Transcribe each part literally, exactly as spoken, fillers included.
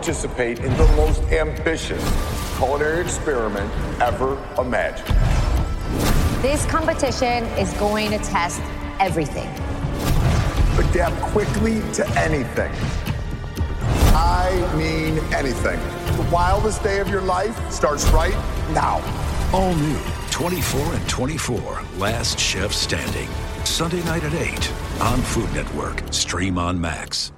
participate in the most ambitious culinary experiment ever imagined. This competition is going to test everything. Adapt quickly to anything. I mean anything. The wildest day of your life starts right now. All new twenty-four and twenty-four, Last Chef Standing. Sunday night at eight on Food Network. Stream on Max.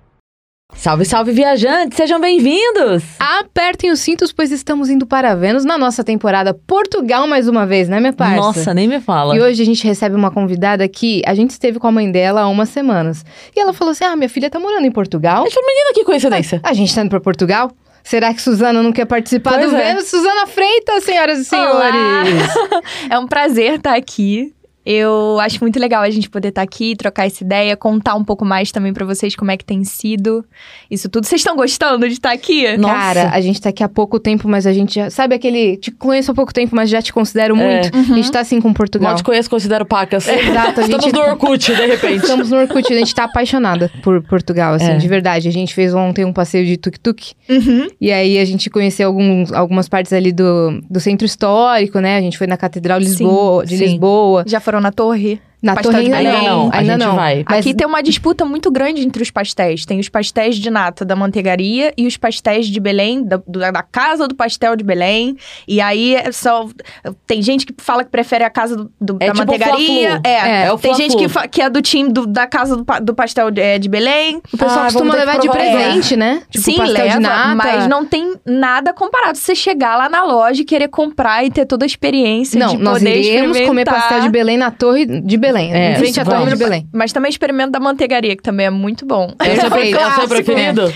Salve, salve, viajantes! Sejam bem-vindos! Apertem os cintos, pois estamos indo para Vênus na nossa temporada Portugal mais uma vez, né, minha parça? Nossa, nem me fala. E hoje a gente recebe uma convidada que a gente esteve com a mãe dela há umas semanas. E ela falou assim, ah, minha filha tá morando em Portugal. Deixa eu menina, que coincidência. A gente tá indo pra Portugal? Será que Suzana não quer participar pois do é. Vênus? Suzana Freitas, senhoras e senhores! Olá. É um prazer estar aqui. Eu acho muito legal a gente poder estar aqui, trocar essa ideia, contar um pouco mais também pra vocês como é que tem sido isso tudo. Vocês estão gostando de estar aqui? Nossa. Cara, a gente tá aqui há pouco tempo, mas a gente já... Sabe aquele... Te conheço há pouco tempo, mas já te considero muito. É. Uhum. A gente tá assim com Portugal. Mal te conheço, considero pacas. Exato. A gente... Estamos no Orkut, de repente. Estamos no Orkut. A gente tá apaixonada por Portugal, assim, É. de verdade. A gente fez ontem um passeio de tuk-tuk. Uhum. E aí a gente conheceu alguns, algumas partes ali do, do centro histórico, né? A gente foi na Catedral Lisboa, de sim. Lisboa. Já foram na Torre? Na Pastel Torre de ainda Belém. não. A Ainda gente não. vai. Mas Aqui tem uma disputa muito grande entre os pastéis. Tem os pastéis de nata da manteigaria e os pastéis de Belém, da, da, da casa do pastel de Belém. E aí, só, tem gente que fala que prefere a casa do, do, É da tipo o manteigaria. Fla-Flu. É, É o tem Fla-Flu. gente que, fa- que é do time do- da casa do, pa- do pastel de, é, de Belém. o pessoal Ah, costuma vamos ter que levar de provar. presente, né? Tipo Sim, pastel leva, de nata. mas não tem nada comparado. Você chegar lá na loja e querer comprar e ter toda a experiência Não, de nós poder iremos comer experimentar. pastel de Belém na Torre de Belém. É, em frente à isso, Torre de vamos. Belém. Mas também experimento da manteigaria, que também é muito bom. É o seu, pre- é o seu preferido?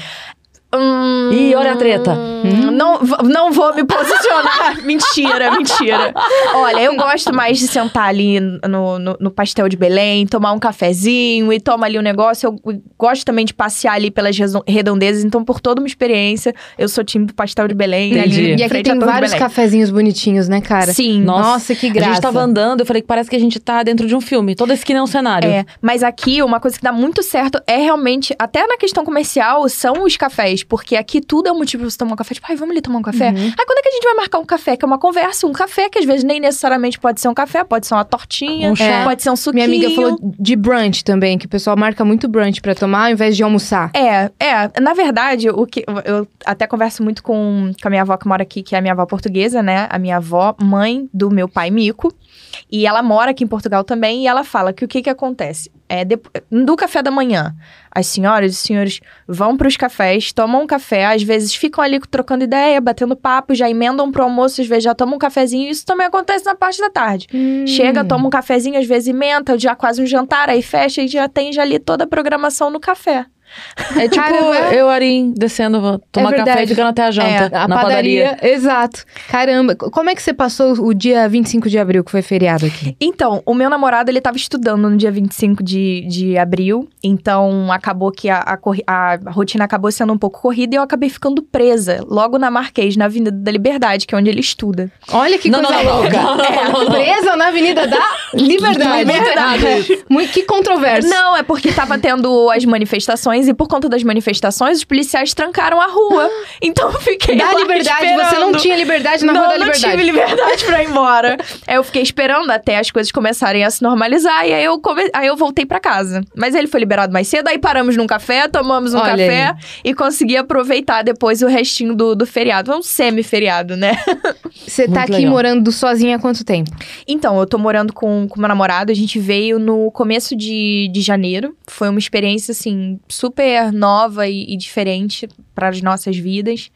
Hum, Ih, olha a treta. Hum, não, v- não vou me posicionar. Mentira, mentira. Olha, eu gosto mais de sentar ali no, no, no pastel de Belém, tomar um cafezinho e tomar ali um negócio. Eu gosto também de passear ali pelas rezo- redondezas. Então, por toda uma experiência, eu sou time do pastel de Belém. Entendi. Ali, em E aqui frente à tem Torre de vários Belém. cafezinhos bonitinhos, né, cara? Sim. Nossa, que graça. A gente tava andando, eu falei que parece que a gente tá dentro de um filme. Toda esquina é um cenário. É, mas aqui uma coisa que dá muito certo é realmente, até na questão comercial, são os cafés. Porque aqui tudo é um motivo pra você tomar um café. Tipo, ai, vamos ali tomar um café? Uhum. Aí quando é que a gente vai marcar um café? Que é uma conversa, um café, que às vezes nem necessariamente pode ser um café, pode ser uma tortinha, Um chá. pode ser um suquinho. Minha amiga falou de brunch também, que o pessoal marca muito brunch pra tomar ao invés de almoçar. É, é. Na verdade, o que eu até converso muito com, com a minha avó que mora aqui, que é a minha avó portuguesa, né? A minha avó, mãe do meu pai Mico. E ela mora aqui em Portugal também, e ela fala que o que que acontece? É, depo- do café da manhã, as senhoras e senhores vão para os cafés, tomam um café, às vezes ficam ali trocando ideia, batendo papo, já emendam pro almoço, às vezes já tomam um cafezinho. Isso também acontece na parte da tarde. Hum. Chega, toma um cafezinho, às vezes emenda, já quase um jantar, aí fecha e já tem já ali toda a programação no café. É tipo Caramba. eu, Arim, descendo, vou tomar É café verdade. e ficando até a janta, A na padaria, padaria. exato. Caramba, como é que você passou o dia vinte e cinco de abril, que foi feriado aqui? Então, o meu namorado, ele tava estudando no dia vinte e cinco de, de abril, então acabou que a, a, corri- a rotina acabou sendo um pouco corrida e eu acabei ficando presa, logo na Marquês, na Avenida da Liberdade, que é onde ele estuda. Olha que Não, coisa não, não, louca. não, não, É, não, não. presa na Avenida da Liberdade. Muito errado isso. Muito, que controverso. Não, é porque tava tendo as manifestações e por conta das manifestações, os policiais trancaram a rua. Então eu fiquei Da lá Liberdade, esperando. você não tinha liberdade na não, Rua da não Liberdade. tive liberdade pra ir embora. Aí eu fiquei esperando até as coisas começarem a se normalizar e aí eu, come... aí eu voltei pra casa. Mas ele foi liberado mais cedo, aí paramos num café, tomamos um Olha café aí. e consegui aproveitar depois o restinho do, do feriado. É um semi-feriado, né? Você tá Muito aqui legal. morando sozinha há quanto tempo? Então, eu tô morando com com meu namorado, a gente veio no começo de, de janeiro. Foi uma experiência, assim, super nova e, e diferente para as nossas vidas.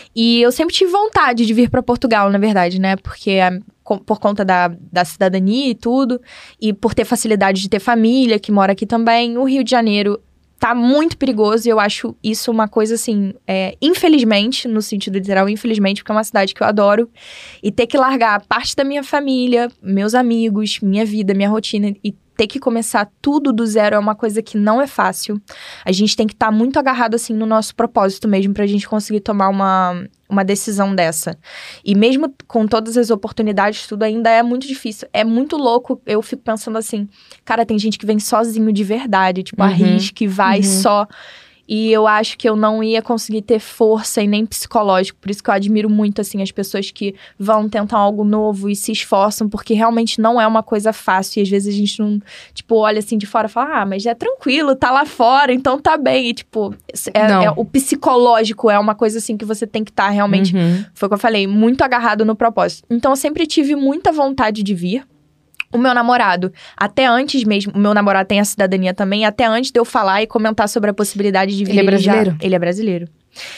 E eu sempre tive vontade de vir para Portugal, na verdade, né? Porque a- com- por conta da, da cidadania e tudo, e por ter facilidade de ter família que mora aqui também, o Rio de Janeiro tá muito perigoso e eu acho isso uma coisa assim, é, infelizmente, no sentido literal, infelizmente, porque é uma cidade que eu adoro, e ter que largar parte da minha família, meus amigos, minha vida, minha rotina, e ter que começar tudo do zero é uma coisa que não é fácil. A gente tem que estar muito agarrado, assim, no nosso propósito mesmo, pra gente conseguir tomar uma, uma decisão dessa. E mesmo com todas as oportunidades, tudo ainda é muito difícil. É muito louco, eu fico pensando assim, cara, tem gente que vem sozinho de verdade, tipo, Uhum. arrisca e vai Uhum. só. E eu acho que eu não ia conseguir ter força e nem psicológico. Por isso que eu admiro muito, assim, as pessoas que vão tentar algo novo e se esforçam, porque realmente não é uma coisa fácil. E às vezes a gente não, tipo, olha assim de fora e fala, ah, mas é tranquilo, tá lá fora, então tá bem. E, tipo, é, é, o psicológico é uma coisa, assim, que você tem que estar tá realmente, Uhum. foi o que eu falei, muito agarrado no propósito. Então eu sempre tive muita vontade de vir. O meu namorado, até antes mesmo, o meu namorado tem a cidadania também, até antes de eu falar e comentar sobre a possibilidade de vir. Ele é brasileiro? Já, ele é brasileiro.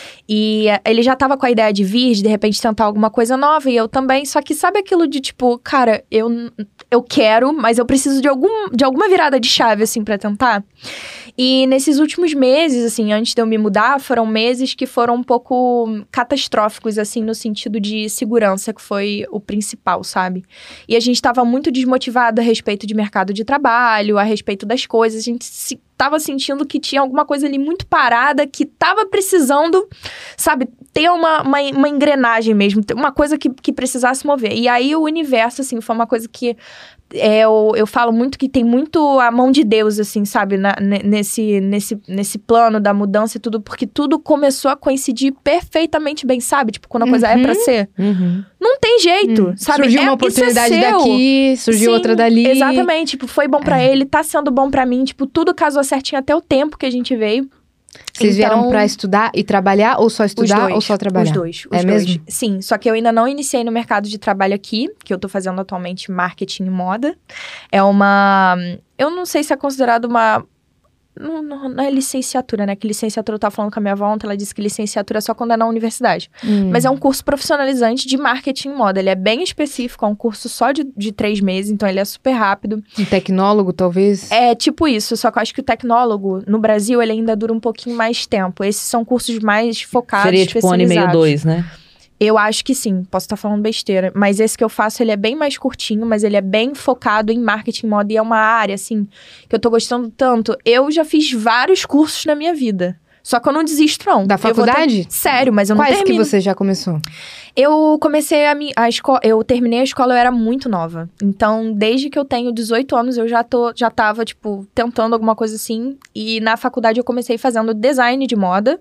E uh, ele já tava com a ideia de vir, de de repente tentar alguma coisa nova, e eu também. Só que sabe aquilo de tipo, cara, eu, eu quero, mas eu preciso de, algum, de alguma virada de chave, assim, pra tentar. E nesses últimos meses, assim, antes de eu me mudar, foram meses que foram um pouco catastróficos, assim, no sentido de segurança, que foi o principal, sabe? E a gente tava muito desmotivado a respeito de mercado de trabalho, a respeito das coisas, a gente se tava sentindo que tinha alguma coisa ali muito parada, que tava precisando, sabe, ter uma, uma, uma engrenagem mesmo, uma coisa que, que precisasse mover. E aí o universo, assim, foi uma coisa que é, eu, eu falo muito que tem muito a mão de Deus, assim, sabe, na, nesse, nesse, nesse plano da mudança e tudo, porque tudo começou a coincidir perfeitamente bem, sabe? Tipo, quando a coisa Uhum. é pra ser, Uhum. não tem jeito, Hum. sabe? Surgiu É- uma isso é oportunidade seu. daqui, surgiu Sim, outra dali. Exatamente, tipo, foi bom pra ele, tá sendo bom pra mim, tipo, tudo casou certinho até o tempo que a gente veio. Vocês Então, vieram pra estudar e trabalhar, ou só os estudar, dois, ou só trabalhar? Os dois, os É dois. mesmo? Sim, só que eu ainda não iniciei no mercado de trabalho aqui, que eu tô fazendo atualmente marketing e moda. É uma... Eu não sei se é considerado uma... Não, não, não é licenciatura, né? Que licenciatura eu tava falando com a minha avó ontem, ela disse que licenciatura é só quando é na universidade. Hum. Mas é um curso profissionalizante de marketing e moda. Ele é bem específico, é um curso só de, de três meses, então ele é super rápido. Um tecnólogo, talvez? É tipo isso, só que eu acho que o tecnólogo, no Brasil, ele ainda dura um pouquinho mais tempo. Esses são cursos mais focados, Seria tipo um ano e meio, especializados. dois, né? Eu acho que sim, posso estar falando besteira. Mas esse que eu faço, ele é bem mais curtinho, mas ele é bem focado em marketing e moda. E é uma área, assim, que eu tô gostando tanto. Eu já fiz vários cursos na minha vida. Só que eu não desisto, não. Da Eu vou faculdade? ter- Sério, mas eu não Quais que termino. você já começou? Eu comecei a, mi... a escola... Eu terminei a escola, eu era muito nova. Então, desde que eu tenho dezoito anos, eu já, tô... já tava, tipo, tentando alguma coisa assim. E na faculdade eu comecei fazendo design de moda.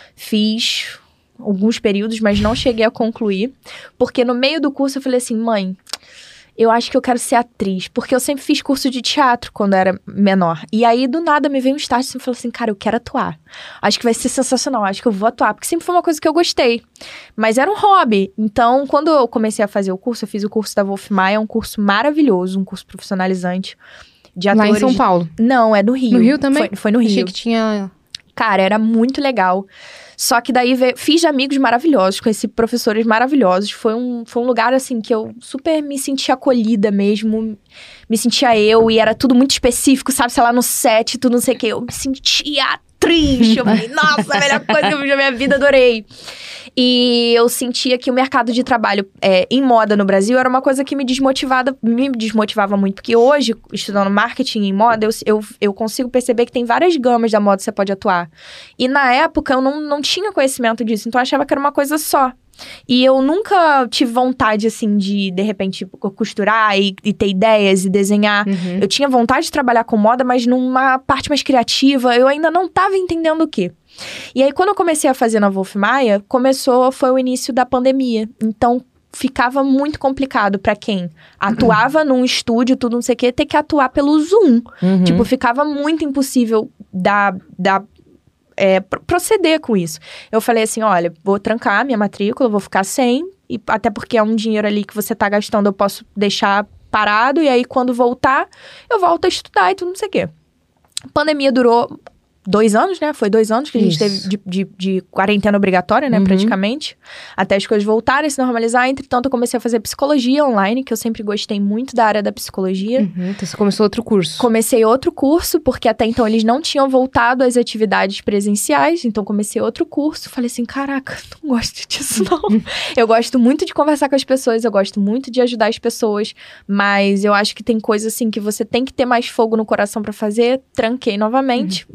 Fiz alguns períodos, mas não cheguei a concluir. Porque no meio do curso eu falei assim, mãe, eu acho que eu quero ser atriz. Porque eu sempre fiz curso de teatro quando eu era menor. E aí, do nada, me veio um start e eu falei assim, cara, eu quero atuar. Acho que vai ser sensacional, acho que eu vou atuar. Porque sempre foi uma coisa que eu gostei. Mas era um hobby. Então, quando eu comecei a fazer o curso, eu fiz o curso da Wolf Maia, um curso maravilhoso, um curso profissionalizante de atores. Lá em São Paulo. Não, é no Rio. No Rio também? Foi, foi no Rio. Achei que tinha... Cara, era muito legal. Só que daí veio, fiz amigos maravilhosos, conheci professores maravilhosos. Foi um, foi um lugar, assim, que eu super me sentia acolhida mesmo. Me sentia eu, e era tudo muito específico, sabe? Sei lá, no set, tudo não sei o quê. Eu me sentia atriz. Eu falei, nossa, a melhor coisa que eu fiz na minha vida, adorei. E eu sentia que o mercado de trabalho é, em moda no Brasil era uma coisa que me desmotivava, me desmotivava muito. Porque hoje, estudando marketing em moda, eu, eu, eu consigo perceber que tem várias gamas da moda que você pode atuar. E na época, eu não, não tinha conhecimento disso. Então, eu achava que era uma coisa só. E eu nunca tive vontade, assim, de, de repente, costurar e, e ter ideias e desenhar. Uhum. Eu tinha vontade de trabalhar com moda, mas numa parte mais criativa, eu ainda não estava entendendo o quê. E aí, quando eu comecei a fazer na Wolf Maia, começou, foi o início da pandemia. Então, ficava muito complicado pra quem atuava num estúdio, tudo não sei o quê, ter que atuar pelo Zoom. Uhum. Tipo, ficava muito impossível da... da É, proceder com isso. Eu falei assim, olha, vou trancar a minha matrícula, vou ficar sem, e até porque é um dinheiro ali que você tá gastando, eu posso deixar parado, e aí quando voltar, eu volto a estudar e tudo, não sei o quê. A pandemia durou dois anos, né? Foi dois anos que a gente Isso. teve de, de, de quarentena obrigatória, né? Uhum. Praticamente. Até as coisas voltarem, se normalizar. Entretanto, eu comecei a fazer psicologia online, que eu sempre gostei muito da área da psicologia. Uhum. Então, você começou outro curso. Comecei outro curso, porque até então eles não tinham voltado às atividades presenciais, então comecei outro curso. Falei assim, caraca, não gosto disso não. Eu gosto muito de conversar com as pessoas, eu gosto muito de ajudar as pessoas, mas eu acho que tem coisas assim que você tem que ter mais fogo no coração pra fazer. Tranquei novamente, voltei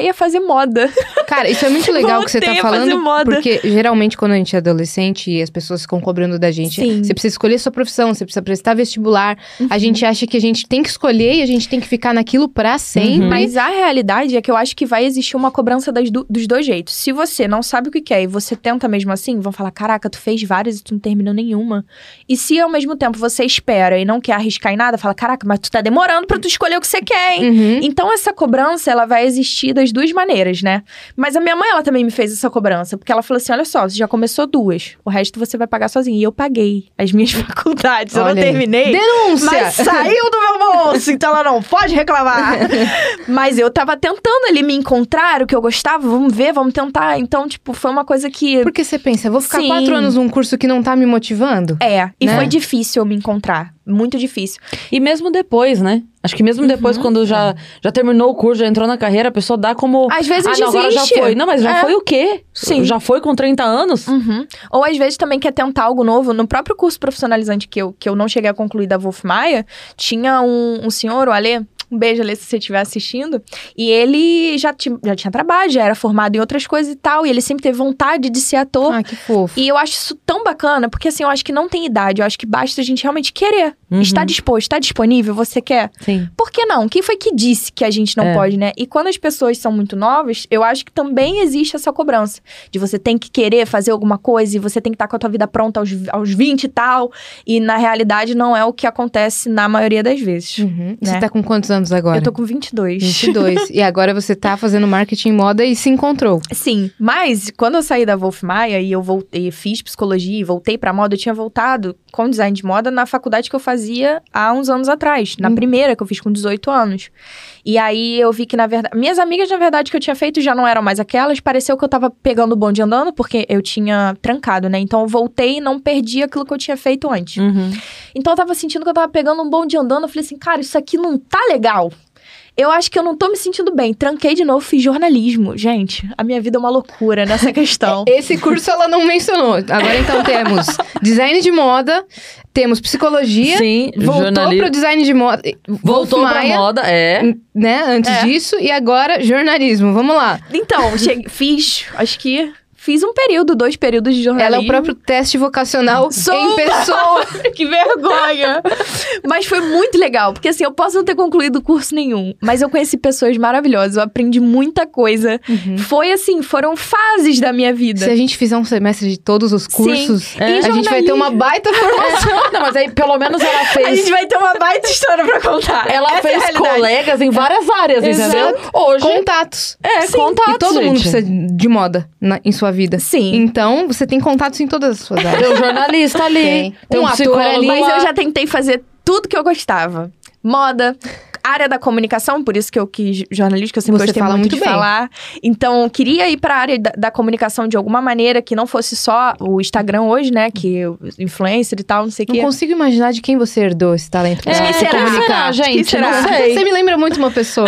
a fazer moda. Cara, isso é muito legal que você tá Voltei a fazer falando, moda. porque geralmente quando a gente é adolescente e as pessoas ficam cobrando da gente, Sim. você precisa escolher sua profissão, você precisa prestar vestibular, Uhum. a gente acha que a gente tem que escolher e a gente tem que ficar naquilo pra sempre. Mas a realidade é que eu acho que vai existir uma cobrança das do- dos dois jeitos. Se você não sabe o que quer e você tenta mesmo assim, vão falar, caraca, tu fez várias e tu não terminou nenhuma. E se ao mesmo tempo você espera e não quer arriscar em nada, fala, caraca, mas tu tá demorando pra tu escolher o que você quer, hein? Uhum. Então essa cobrança, ela vai existir das duas maneiras, né? Mas a minha mãe, ela também me fez essa cobrança, porque ela falou assim, olha só, você já começou duas, o resto você vai pagar sozinha. E eu paguei as minhas faculdades, eu não Olha aí. terminei. Denúncia! Mas saiu do meu bolso, então ela não pode reclamar. Mas eu tava tentando ali me encontrar, o que eu gostava, vamos ver, vamos tentar. Então, tipo, foi uma coisa que... Porque você pensa, vou ficar Sim. quatro anos num curso que não tá me motivando? É, e Né? foi difícil eu me encontrar. Muito difícil. E mesmo depois, né? Acho que mesmo depois, quando já, já terminou o curso, já entrou na carreira, a pessoa dá como... Às vezes ah, não, agora já desiste. foi. Não, mas já É. foi o quê? Sim. Já foi com trinta anos? Uhum. Ou às vezes também quer tentar algo novo. No próprio curso profissionalizante que eu, que eu não cheguei a concluir da Wolf Maia, tinha um, um senhor, o Alê, um beijo, Alê, se você estiver assistindo, e ele já, ti, já tinha trabalho, já era formado em outras coisas e tal, e ele sempre teve vontade de ser ator. Ah, que fofo. E eu acho isso tão bacana, porque assim, eu acho que não tem idade, eu acho que basta a gente realmente querer. Uhum. Está disposto, está disponível, você quer? Sim. Por que não? Quem foi que disse que a gente não É. pode, né? E quando as pessoas são muito novas, eu acho que também existe essa cobrança. De você tem que querer fazer alguma coisa e você tem que estar com a tua vida pronta aos, aos vinte e tal. E na realidade não é o que acontece na maioria das vezes. Uhum. Você Né? tá com quantos anos agora? Eu tô com vinte e dois. vinte e dois. E agora você tá fazendo marketing moda e se encontrou. Sim, mas quando eu saí da Wolf Maia e eu voltei, fiz psicologia e voltei pra moda, eu tinha voltado com design de moda na faculdade que eu fazia há uns anos atrás, na Hum. primeira que eu fiz com dezoito anos. E aí eu vi que na verdade, minhas amigas na verdade que eu tinha feito já não eram mais aquelas, pareceu que eu tava pegando o bonde andando porque eu tinha trancado, né? Então eu voltei e não perdi aquilo que eu tinha feito antes. Uhum. Então eu tava sentindo que eu tava pegando um bonde andando, eu falei assim, cara, isso aqui não tá legal. Eu acho que eu não tô me sentindo bem. Tranquei de novo, fiz jornalismo. Gente, a minha vida é uma loucura nessa questão. Esse curso ela não mencionou. Agora então temos design de moda, temos psicologia, Sim, voltou jornalismo. pro design de moda, Voltou pra Maia, moda, é. né, antes É. disso, e agora jornalismo. Vamos lá. Então, cheguei, fiz, acho que fiz um período, dois períodos de jornalismo. Ela é o próprio teste vocacional Sou em uma- pessoa. Que vergonha! Mas foi muito legal, porque assim, eu posso não ter concluído curso nenhum, mas eu conheci pessoas maravilhosas, eu aprendi muita coisa. Foi assim, foram fases da minha vida. Se a gente fizer um semestre de todos os cursos, E a gente vai ter uma baita formação. Não, mas aí pelo menos ela A fez... gente vai ter uma baita história pra contar. Ela Essa é a fez realidade. colegas em várias áreas, Exato. entendeu? Hoje... Contatos. É, Sim, contatos, e todo mundo gente. precisa de moda na- em sua vida. Sim. Então, você tem contatos em todas as suas áreas. Tem um jornalista ali, Tem. tem Um um ator psicólogo ali. Mas lá. eu já tentei fazer tudo que eu gostava. Moda, área da comunicação, por isso que eu quis jornalística, eu sempre Você gostei fala muito, muito de bem. falar. Então, eu queria ir pra área da, da comunicação de alguma maneira, que não fosse só o Instagram hoje, né? Que eu- influencer e tal, não sei o Não quê. consigo imaginar de quem você herdou esse talento pra É, quem será? comunicar, De quem gente, será? não sei. Você me lembra muito uma pessoa.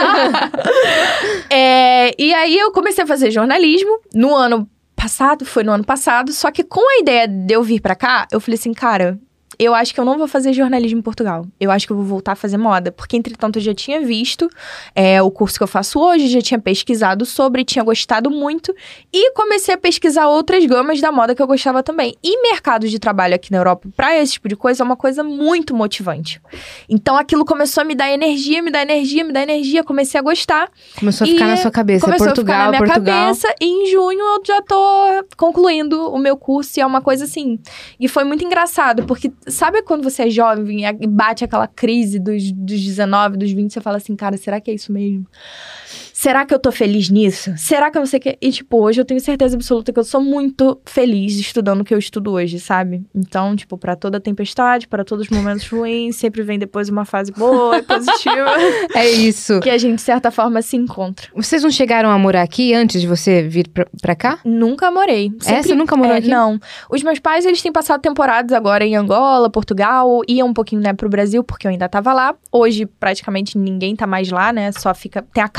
É, e aí eu comecei a fazer jornalismo no ano passado, foi no ano passado, só que com a ideia de eu vir pra cá, eu falei assim, cara, eu acho que eu não vou fazer jornalismo em Portugal. Eu acho que eu vou voltar a fazer moda. Porque, entretanto, eu já tinha visto é, o curso que eu faço hoje, já tinha pesquisado sobre, tinha gostado muito. E comecei a pesquisar outras gamas da moda que eu gostava também. E mercado de trabalho aqui na Europa, pra esse tipo de coisa, é uma coisa muito motivante. Então, aquilo começou a me dar energia, me dar energia, me dar energia. Comecei a gostar. Começou a ficar E na sua cabeça. Começou Portugal, a ficar na minha Portugal. cabeça. E em junho eu já tô concluindo o meu curso. E é uma coisa assim. E foi muito engraçado, porque sabe quando você é jovem e bate aquela crise dos, dos dezenove, dos vinte, você fala assim, cara, será que é isso mesmo? Será que eu tô feliz nisso? Será que eu não sei o que? E, tipo, hoje eu tenho certeza absoluta que eu sou muito feliz estudando o que eu estudo hoje, sabe? Então, tipo, pra toda tempestade, para todos os momentos ruins, sempre vem depois uma fase boa e positiva. É isso. Que a gente, de certa forma, se encontra. Vocês não chegaram a morar aqui antes de você vir pra, pra cá? Nunca morei. É? Você nunca morou é, aqui? Não. Os meus pais, eles têm passado temporadas agora em Angola, Portugal, iam um pouquinho, né, pro Brasil, porque eu ainda tava lá. Hoje, praticamente, ninguém tá mais lá, né, só fica... Tem a casa da família,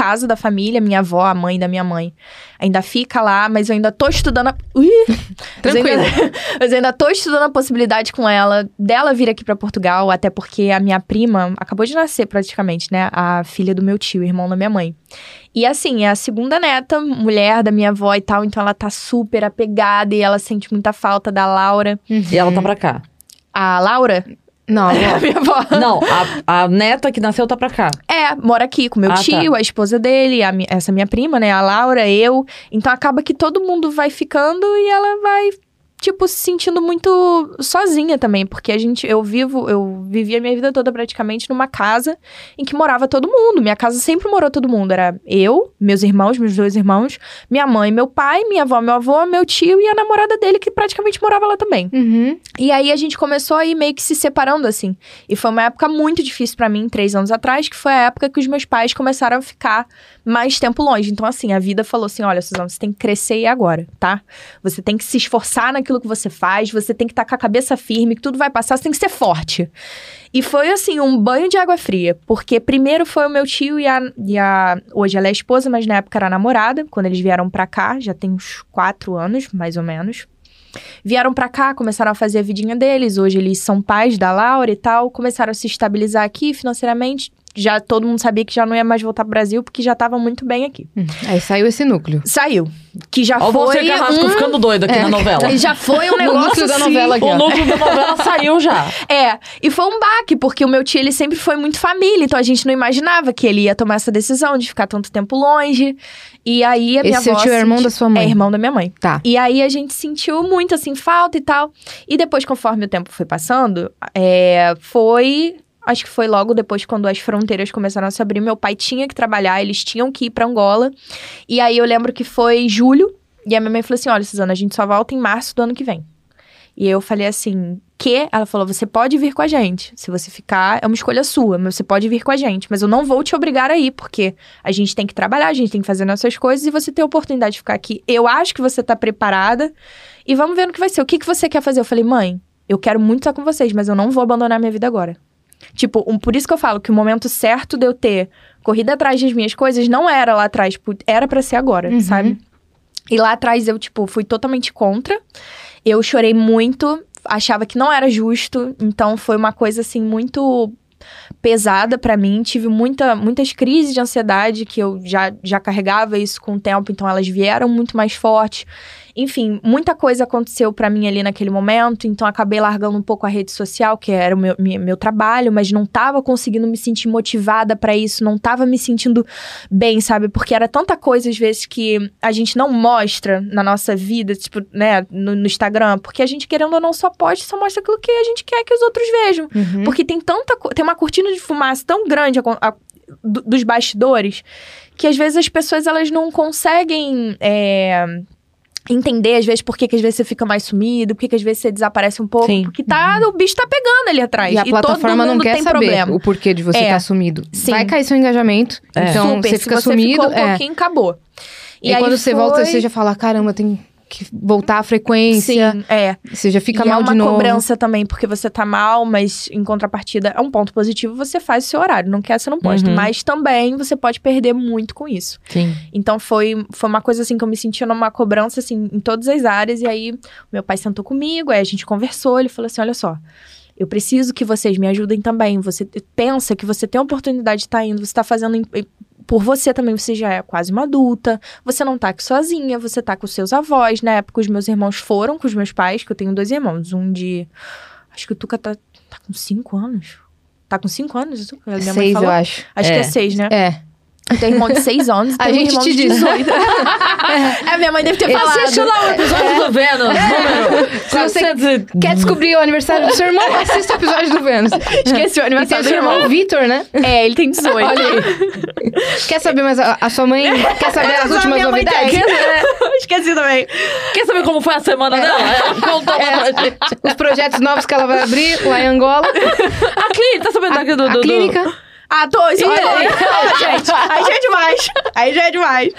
família, minha avó, a mãe da minha mãe, ainda fica lá, mas eu ainda tô estudando a... Ui! Tranquilo. Mas ainda, mas eu ainda tô estudando a possibilidade com ela, dela vir aqui pra Portugal, até porque a minha prima acabou de nascer praticamente, né? A filha do meu tio, irmão da minha mãe. E assim, é a segunda neta, mulher da minha avó e tal, então ela tá super apegada e ela sente muita falta da Laura. E ela tá pra cá. A Laura? Não, A não. minha avó. Não, a, a neta que nasceu tá pra cá. É, mora aqui com meu Ah, tio, tá. a esposa dele, a mi- essa minha prima, né? A Laura, eu. Então acaba que todo mundo vai ficando e ela vai, tipo, se sentindo muito sozinha também. Porque a gente, eu vivo, eu vivi a minha vida toda praticamente numa casa em que morava todo mundo. Minha casa sempre morou todo mundo. Era eu, meus irmãos, meus dois irmãos, minha mãe, meu pai, minha avó, meu avô, meu tio e a namorada dele que praticamente morava lá também. Uhum. E aí a gente começou a ir meio que se separando, assim. E foi uma época muito difícil pra mim, três anos atrás, que foi a época que os meus pais começaram a ficar mais tempo longe. Então, assim, a vida falou assim, olha, Suzana, você tem que crescer agora, tá? Você tem que se esforçar naquilo que você faz, você tem que estar com a cabeça firme, que tudo vai passar, você tem que ser forte. E foi, assim, um banho de água fria. Porque primeiro foi o meu tio e a... E a hoje ela é esposa, mas na época era namorada. Quando eles vieram pra cá, já tem uns quatro anos, mais ou menos. Vieram pra cá, começaram a fazer a vidinha deles. Hoje eles são pais da Laura e tal. Começaram a se estabilizar aqui financeiramente. Já todo mundo sabia que já não ia mais voltar pro Brasil, porque já tava muito bem aqui. Aí saiu esse núcleo. Saiu. Que já Ó, foi você Carrasco um... ficando doido aqui na novela. E já foi um O negócio núcleo da assim... novela aqui, O ó. núcleo da novela saiu já. É, e foi um baque, porque o meu tio, ele sempre foi muito família, então a gente não imaginava que ele ia tomar essa decisão de ficar tanto tempo longe. E aí a minha Esse seu avó tio é irmão sentiu- da sua mãe? É irmão da minha mãe. Tá. E aí a gente sentiu muito, assim, falta e tal. E depois, conforme o tempo foi passando, é, foi... Acho que foi logo depois, quando as fronteiras começaram a se abrir. Meu pai tinha que trabalhar, eles tinham que ir pra Angola. E aí eu lembro que foi julho. E a minha mãe falou assim, olha, Suzana, a gente só volta em março do ano que vem. E eu falei assim, que? Ela falou, você pode vir com a gente. Se você ficar, é uma escolha sua, mas você pode vir com a gente. Mas eu não vou te obrigar a ir, porque a gente tem que trabalhar, a gente tem que fazer nossas coisas e você tem a oportunidade de ficar aqui. Eu acho que você tá preparada e vamos ver no que vai ser. O que, que você quer fazer? Eu falei, mãe, eu quero muito estar com vocês, mas eu não vou abandonar minha vida agora. Tipo, um, por isso que eu falo que o momento certo de eu ter corrido atrás das minhas coisas não era lá atrás, tipo, era pra ser agora, Uhum. sabe? E lá atrás eu, tipo, fui totalmente contra. Eu chorei muito, achava que não era justo. Então foi uma coisa, assim, muito pesada pra mim. Tive muita, muitas crises de ansiedade que eu já, já carregava isso com o tempo. Então elas vieram muito mais fortes. Enfim, muita coisa aconteceu pra mim ali naquele momento. Então acabei largando um pouco a rede social, que era o meu, meu, meu trabalho. Mas não tava conseguindo me sentir motivada pra isso. Não tava me sentindo bem, sabe? Porque era tanta coisa, às vezes, que a gente não mostra na nossa vida, tipo, né, no, no Instagram. Porque a gente, querendo ou não, só posta, só mostra aquilo que a gente quer que os outros vejam. Uhum. Porque tem tanta co- tem uma cortina de fumaça tão grande a, a, do, dos bastidores, que às vezes as pessoas, elas não conseguem... É, entender, às vezes, por que que às vezes você fica mais sumido, por que que às vezes você desaparece um pouco, Sim. porque tá, o bicho tá pegando ali atrás. E a plataforma todo mundo não quer tem saber problema. o porquê de você É. estar sumido. Sim. Vai cair seu engajamento, É. então Super, você se fica você sumido. ficou um é. pouquinho, acabou. E, aí quando você foi- volta, você já fala, caramba, tem que voltar à frequência. Sim, é. Você já fica e mal é uma de novo. cobrança também, porque você tá mal, mas em contrapartida é um ponto positivo, você faz o seu horário. Não quer, você não posta. Uhum. Mas também você pode perder muito com isso. Sim. Então foi, foi uma coisa assim que eu me senti numa cobrança assim em todas as áreas. E aí meu pai sentou comigo, aí a gente conversou, ele falou assim, olha só, eu preciso que vocês me ajudem também. Você pensa que você tem a oportunidade de estar indo, você tá fazendo em- por você também, você já é quase uma adulta, você não tá aqui sozinha, você tá com os seus avós. Na época, os meus irmãos foram com os meus pais, que eu tenho dois irmãos, um de... Acho que o Tuca tá, tá com cinco anos. Tá com cinco anos, Tuca? Minha mãe Seis, falou. eu acho. Acho É. que é seis, né? É. Eu tenho irmão de seis anos e A tenho um gente irmão te de diz. dezoito. É, minha mãe deve ter falado. Assiste lá o episódio do Vênus, número Se você quatrocentos e- quer descobrir o aniversário do seu irmão, assista o episódio do Vênus. Esqueci o E tem aniversário o do seu irmão. irmão Vitor, né? É, ele tem dezoito. Olha aí. Quer saber mais a, a sua mãe? Quer saber as Essa últimas minha mãe novidades? tem. Esqueci também. Quer saber como foi a semana dela? É, conta lá pra gente. Os projetos novos que ela vai abrir lá em Angola. A clínica, tá sabendo daqui do... A do, do... clínica. Ah, tô, isso Ih, olha, aí. olha, gente. Aí já é demais. Aí já é demais.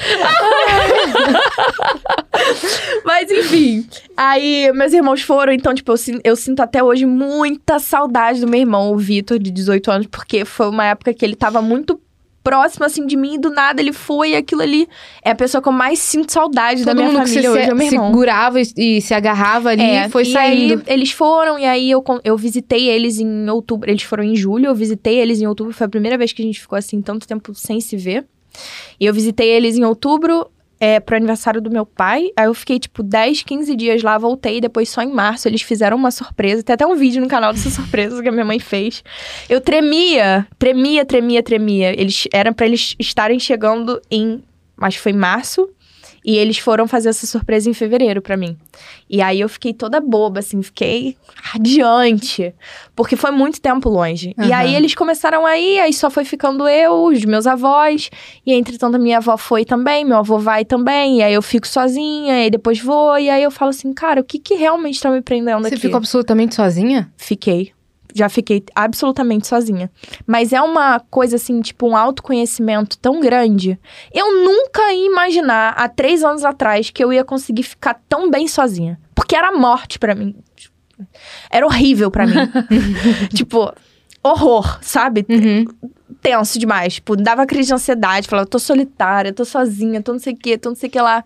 Mas enfim. Aí meus irmãos foram, então, tipo, eu, sin- eu sinto até hoje muita saudade do meu irmão, o Vitor, de dezoito anos, porque foi uma época que ele tava muito próximo, assim, de mim. E do nada ele foi e aquilo ali é a pessoa que eu mais sinto saudade da Todo minha mundo que família se, hoje, é meu irmão. segurava e, e se agarrava ali, É, foi e saindo. aí eles foram, e aí eu, con- eu visitei eles em outubro. Eles foram em julho, eu visitei eles em outubro. Foi a primeira vez que a gente ficou, assim, tanto tempo sem se ver. E eu visitei eles em outubro, é, pro aniversário do meu pai. Aí eu fiquei, tipo, dez, quinze dias lá, voltei. E depois, só em março, eles fizeram uma surpresa. Tem até um vídeo no canal dessa surpresa que a minha mãe fez. Eu tremia, tremia, tremia, tremia. Eles, era pra eles estarem chegando em... Acho que foi em março. E eles foram fazer essa surpresa em fevereiro pra mim. E aí eu fiquei toda boba, assim, fiquei radiante. Porque foi muito tempo longe. Uhum. E aí eles começaram a ir, aí só foi ficando eu, os meus avós. E entretanto a minha avó foi também, meu avô vai também. E aí eu fico sozinha, e depois vou. E aí eu falo assim, cara, o que que realmente tá me prendendo Você aqui? ficou absolutamente sozinha? Fiquei. Já fiquei absolutamente sozinha. Mas é uma coisa, assim, tipo, um autoconhecimento tão grande. Eu nunca ia imaginar, há três anos atrás, que eu ia conseguir ficar tão bem sozinha. Porque era morte pra mim. Era horrível pra mim. Tipo, horror, sabe? Uhum. Tenso demais. Tipo, dava crise de ansiedade. Falava, tô solitária, tô sozinha, tô não sei o quê, tô não sei o que lá.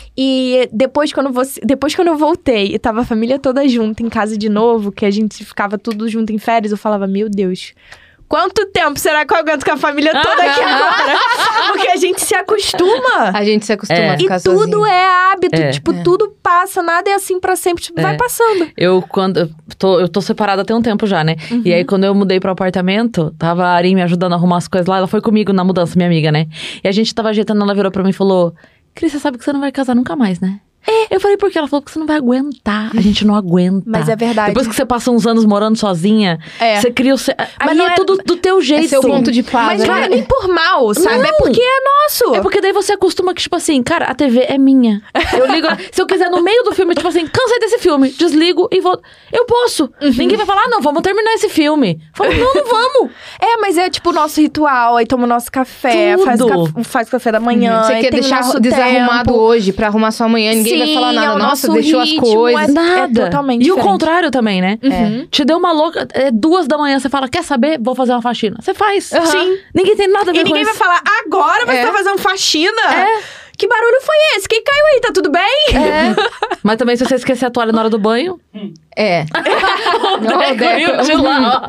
E depois quando, você, depois quando eu voltei e tava a família toda junta em casa de novo, que a gente ficava tudo junto em férias, eu falava, meu Deus... Quanto tempo será que eu aguento com a família toda aqui agora? Porque a gente se acostuma. A gente se acostuma É. a E ficar tudo sozinha. é hábito. É. Tipo, É. tudo passa. Nada é assim pra sempre. Tipo, vai É. passando. Eu, quando... Eu tô, eu tô separada tem um tempo já, né? E aí, quando eu mudei pro apartamento, tava a Ari me ajudando a arrumar as coisas lá. Ela foi comigo na mudança, minha amiga, né? E a gente tava ajeitando, ela virou pra mim e falou... Cris, você sabe que você não vai casar nunca mais, né? Eu falei, por quê? Ela falou que você não vai aguentar. A gente não aguenta. Mas é verdade. Depois que você passa uns anos morando sozinha, É. você cria o seu... Aí não é é- tudo do teu jeito. É seu ponto de paz, Mas né? não é nem por mal, sabe? Não. É porque é nosso. É porque daí você acostuma que, tipo assim, cara, a T V é minha. Eu ligo. Se eu quiser, no meio do filme, tipo assim, cansei desse filme, desligo e vou. Eu posso. Ninguém vai falar, ah, não, vamos terminar esse filme. Fala, não, não vamos. É, mas é tipo o nosso ritual. Aí toma o nosso café, Tudo. faz o, café, faz o café da manhã. Você aí quer tem o deixar nosso desarrumado tempo. hoje pra arrumar sua manhã, ninguém vai Sim, falar é nada. o Nossa, nosso deixou ritmo, as coisas. é- Nada. totalmente E o diferente. contrário também, né? Uhum. Te deu uma louca. É duas da manhã, você fala, quer saber? Vou fazer uma faxina. Você faz. Uhum. Sim. Ninguém tem nada a ver E com ninguém vai isso. falar, agora você É. tá fazendo faxina? É. Que barulho foi esse? Quem caiu aí? Tá tudo bem? É. Mas também, se você esquecer a toalha na hora do banho. É. Não, Deco. de lá.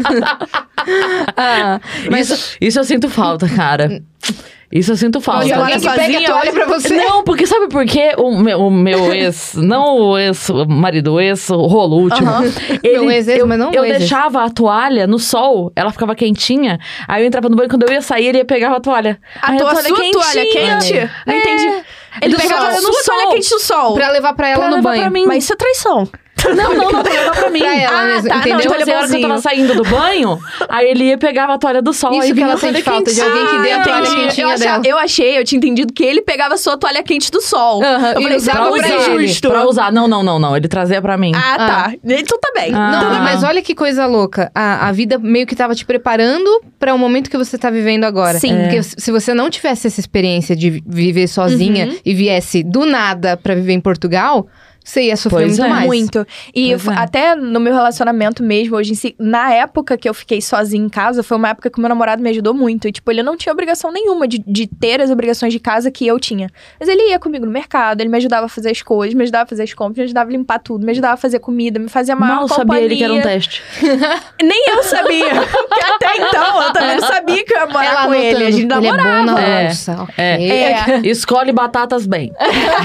Ah, mas Isso, isso eu sinto falta, cara. Isso eu sinto falta. de alguém que pega a sozinha, toalha pra você. Não, porque sabe por quê? O meu, o meu ex, não o ex-marido, o ex-rolo último. Ele, Meu ex-ex, eu, mas não o eu ex-ex. deixava a toalha no sol, ela ficava quentinha. Aí eu entrava no banho, quando eu ia sair, ele ia pegar a toalha. A Aí tua toalha sua toalha quente? Não É. entendi. Ele Do pegava sol. a sua No toalha sol. quente do sol. pra levar pra ela Pra no levar banho. pra mim. Mas isso é traição. Não, não, não, pra levar pra mim. Pra ela Ah, mesmo, tá, não, entendeu? então Tipo assim, a hora que eu tava bonzinho. saindo do banho, aí ele ia pegava a toalha do sol. Isso aí que vinha ela a toalha sente falta, quente. de alguém que dê a Ah, toalha entendi. quentinha eu, achava- dela. eu achei, eu tinha entendido que ele pegava a sua toalha quente do sol. Aham, Eu e falei, isso é usava muito pra ele. injusto. Pra usar. Não, não, não, não. Ele trazia pra mim. Ah, tá. Então tá bem. Ah. Não, Ah. mas olha que coisa louca. A, a vida meio que tava te preparando pra o momento que você tá vivendo agora. Sim. Porque se você não tivesse essa experiência de viver sozinha Uhum. e viesse do nada pra viver em Portugal, você ia sofrer Pois muito é. mais. Muito. E Pois f- é. até no meu relacionamento mesmo, hoje em si, na época que eu fiquei sozinha em casa, foi uma época que o meu namorado me ajudou muito. E, tipo, ele não tinha obrigação nenhuma de, de ter as obrigações de casa que eu tinha. Mas ele ia comigo no mercado, ele me ajudava a fazer as coisas, me ajudava a fazer as compras, me ajudava a limpar tudo, me ajudava a fazer comida, me fazia maior Mal companhia. sabia ele que era um teste. Nem eu sabia. Porque até então, eu também não sabia que eu ia morar Ela com ele. A anotando, gente ele é namorava. bom na É. lança. ok. É. É. Escolhe batatas bem.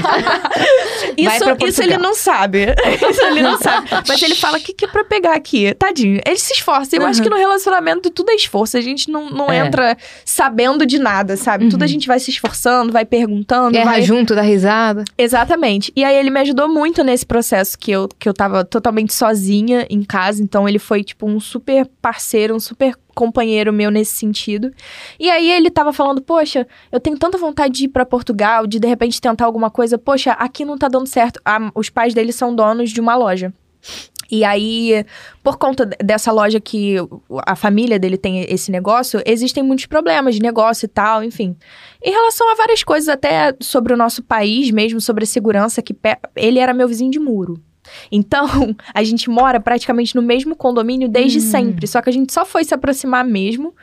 Vai Isso, pra isso ele Portugal. não sabe. Isso ele não sabe. Mas ele fala, o que, que é pra pegar aqui? Tadinho. Ele se esforça. Eu acho que no relacionamento tudo é esforço. A gente não, não É. entra sabendo de nada, sabe? Tudo a gente vai se esforçando, vai perguntando. Erra vai... junto, dá risada. Exatamente. E aí ele me ajudou muito nesse processo que eu, que eu tava totalmente sozinha em casa. Então ele foi, tipo, um super parceiro, um super companheiro meu nesse sentido. E aí ele tava falando, poxa, eu tenho tanta vontade de ir pra Portugal, de de repente tentar alguma coisa. Poxa, aqui não tá dando certo. Ah, os pais dele são donos de uma loja. E aí, por conta dessa loja que a família dele tem esse negócio, existem muitos problemas de negócio e tal, enfim. Em relação a várias coisas, até sobre o nosso país mesmo, sobre a segurança, que pe- ele era meu vizinho de muro. Então, a gente mora praticamente no mesmo condomínio desde sempre. Só que a gente só foi se aproximar mesmo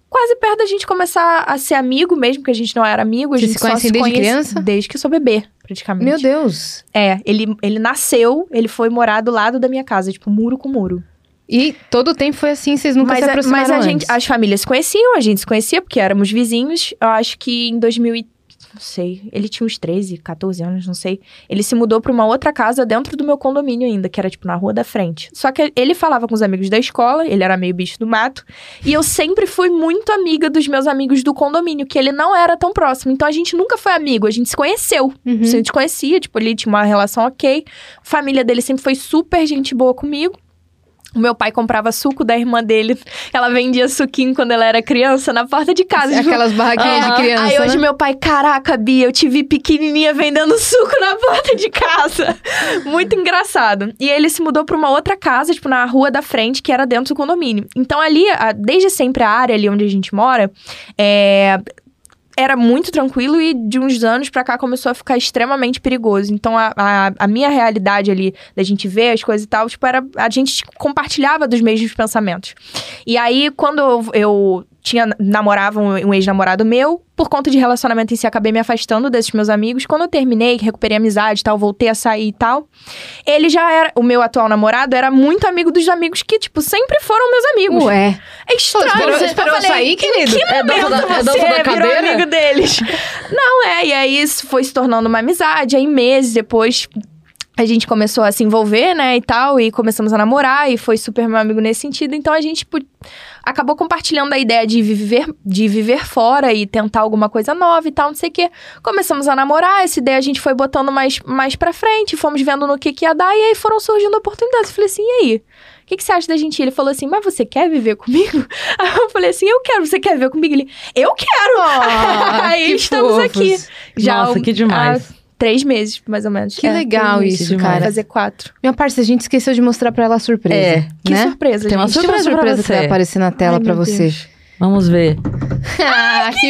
quase perto da gente começar a ser amigo mesmo, que a gente não era amigo. A Vocês gente se conhecem só se desde conhece criança? Desde que eu sou bebê, praticamente. Meu Deus. É, ele, ele nasceu, ele foi morar do lado da minha casa, tipo, muro com muro. E todo o tempo foi assim, vocês nunca Mas, se a, aproximaram mas a antes. gente, as famílias se conheciam, a gente se conhecia, porque éramos vizinhos. Eu acho que em dois mil e... Não sei, ele tinha uns treze, catorze anos, não sei. Ele se mudou pra uma outra casa dentro do meu condomínio ainda, que era, tipo, na rua da frente. Só que ele falava com os amigos da escola, ele era meio bicho do mato. E eu sempre fui muito amiga dos meus amigos do condomínio, que ele não era tão próximo. Então, a gente nunca foi amigo, a gente se conheceu. Uhum. A gente conhecia, tipo, ele tinha uma relação ok. A família dele sempre foi super gente boa comigo. O meu pai comprava suco da irmã dele. Ela vendia suquinho quando ela era criança na porta de casa. Aquelas barraquinhas É, de criança, Aí hoje né? meu pai, caraca, Bia, eu te vi pequenininha vendendo suco na porta de casa. Muito engraçado. E ele se mudou pra uma outra casa, tipo, na rua da frente, que era dentro do condomínio. Então ali, a- desde sempre a área ali onde a gente mora, é... era muito tranquilo e de uns anos pra cá começou a ficar extremamente perigoso. Então, a, a, a minha realidade ali, da gente ver as coisas e tal, tipo, era... A gente compartilhava dos mesmos pensamentos. E aí, quando eu, eu tinha, namorava um, um ex-namorado meu, por conta de relacionamento em si, acabei me afastando desses meus amigos. Quando eu terminei, recuperei a amizade e tal, voltei a sair e tal, ele já era... O meu atual namorado era muito amigo dos amigos que, tipo, sempre foram meus amigos. Ué. É estranho. Pô, esperou- Eu esperou falei, sair, querido? Em que É dança momento da- é dança você da virou cadeira? amigo deles? Não, é. E aí, isso foi se tornando uma amizade. Aí, meses depois, a gente começou a se envolver, né, e tal. E começamos a namorar. E foi super meu amigo nesse sentido. Então, a gente tipo, acabou compartilhando a ideia de viver, de viver fora e tentar alguma coisa nova e tal, não sei o quê. Começamos a namorar. Essa ideia a gente foi botando mais, mais pra frente. Fomos vendo no que que ia dar. E aí, foram surgindo oportunidades. Eu falei assim, e aí? O que, que você acha da gente ir? Ele falou assim, mas você quer viver comigo? Aí eu falei assim, eu quero. Você quer viver comigo? Ele, eu quero! Ah, aí que estamos fofos. aqui. Já Nossa, há- que demais. há três meses, mais ou menos. Que É, legal três meses. isso, demais. cara. Vai fazer quatro. Minha parça, a gente esqueceu de mostrar pra ela a surpresa. É. Que né? surpresa, Tem uma gente. Tinha uma surpresa pra surpresa que você. vai aparecer na tela Ai, pra meu você. Deus. Vamos ver. Ah, que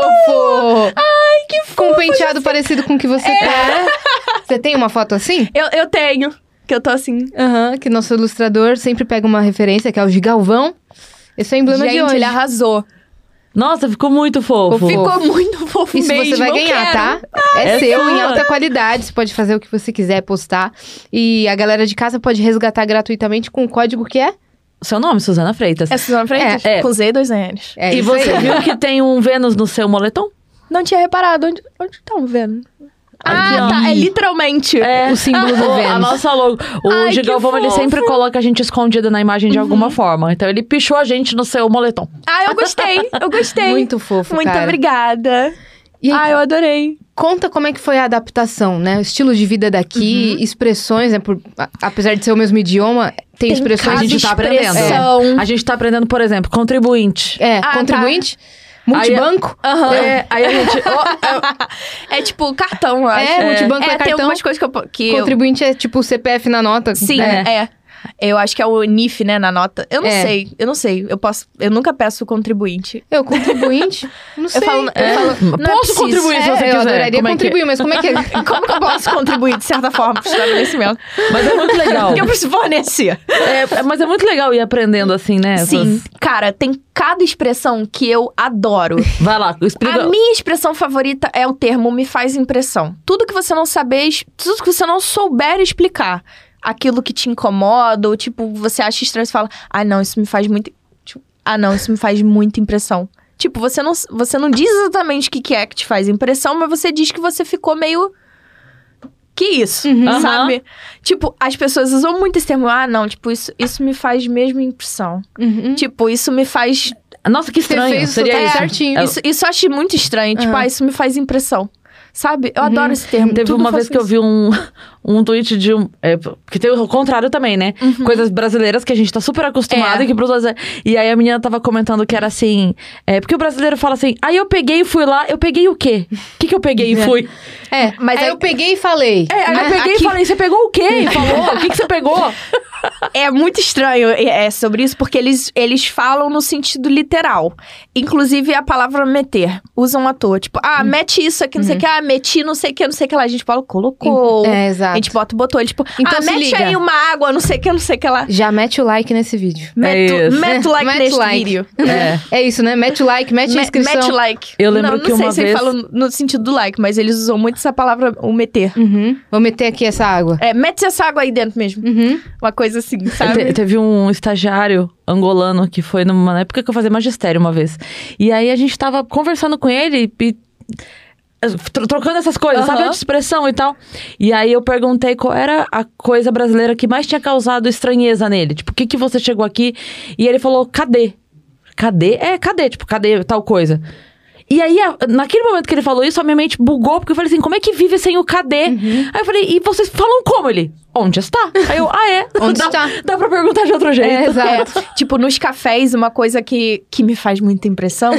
fofo! Ai, que fofo! Com um penteado parecido com o que você tá. Você tem uma foto assim? Eu, eu tenho, que eu tô assim... Aham, que nosso ilustrador sempre pega uma referência, que é o Gigalvão. Esse é o emblema de Gente, hoje. ele arrasou. Nossa, ficou muito fofo. Fofo. Ficou muito fofo Isso mesmo. você vai eu ganhar, quero. tá? É, É seu, sua. em alta qualidade. Você pode fazer o que você quiser, postar. E a galera de casa pode resgatar gratuitamente com o código que é? Seu nome, Suzana Freitas. É Suzana Freitas? É, é. Com Z e dois N's. É E isso você aí. viu que tem um Vênus no seu moletom? Não tinha reparado. Onde, onde tá o Vênus? Aqui, Ah, ó. tá. É literalmente. O símbolo do O- Vênus. A nossa logo. O Ai, que Gigalvão, ele fofo. sempre coloca a gente escondida na imagem de alguma forma. Então, ele pichou a gente no seu moletom. Ah, eu gostei. Eu gostei. Muito fofo, Muito cara. obrigada. E aí, Ah, eu adorei. conta como é que foi a adaptação, né? O estilo de vida daqui, expressões, né? Por, a- apesar de ser o mesmo idioma, tem, Tem expressões cada A gente tá aprendendo. expressão. A gente tá aprendendo, por exemplo, contribuinte. É, Ah, contribuinte, multibanco. Aham. É, aí a gente. ó, É tipo cartão, eu acho. É, multibanco é é, tem cartão. algumas coisas que eu... Que eu... Contribuinte é tipo o C P F na nota. Sim, né? é. Eu acho que é o N I F, né, na nota. Eu não É. sei, eu não sei. Eu posso... Eu nunca peço contribuinte. Eu, contribuinte? Não sei. Eu falo... Eu É. falo não é Posso preciso. contribuir se É, você eu quiser. adoraria Como é que é? contribuir, mas como é que é? Como que eu posso contribuir, de certa forma, pro estabelecimento? Mas é muito legal. Porque eu preciso fornecer. É, é, mas é muito legal ir aprendendo assim, né? Sim. essas- Cara, tem cada expressão que eu adoro. Vai lá, explica. A minha expressão favorita é o termo me faz impressão. Tudo que você não saber, tudo que você não souber explicar. Aquilo que te incomoda, ou tipo, você acha estranho, você fala, ah, não, isso me faz muito... Tipo, ah, não, isso me faz muita impressão. Tipo, você não, você não diz exatamente o que que é que te faz impressão, mas você diz que você ficou meio... Que isso, Uhum. sabe? Tipo, as pessoas usam muito esse termo. Ah, não, tipo, isso, isso me faz mesmo impressão. Uhum. Tipo, isso me faz... Nossa, que Você estranho. fez o Seria sotaque isso. certinho. É, Isso, isso eu acho muito estranho. Tipo, Aham. ah, isso me faz impressão. Sabe? Eu adoro esse termo. Teve Tudo uma faço vez que eu isso. vi um, um tweet de um. É, que tem o contrário também, né? Coisas brasileiras que a gente tá super acostumado É. e que pros outros é- E aí a menina tava comentando que era assim. É, porque o brasileiro fala assim: aí eu peguei e fui lá, eu peguei o quê? O que, que eu peguei e fui? É, Mas aí aí- eu peguei e falei. É, aí né? eu peguei Aqui- e falei: você pegou o quê? E falou: o que, que você pegou? é muito estranho é, sobre isso, porque eles, eles falam no sentido literal. Inclusive, a palavra meter. Usam à toa. Tipo, ah, hum. mete isso aqui, não sei o que. Ah, meti não sei o que, não sei o que lá. A gente fala, colocou. É, exato. A gente bota, botou. Ele, tipo, então, ah, se mete liga. aí uma água, não sei o que, não sei o que lá. Já mete o like nesse vídeo. Mete É isso. mete o like Mete nesse like. vídeo. É. É isso, né? Mete o like, mete a Me- inscrição. Mete like. Eu lembro não, que não sei uma se ele vez- fala no sentido do like, mas eles usam muito essa palavra, o meter. Uhum. Vou meter aqui essa água. É, mete essa água aí dentro mesmo. Uhum. Uma coisa assim, sabe? Te- teve um estagiário angolano que foi numa época que eu fazia magistério uma vez. E aí a gente tava conversando com ele e tro- trocando essas coisas, sabe? Aham. De expressão e tal. E aí eu perguntei qual era a coisa brasileira que mais tinha causado estranheza nele. Tipo, o que que você chegou aqui? E ele falou, cadê? Cadê? É, cadê? Tipo, cadê tal coisa? E aí, a- naquele momento que ele falou isso, a minha mente bugou, porque eu falei assim, como é que vive sem o cadê? Aí eu falei, e vocês falam como ele? Onde está? Aí eu, ah, é? Onde dá, está? Dá pra perguntar de outro jeito. É, exato. É, tipo, nos cafés, uma coisa que, que me faz muita impressão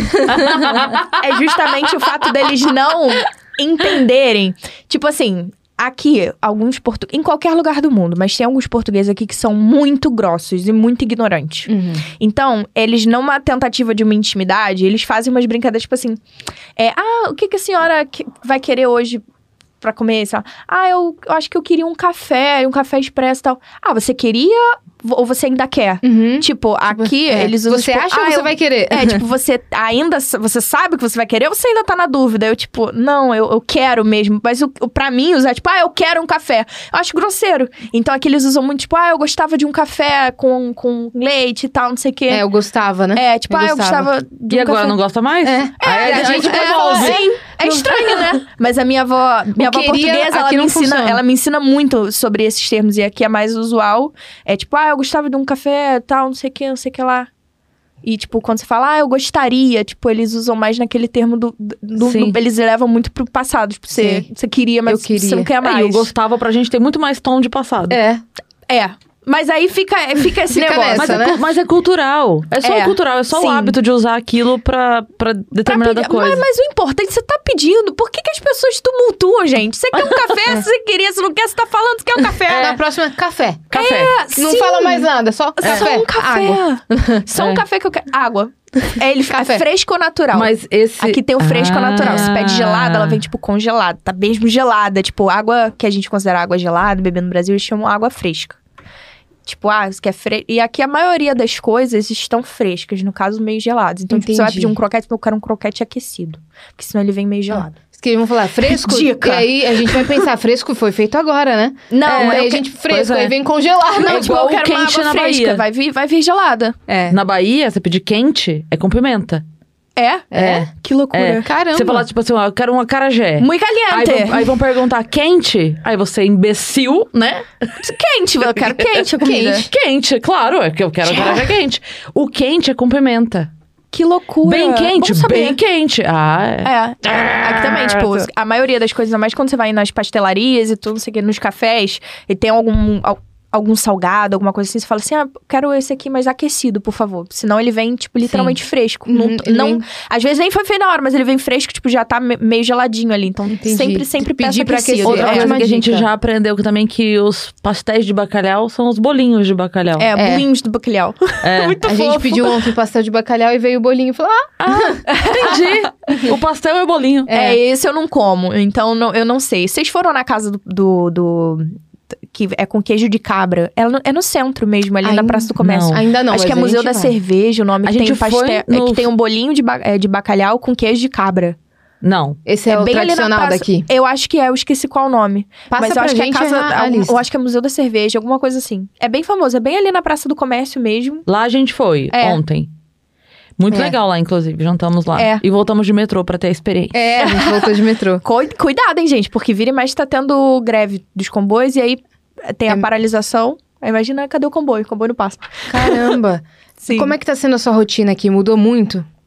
é justamente o fato deles não entenderem. Tipo assim, aqui, alguns portugueses, em qualquer lugar do mundo, mas tem alguns portugueses aqui que são muito grossos e muito ignorantes. Uhum. Então, eles, numa tentativa de uma intimidade, eles fazem umas brincadeiras, tipo assim, é, ah, o que, que a senhora que- vai querer hoje pra comer? Sei lá, ah, eu, eu acho que eu queria um café, um café expresso e tal. Ah, você queria ou você ainda quer? Uhum. Tipo, aqui É. eles usam, Você tipo, acha ah, ou você eu- vai querer? É, tipo, você ainda... Você sabe o que você vai querer ou você ainda tá na dúvida? Eu, tipo, não, eu, eu quero mesmo. Mas o, o, pra mim, usar, tipo, ah, eu quero um café. Eu acho grosseiro. Então, aqui eles usam muito, tipo, ah, eu gostava de um café com, com leite e tal, não sei o quê. É, eu gostava, né? É, tipo, eu ah, eu gostava. gostava de E um agora, café. não gosta mais? É. Aí É, a gente é, devolve. Sim, é estranho, né? Mas a minha avó, minha avó queria, portuguesa, ela aqui me, não ensina, funciona. ela me ensina muito sobre esses termos. E aqui é mais usual. É tipo, ah, eu gostava de um café, tal, não sei o que, não sei o que lá. E, tipo, quando você fala, ah, eu gostaria, tipo, eles usam mais naquele termo do... do, Sim. do eles levam muito pro passado. Tipo, você, Sim. você queria, mas Eu queria. você não quer mais. É, e eu gostava pra gente ter muito mais tom de passado. É. É. Mas aí fica, fica esse Fica negócio. Mas, nessa, é, né? cu- mas é cultural. É só É, cultural, é só sim. o hábito de usar aquilo pra, pra determinada Pra pedir- coisa. Mas, mas o importante, você tá pedindo. Por que, que as pessoas tumultuam, gente? Você quer um café, se você queria, se não quer, você tá falando que quer um café. Na próxima, café. Café. É, Não sim. fala mais nada, só café. Só um café. Água. Só É. um café que eu quero. Água. É, ele fica Café. fresco ou natural. Mas esse... Aqui tem o fresco ou Ah. natural. Se pede gelada, ela vem, tipo, congelada. Tá mesmo gelada. Tipo, água que a gente considera água gelada, beber no Brasil, eles chamam água fresca. Tipo, ah, isso que é fresco. E aqui a maioria das coisas estão frescas, no caso, meio geladas. Então, tipo, você vai Entendi. pedir um croquete, eu quero um croquete aquecido. Porque senão ele vem meio gelado. Isso que vamos falar, fresco? Dica. E aí a gente vai pensar, fresco foi feito agora, né? Não, é, eu aí a que- gente Pois fresco, é. aí vem congelado. Não, É tipo, igual eu quero o uma quente água na fresca. Bahia. Vai vir, vai vir gelada. É. Na Bahia, você pedir quente, é com pimenta. É? É. Que loucura. É. Caramba. Você fala, tipo assim, ó, eu quero um acarajé. Muito Aí caliente. vão, aí vão perguntar, quente? Aí você, imbecil, né? Quente, eu quero quente a comida. Quente. Quente, claro, é que eu quero acarajé quente. O quente é com pimenta. Que loucura. Bem quente, Bom saber. bem quente. Ah, é. É, aqui também, tipo, a maioria das coisas, ainda mais quando você vai nas pastelarias e tudo, não sei o que, nos cafés, e tem algum, al- algum salgado, alguma coisa assim, você fala assim, ah, quero esse aqui, mas aquecido, por favor. Senão ele vem, tipo, literalmente fresco. Uhum, não, ele não- vem- Às vezes nem foi feito na hora, mas ele vem fresco, tipo, já tá me- meio geladinho ali. Então, Entendi. sempre, sempre Pedir peça pra aquecido. aquecer. Outra É, coisa uma que a gente dica. já aprendeu também que os pastéis de bacalhau são os bolinhos de bacalhau. É, É. bolinhos do bacalhau. É. Muito A fofo. gente pediu ontem pastel de bacalhau e veio o bolinho e falou, ah, Entendi. O pastel é o bolinho. É, esse eu não como, então não- eu não sei. Vocês foram na casa do... do, do- que é com queijo de cabra. É no, é no centro mesmo, ali na Ainda Praça do Comércio. não. ainda não. Acho mas que é a Museu gente da vai. Cerveja, o nome A que tem gente foi pastel. É no- que tem um bolinho de, ba- é, de bacalhau com queijo de cabra. Não. Esse é, o bem ali na tradicional praça. daqui. Eu acho que é, eu esqueci qual o nome. Passa Mas eu pra acho gente que é casa. a, a algum- lista. eu acho que é Museu da Cerveja, alguma coisa assim. É bem famoso, é bem ali na Praça do Comércio mesmo. Lá a gente foi, É. ontem. Muito É. legal lá, inclusive. Jantamos lá. É. E voltamos de metrô pra ter a experiência. É, a gente voltou de metrô. Coi- Cuidado, hein, gente, porque vira e mexe tá tendo greve dos comboios e aí tem a É. paralisação. Aí imagina, cadê o comboio? O comboio não passa. Caramba. Sim. Como é que tá sendo a sua rotina aqui? Mudou muito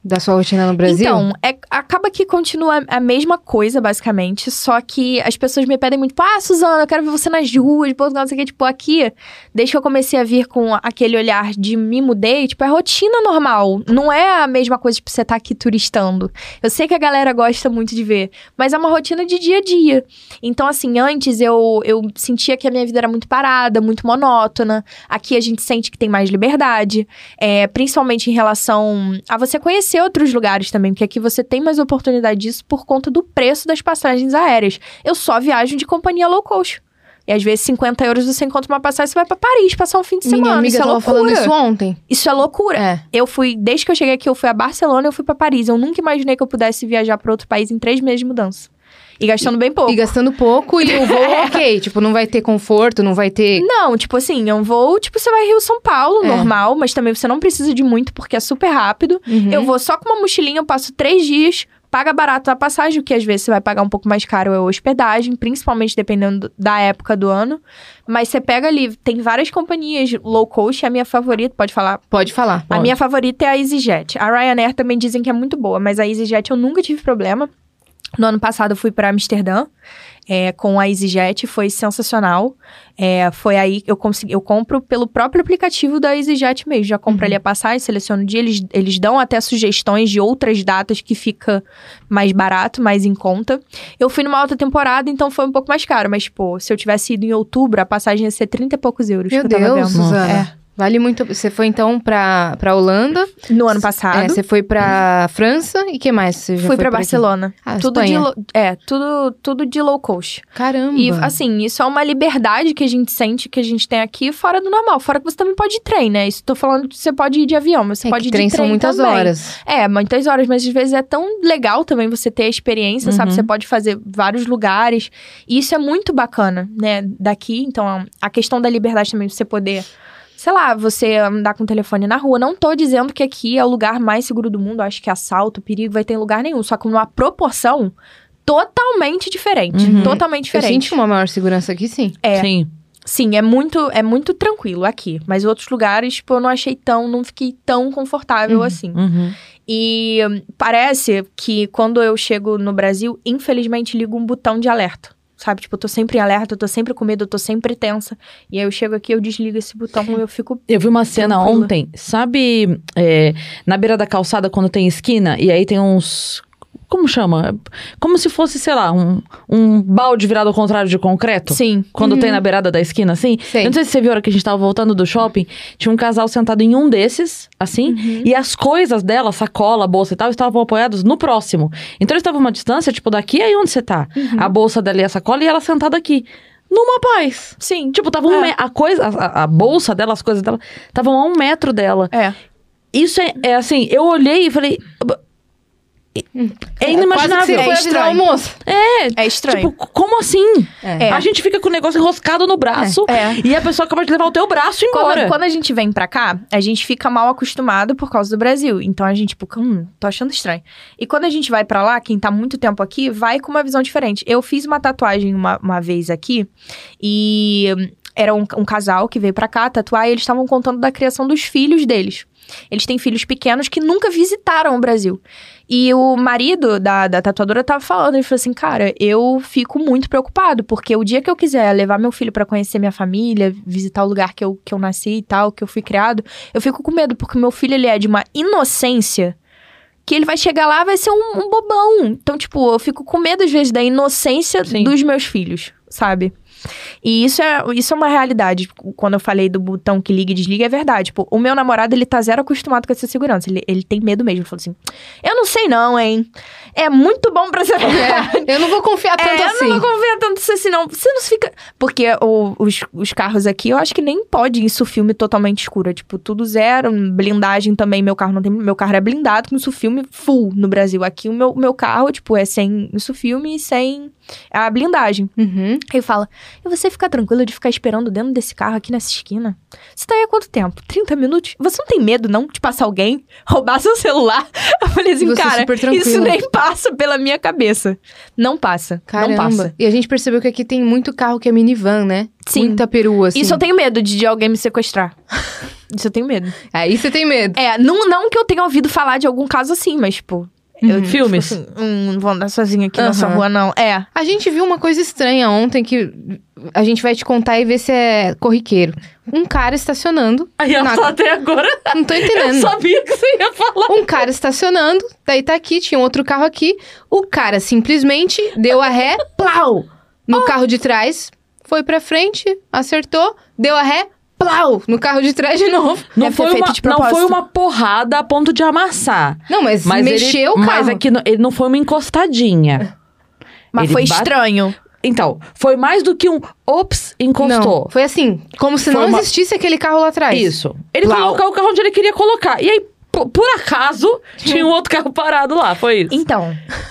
Da sua rotina no Brasil? Então, é, acaba que continua a mesma coisa, basicamente. Só que as pessoas me pedem muito, tipo, ah, Suzana, eu quero ver você nas ruas, Portugal, não sei o que. Tipo, aqui, desde que eu comecei a vir com aquele olhar de me mudei, tipo, é rotina normal. Não é a mesma coisa, tipo, você tá aqui turistando. Eu sei que a galera gosta muito de ver, mas é uma rotina de dia a dia. Então, assim, antes eu, eu sentia que a minha vida era muito parada, muito monótona. Aqui a gente sente que tem mais liberdade, é, principalmente em relação a você conhecer outros lugares também, porque aqui você tem mais oportunidade disso por conta do preço das passagens aéreas. Eu só viajo de companhia low cost. E às vezes cinquenta euros você encontra uma passagem e você vai pra Paris passar um fim de semana. Minha amiga isso é tava loucura. falando isso ontem. Isso é loucura. É. Eu fui, desde que eu cheguei aqui, eu fui a Barcelona e eu fui pra Paris. Eu nunca imaginei que eu pudesse viajar pra outro país em três meses de mudança. E gastando bem pouco. E gastando pouco e o voo ok. Tipo, não vai ter conforto, não vai ter... Não, tipo assim, é um voo, tipo, você vai Rio-São Paulo, É. normal. Mas também você não precisa de muito, porque é super rápido. Uhum. Eu vou só com uma mochilinha, eu passo três dias, paga barato a passagem, o que às vezes você vai pagar um pouco mais caro é a hospedagem, principalmente dependendo da época do ano. Mas você pega ali, tem várias companhias low cost, a minha favorita, pode falar? Pode falar. A minha favorita é a EasyJet. A Ryanair também dizem que é muito boa, mas a EasyJet eu nunca tive problema. No ano passado eu fui para Amsterdã é, com a EasyJet, foi sensacional. É, foi aí que eu consegui, eu compro pelo próprio aplicativo da EasyJet mesmo. Já compro Uhum. ali a passagem, seleciono o dia, eles, eles dão até sugestões de outras datas que fica mais barato, mais em conta. Eu fui numa alta temporada, então foi um pouco mais caro, mas, pô, se eu tivesse ido em outubro, a passagem ia ser trinta e poucos euros. Meu que eu tava Deus, vendo. Suzana. É. Vale muito... Você foi, então, pra, pra Holanda. No ano passado. É, você foi pra França. E que mais? Você já Fui foi pra por aqui? Barcelona. Ah, tudo de, Espanha. lo- é, tudo, tudo de low cost. Caramba. E, assim, isso é uma liberdade que a gente sente, que a gente tem aqui, fora do normal. Fora que você também pode ir de trem, né? Isso tô falando que você pode ir de avião, mas você é, pode que ir trem de trem são muitas também. horas. É, muitas horas, mas às vezes é tão legal também você ter a experiência, sabe? Você pode fazer vários lugares. E isso é muito bacana, né? Daqui, então, a questão da liberdade também, você poder... Sei lá, você andar com o telefone na rua. Não tô dizendo que aqui é o lugar mais seguro do mundo. Acho que assalto, perigo vai ter em lugar nenhum. Só que numa proporção totalmente diferente. Uhum. Totalmente Eu diferente. senti uma maior segurança aqui, sim. É. Sim. Sim, é muito, é muito tranquilo aqui. Mas outros lugares, tipo, eu não achei tão... Não fiquei tão confortável assim. Uhum. E hum, parece que quando eu chego no Brasil, infelizmente, ligo um botão de alerta. Sabe? Tipo, eu tô sempre em alerta, eu tô sempre com medo, eu tô sempre tensa. E aí eu chego aqui, eu desligo esse botão e eu fico... Eu vi uma cena Tranquila. ontem, sabe, é, na beira da calçada, quando tem esquina, e aí tem uns... Como chama? Como se fosse, sei lá, um, um balde virado ao contrário de concreto. Sim. Quando tem na beirada da esquina, assim. Sei. Eu não sei se você viu a hora que a gente tava voltando do shopping. Tinha um casal sentado em um desses, assim. E as coisas dela, sacola, bolsa e tal, estavam apoiadas no próximo. Então eles estavam uma distância, tipo, daqui aí onde você tá. A bolsa dela e a sacola e ela sentada aqui. Numa paz. Sim. Tipo, tava um É. me- a coisa, a, a bolsa dela, as coisas dela, estavam a um metro dela. É. Isso é, é assim, eu olhei e falei... É inimaginável. Quase que você É foi avisar o estranho. almoço. É, É estranho. tipo, como assim? É. A gente fica com o negócio enroscado no braço É. e a pessoa acaba de levar o teu braço embora. Quando, quando a gente vem pra cá, a gente fica mal acostumado por causa do Brasil. Então a gente, tipo, hum, tô achando estranho. E quando a gente vai pra lá, quem tá muito tempo aqui, vai com uma visão diferente. Eu fiz uma tatuagem uma, uma vez aqui e hum, era um, um casal que veio pra cá tatuar e eles estavam contando da criação dos filhos deles. Eles têm filhos pequenos que nunca visitaram o Brasil. E o marido da, da tatuadora tava falando, ele falou assim, cara, eu fico muito preocupado, porque o dia que eu quiser levar meu filho pra conhecer minha família, visitar o lugar que eu, que eu nasci e tal, que eu fui criado, eu fico com medo, porque meu filho, ele é de uma inocência que ele vai chegar lá, vai ser um, um bobão. Então, tipo, eu fico com medo, às vezes, da inocência Sim. dos meus filhos, sabe? E isso é, isso é uma realidade. Quando eu falei do botão que liga e desliga, é verdade. Tipo, o meu namorado, ele tá zero acostumado com essa segurança. Ele, ele tem medo mesmo. Ele falou assim, eu não sei não, hein? É muito bom pra ser verdade. É, eu não vou confiar tanto É, assim. eu não vou confiar tanto assim, não. Você não fica... Porque o- os, os carros aqui, eu acho que nem pode isso filme totalmente escuro. É, tipo, tudo zero. Blindagem também, meu carro não tem... Meu carro é blindado com isso filme full no Brasil. Aqui o meu, meu carro, tipo, é sem isso filme e sem a blindagem. Uhum. Aí fala, e você fica tranquila de ficar esperando dentro desse carro aqui nessa esquina? Você tá aí há quanto tempo? trinta minutos? Você não tem medo, não, de passar alguém, roubar seu celular? Eu falei assim, Você cara, super tranquila. isso nem passa pela minha cabeça. Não passa, Caramba. não passa. E a gente percebeu que aqui tem muito carro que é minivan, né? Sim. Muita perua, assim. Isso eu tenho medo de, de alguém me sequestrar. Isso eu tenho medo. Aí você tem medo. É, não, não que eu tenha ouvido falar de algum caso assim, mas, tipo... Eu, Filmes. Tipo assim, hum, não vou andar sozinha aqui Aham. nessa rua, não. É. A gente viu uma coisa estranha ontem que a gente vai te contar e ver se é corriqueiro. Um cara estacionando. Aí ela na- tá até agora. Não tô Eu entendendo. sabia que você ia falar. Um cara estacionando, daí tá aqui, tinha um outro carro aqui. O cara simplesmente deu a ré, plau! No carro de trás, foi pra frente, acertou, deu a ré, plau! No carro de trás de novo. Não Deve ter foi, feito uma, de não propósito. foi uma porrada a ponto de amassar. Não, mas, Mas mexeu ele, o carro. Mas aqui ele não foi uma encostadinha. Mas Ele foi bate- estranho. Então, foi mais do que um ops, encostou. Não, foi assim, como se Foi não uma- existisse aquele carro lá atrás. Isso. Ele Plau. colocou o carro onde ele queria colocar. E aí, por, por acaso, tinha um outro carro parado lá. Foi isso. Então,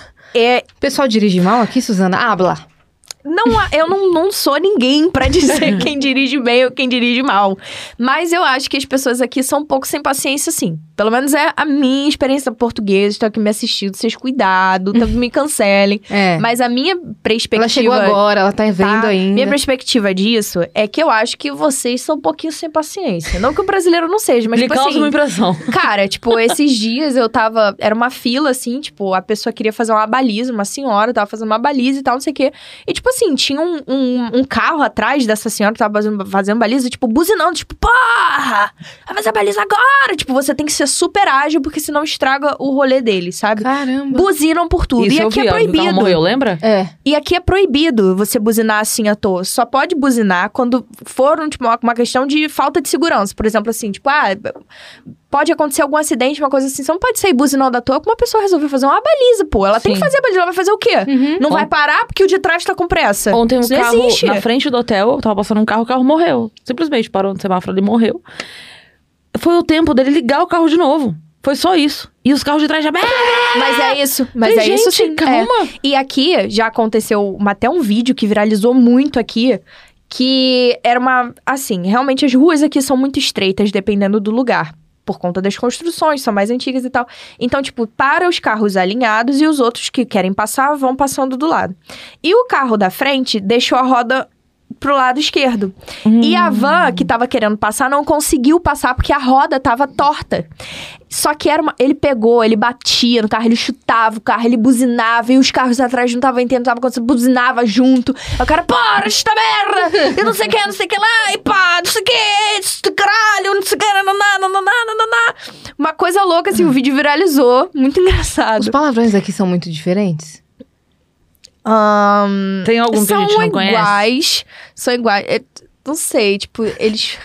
é, O pessoal dirige mal aqui, Suzana? Habla. não, há- eu não, não sou ninguém pra dizer quem dirige bem ou quem dirige mal. Mas eu acho que as pessoas aqui são um pouco sem paciência, sim. Pelo menos é a minha experiência portuguesa. Estão aqui me assistindo, vocês cuidado, tanto me cancelem. É. Mas a minha perspectiva... Ela chegou agora, ela tá vendo tá? ainda. Minha perspectiva disso é que eu acho que vocês são um pouquinho sem paciência. Não que o brasileiro não seja, mas Ele tipo causa assim... uma impressão. Cara, tipo, esses dias eu tava... Era uma fila, assim, tipo, a pessoa queria fazer uma baliza, uma senhora tava fazendo uma baliza e tal, não sei o quê. E, tipo assim, tinha um, um, um carro atrás dessa senhora que tava fazendo, fazendo baliza, tipo, buzinando, tipo, porra! Vai fazer a baliza agora! Tipo, você tem que ser super ágil, porque senão estraga o rolê dele, sabe? Caramba. Buzinam por tudo. Isso e eu aqui vi, é ó, que o carro proibido. morreu, lembra? É. E aqui é proibido você buzinar assim à toa. Só pode buzinar quando for um, tipo, uma, uma questão de falta de segurança. Por exemplo, assim, tipo, ah, pode acontecer algum acidente, uma coisa assim. Você não pode sair buzinando à toa que uma pessoa resolveu fazer uma baliza, pô. Ela tem que Sim. fazer a baliza, ela vai fazer o quê? Não vai parar porque o de trás tá com pressa. Ontem um Isso não carro existe. na frente do hotel, tava passando um carro, o carro morreu. Simplesmente parou no semáforo, ele morreu. Foi o tempo dele ligar o carro de novo. Foi só isso. E os carros de trás já... Mas é isso. Mas Falei, é isso gente, sim. calma. É. E aqui já aconteceu uma- até um vídeo que viralizou muito aqui. Que era uma... Assim, realmente as ruas aqui são muito estreitas, dependendo do lugar. Por conta das construções, são mais antigas e tal. Então, tipo, para os carros alinhados e os outros que querem passar vão passando do lado. E o carro da frente deixou a roda pro lado esquerdo. E a van que tava querendo passar não conseguiu passar porque a roda tava torta. Só que era uma... ele pegou, ele batia no carro, ele chutava o carro, ele buzinava e os carros atrás não estavam entendendo, tava acontecendo, buzinava junto. Aí o cara, para, esta merda! Eu não sei o que, não sei o que lá, e pá, não sei o que, isso, caralho, não sei o que, nananá, nananá, nananá. Uma coisa louca, assim, o vídeo viralizou, muito engraçado. Os palavrões aqui são muito diferentes? Ahn, Tem algum que a são gente não conhece? iguais, são iguais, é, não sei, tipo, eles...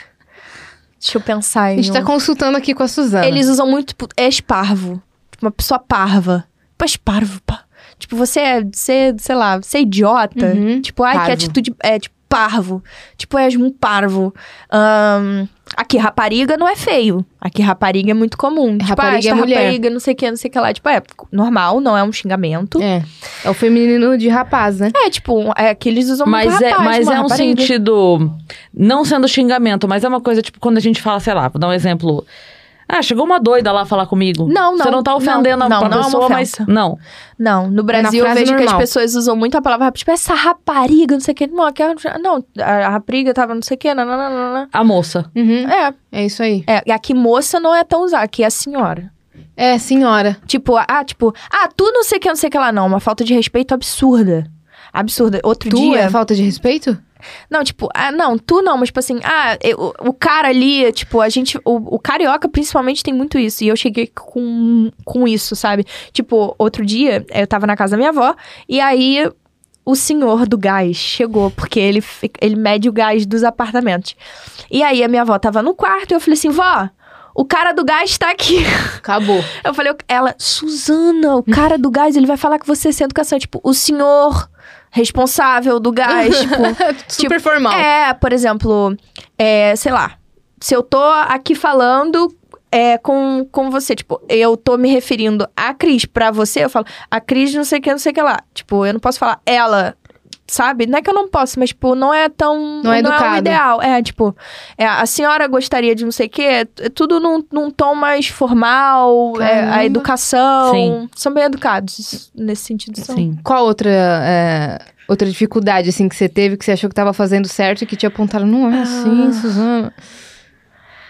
Deixa eu pensar A em gente um. tá consultando aqui com a Suzana. Eles usam muito, tipo, és-parvo. Tipo, uma pessoa parva. Tipo, és-parvo, pá. Tipo, você é, você, sei lá, você é idiota. Uhum. Tipo, ai, que Parvo. atitude, é, tipo, parvo. Tipo, és um parvo. Ahn, aqui, rapariga não é feio. Aqui, rapariga é muito comum. Tipo, Rapariga ah, esta é mulher. rapariga, não sei o que, não sei o que lá. Tipo, é normal, não é um xingamento. É. É o feminino de rapaz, né? É, tipo, é que eles usam muito Mas é, rapaz, mas uma é um rapariga. sentido... Não sendo xingamento, mas é uma coisa, tipo, quando a gente fala, sei lá, vou dar um exemplo... Ah, chegou uma doida lá falar comigo. Não, não, Você não tá não, ofendendo a não, a não é uma pessoa, mas... ofensa. Não. Não, no Brasil eu frase vejo que as normal. pessoas usam muito a palavra, tipo, essa rapariga, não sei o que. Não, aquela, não a rapariga tava não sei o que, não, não, não, não, não. A moça. Uhum. É, É isso aí. é, e aqui moça não é tão usada, aqui é a senhora. É, senhora. Tipo, ah, tipo, ah, tu não sei o que, não sei o que lá, não. Uma falta de respeito absurda. Absurda. Outro Tu dia... é falta de respeito? Não, tipo, ah, não, tu não, mas tipo assim, ah, eu- o cara ali, tipo, a gente, o, o carioca principalmente tem muito isso, e eu cheguei com, com isso, sabe? Tipo, outro dia, eu tava na casa da minha avó, e aí o senhor do gás chegou, porque ele, fi- ele mede o gás dos apartamentos. E aí a minha avó tava no quarto, e eu falei assim, vó, o cara do gás tá aqui. Acabou. Eu falei, ela, Suzana, o cara do gás, ele vai falar que você é sem educação. Tipo, o senhor responsável do gás, tipo... Super tipo, formal. É, por exemplo, é, sei lá, se eu tô aqui falando é, com, com você, tipo, eu tô me referindo a Cris pra você, eu falo, a Cris não sei o que, não sei o que lá. Tipo, eu não posso falar ela... Sabe? Não é que eu não posso, mas, tipo, não é tão... Não é o educado. ideal. É, tipo, é, a senhora gostaria de não sei o quê, é tudo num, num tom mais formal, é, Caramba. a educação. Sim. São bem educados nesse sentido. São. Sim. Qual outra, é, outra dificuldade, assim, que você teve, que você achou que tava fazendo certo e que te apontaram? Não é assim, Suzana.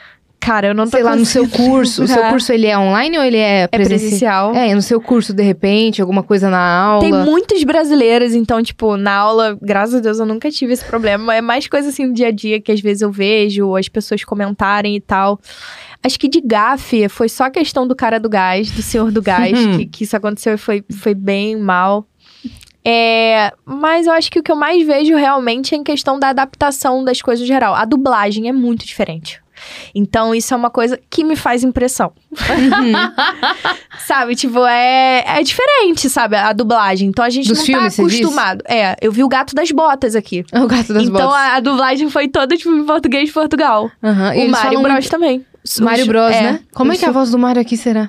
Cara, eu não tô Sei lá, no seu conseguindo. curso. O seu curso, ele é online ou ele é presencial? presencial. É, no seu curso, de repente, alguma coisa na aula. Tem muitos brasileiros, então, tipo, na aula, graças a Deus, eu nunca tive esse problema. É mais coisa, assim, do dia a dia, que às vezes eu vejo as pessoas comentarem e tal. Acho que de gafe, foi só questão do cara do gás, do senhor do gás, que, que isso aconteceu e foi, foi bem mal. É, mas eu acho que o que eu mais vejo realmente é em questão da adaptação das coisas em geral. A dublagem é muito diferente. Então, isso é uma coisa que me faz impressão. Sabe? Tipo, é, é diferente, sabe? A dublagem. Então, a gente Dos não filmes, tá você diz? acostumado. É, eu vi o Gato das Botas aqui. O gato das então, botas. a, a dublagem foi toda, tipo, em português de Portugal. Aham, e O eles Mário falam Bros muito- também. Os- Mário Bros, é, né? Como é que é a os- voz do Mário aqui será?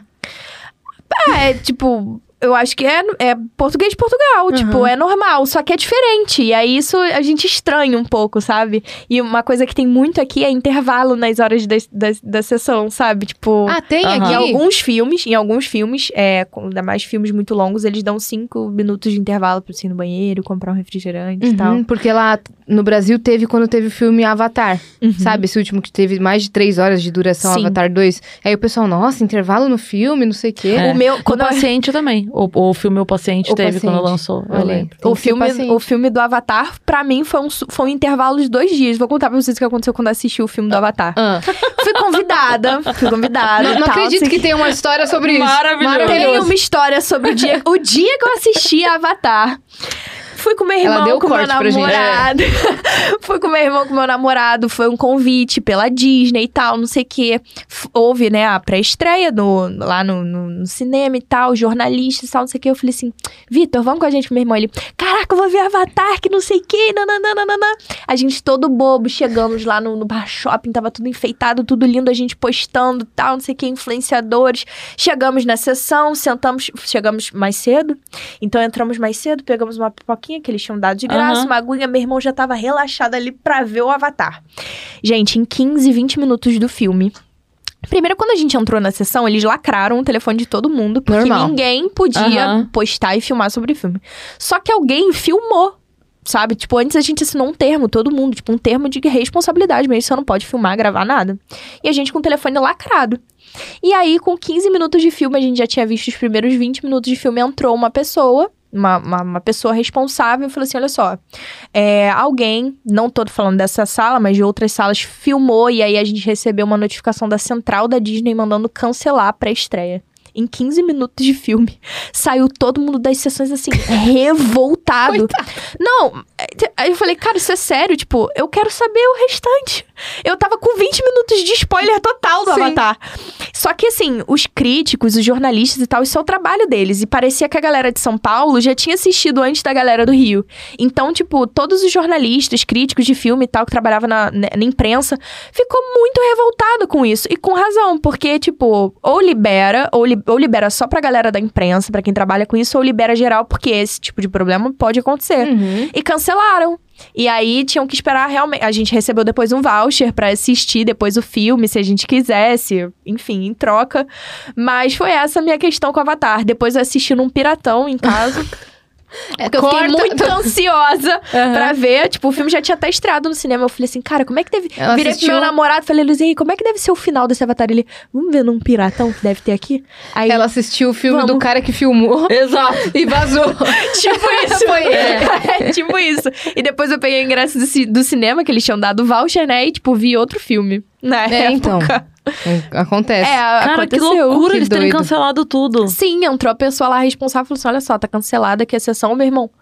É, tipo... Eu acho que é, é português de Portugal, tipo, é normal, só que é diferente. E aí isso a gente estranha um pouco, sabe? E uma coisa que tem muito aqui é intervalo nas horas da, da, da sessão, sabe? Tipo, Ah, tem Aham. aqui? em alguns filmes, em alguns filmes, é, com- ainda mais filmes muito longos, eles dão cinco minutos de intervalo pra você ir no banheiro, comprar um refrigerante e tal. Uhum, porque lá no Brasil teve quando teve o filme Avatar. Sabe? Esse último que teve mais de três horas de duração, Sim. Avatar dois. Aí o pessoal, nossa, intervalo no filme, não sei o quê. É. O meu, O quando eu- paciente também. O, o filme O Paciente O teve Paciente. quando lançou, eu Olha aí. lembro. Tem O que ser filme, paciente. o filme do Avatar, pra mim, foi um, su- foi um intervalo de dois dias. Vou contar pra vocês o que aconteceu quando eu assisti o filme do Avatar. Ah. Fui convidada, fui convidada. Não, e não tal, acredito sei que tem uma história sobre isso. Maravilhoso. Tem uma história sobre o dia, o dia que eu assisti Avatar. Fui com meu irmão, Ela deu com meu corte pra gente. namorado. Fui com meu irmão, com meu namorado. Foi um convite pela Disney e tal, não sei o quê. F- Houve, né, a pré-estreia no, lá no, no- no cinema e tal, jornalistas e tal, não sei o quê. Eu falei assim, Vitor, vamos com a gente, meu irmão. Ele, caraca, eu vou ver Avatar, que não sei o quê, nananana. A gente todo bobo, chegamos lá no, no bar shopping, tava tudo enfeitado, tudo lindo, a gente postando e tal, não sei o quê, influenciadores. Chegamos na sessão, sentamos, chegamos mais cedo. Então entramos mais cedo, pegamos uma pipoquinha que eles tinham dado de graça, Aham. uma aguinha, meu irmão já tava relaxado ali pra ver o Avatar. Gente, em quinze, vinte minutos do filme. Primeiro, quando a gente entrou na sessão, eles lacraram o telefone de todo mundo, porque Normal. ninguém podia Aham. postar e filmar sobre o filme. Só que alguém filmou. Sabe? Tipo, antes a gente assinou um termo, todo mundo, tipo, um termo de responsabilidade mesmo, você não pode filmar, gravar nada. E a gente com o telefone lacrado. E aí, com quinze minutos de filme, a gente já tinha visto os primeiros vinte minutos de filme, entrou uma pessoa, uma, uma, uma pessoa responsável, e falou assim, olha só, é, alguém, não tô falando dessa sala, mas de outras salas, filmou, e aí a gente recebeu uma notificação da central da Disney mandando cancelar a pré-estreia. Em quinze minutos de filme, saiu todo mundo das sessões, assim, revoltado. Não, aí eu falei, cara, isso é sério? Tipo, eu quero saber o restante. Eu tava com vinte minutos de spoiler total do Sim. Avatar. Só que, assim, os críticos, os jornalistas e tal, isso é o trabalho deles. E parecia que a galera de São Paulo já tinha assistido antes da galera do Rio. Então, tipo, todos os jornalistas, críticos de filme e tal, que trabalhavam na, na, na imprensa, ficou muito revoltado com isso. E com razão, porque, tipo, ou libera, ou, li, ou libera só pra galera da imprensa, pra quem trabalha com isso, ou libera geral, porque esse tipo de problema pode acontecer. Uhum. E cancelaram. E aí, tinham que esperar realmente... A gente recebeu depois um voucher pra assistir depois o filme, se a gente quisesse. Enfim, em troca. Mas foi essa a minha questão com o Avatar. Depois eu assisti num piratão em casa. Porque eu fiquei corta. muito ansiosa pra ver. Tipo, o filme já tinha até estreado no cinema. Eu falei assim, cara, como é que deve... Ela Virei assistiu- pro meu namorado, falei, Luizinho, como é que deve ser o final desse Avatar? Ele, vamos ver num piratão que deve ter aqui? Aí, Ela assistiu o filme Vamos. do cara que filmou Exato. e vazou. tipo isso. Foi é. tipo isso. E depois eu peguei o ingresso do, ci- do cinema, que eles tinham dado voucher, né? E, tipo, vi outro filme. Na É, época. então. Acontece. É, Cara, aconteceu. que loucura Que eles terem doido. cancelado tudo. Sim, entrou a pessoa lá responsável e falou assim, olha só, tá cancelada aqui a sessão, meu irmão.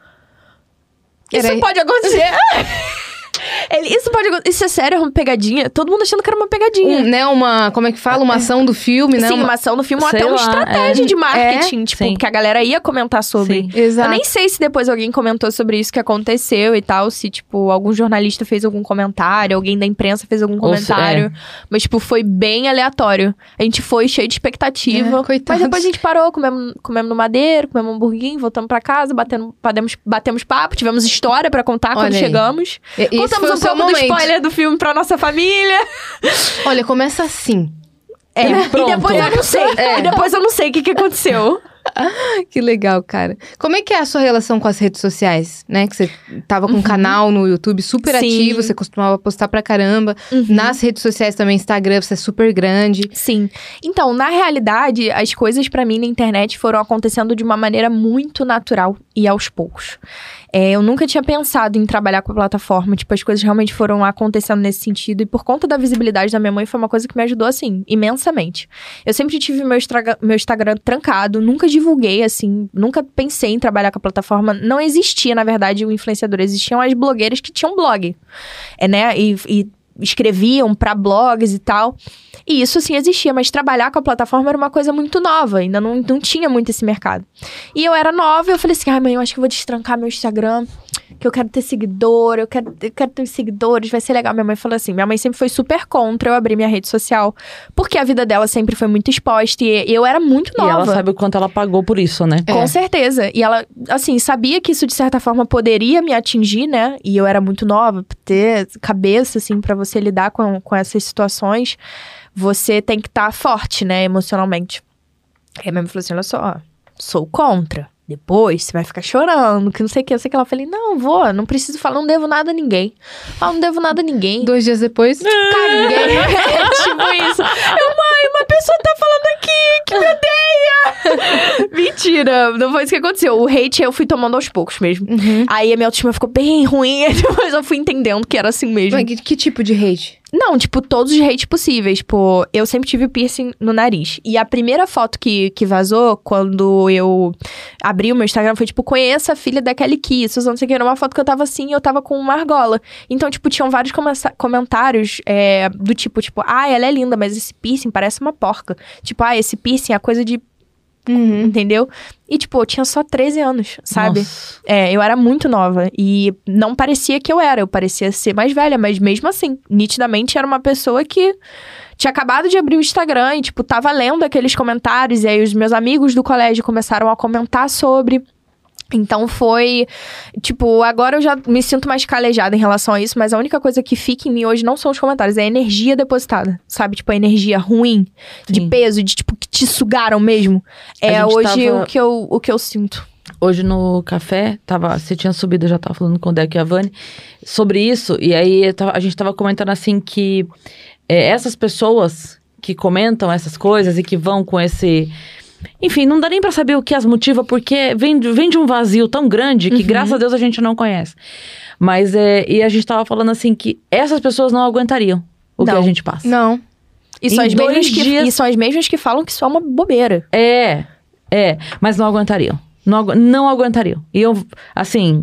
Isso Era- pode acontecer. Ele, isso pode acontecer. Isso é sério, é uma pegadinha. Todo mundo achando que era uma pegadinha. Um, né, uma... Como é que fala? Uma ação do filme, né? Sim, uma... uma ação no filme, ou Sei até uma lá, estratégia é. de marketing, É, tipo, sim. que a galera ia comentar sobre. Sim. Exato. Eu nem sei se depois alguém comentou sobre isso que aconteceu e tal, se, tipo, algum jornalista fez algum comentário, alguém da imprensa fez algum Ou se- comentário. Mas, tipo, foi bem aleatório. A gente foi cheio de expectativa. É, coitados. Mas depois a gente parou, comemos, comemos no Madeiro, comemos um hamburguinho, voltamos pra casa, batendo, batemos, batemos papo, tivemos história pra contar quando Olha aí. chegamos. E- esse Contamos foi o um seu pouco do momento. spoiler do filme pra nossa família. Olha, começa assim. É, e Pronto. depois eu não sei. E depois eu não sei o que, que aconteceu. Que legal, cara. Como é que é a sua relação com as redes sociais, né? Que você tava com um canal no YouTube super Sim. ativo, você costumava postar pra caramba. Uhum. Nas redes sociais também, Instagram, você é super grande. Sim. Então, na realidade, as coisas pra mim na internet foram acontecendo de uma maneira muito natural e aos poucos. É, eu nunca tinha pensado em trabalhar com a plataforma. Tipo, as coisas realmente foram acontecendo nesse sentido. E por conta da visibilidade da minha mãe, foi uma coisa que me ajudou, assim, imensamente. Eu sempre tive meu, extra... meu Instagram trancado. Nunca divulguei, assim. Nunca pensei em trabalhar com a plataforma. Não existia, na verdade, o influenciador. Existiam as blogueiras que tinham blog. É, né? E... e escreviam pra blogs e tal. E isso, sim, existia. Mas trabalhar com a plataforma era uma coisa muito nova. Ainda não, não tinha muito esse mercado. E eu era nova e eu falei assim, ai, mãe, eu acho que eu vou destrancar meu Instagram. Que eu quero ter seguidor, eu quero, eu quero ter seguidores, vai ser legal. Minha mãe falou assim, minha mãe sempre foi super contra eu abrir minha rede social. Porque a vida dela sempre foi muito exposta e eu era muito nova. E ela sabe o quanto ela pagou por isso, né? Com É. certeza. E ela, assim, sabia que isso, de certa forma, poderia me atingir, né? E eu era muito nova. Ter cabeça, assim, pra você lidar com, com essas situações, você tem que estar forte, né? Emocionalmente. Aí a minha mãe falou assim, olha só, sou contra. Depois você vai ficar chorando, que não sei o que, não sei o que. Ela falei, não, vou, não preciso falar, não devo nada a ninguém. Ah, não devo nada a ninguém. Dois dias depois... Caguei. É tipo isso. Eu, mãe, uma pessoa tá falando aqui que me odeia. Mentira, não foi isso que aconteceu. O hate eu fui tomando aos poucos mesmo. Uhum. Aí a minha autoestima ficou bem ruim, e depois eu fui entendendo que era assim mesmo. Mas que, que tipo de hate? Não, tipo, todos os hates possíveis. Tipo, eu sempre tive piercing no nariz. E a primeira foto que, que vazou, quando eu abri o meu Instagram, foi tipo, conheça a filha da Kelly Kiss, não sei o que. Era uma foto que eu tava assim, e eu tava com uma argola. Então, tipo, tinham vários come- comentários é, do tipo, tipo, ah, ela é linda, mas esse piercing parece uma porca. Tipo, ah, esse piercing é coisa de... Uhum. Entendeu? E, tipo, eu tinha só treze anos, sabe? Nossa. É, eu era muito nova. E não parecia que eu era. Eu parecia ser mais velha. Mas mesmo assim, nitidamente era uma pessoa que tinha acabado de abrir o Instagram e, tipo, tava lendo aqueles comentários. E aí os meus amigos do colégio começaram a comentar sobre... Então foi, tipo, agora eu já me sinto mais calejada em relação a isso, mas a única coisa que fica em mim hoje não são os comentários, é a energia depositada, sabe? Tipo, a energia ruim, de Sim. peso, de tipo, que te sugaram mesmo. A É gente hoje tava- o, que eu, o que eu sinto. Hoje no café, tava, você tinha subido, eu já tava falando com o Deco e a Vani sobre isso, e aí eu tava- a gente tava comentando assim que é, essas pessoas que comentam essas coisas e que vão com esse... Enfim, não dá nem pra saber o que as motiva, porque vem, de- vem de um vazio tão grande que, graças a Deus, a gente não conhece. Mas, é, e a gente tava falando assim que essas pessoas não aguentariam o que Não. a gente passa. Não. E são, Em as mesmas dois que, dias- e são as mesmas que falam que isso é uma bobeira. É, é, mas não aguentariam. Não, agu- não aguentariam. E eu, assim,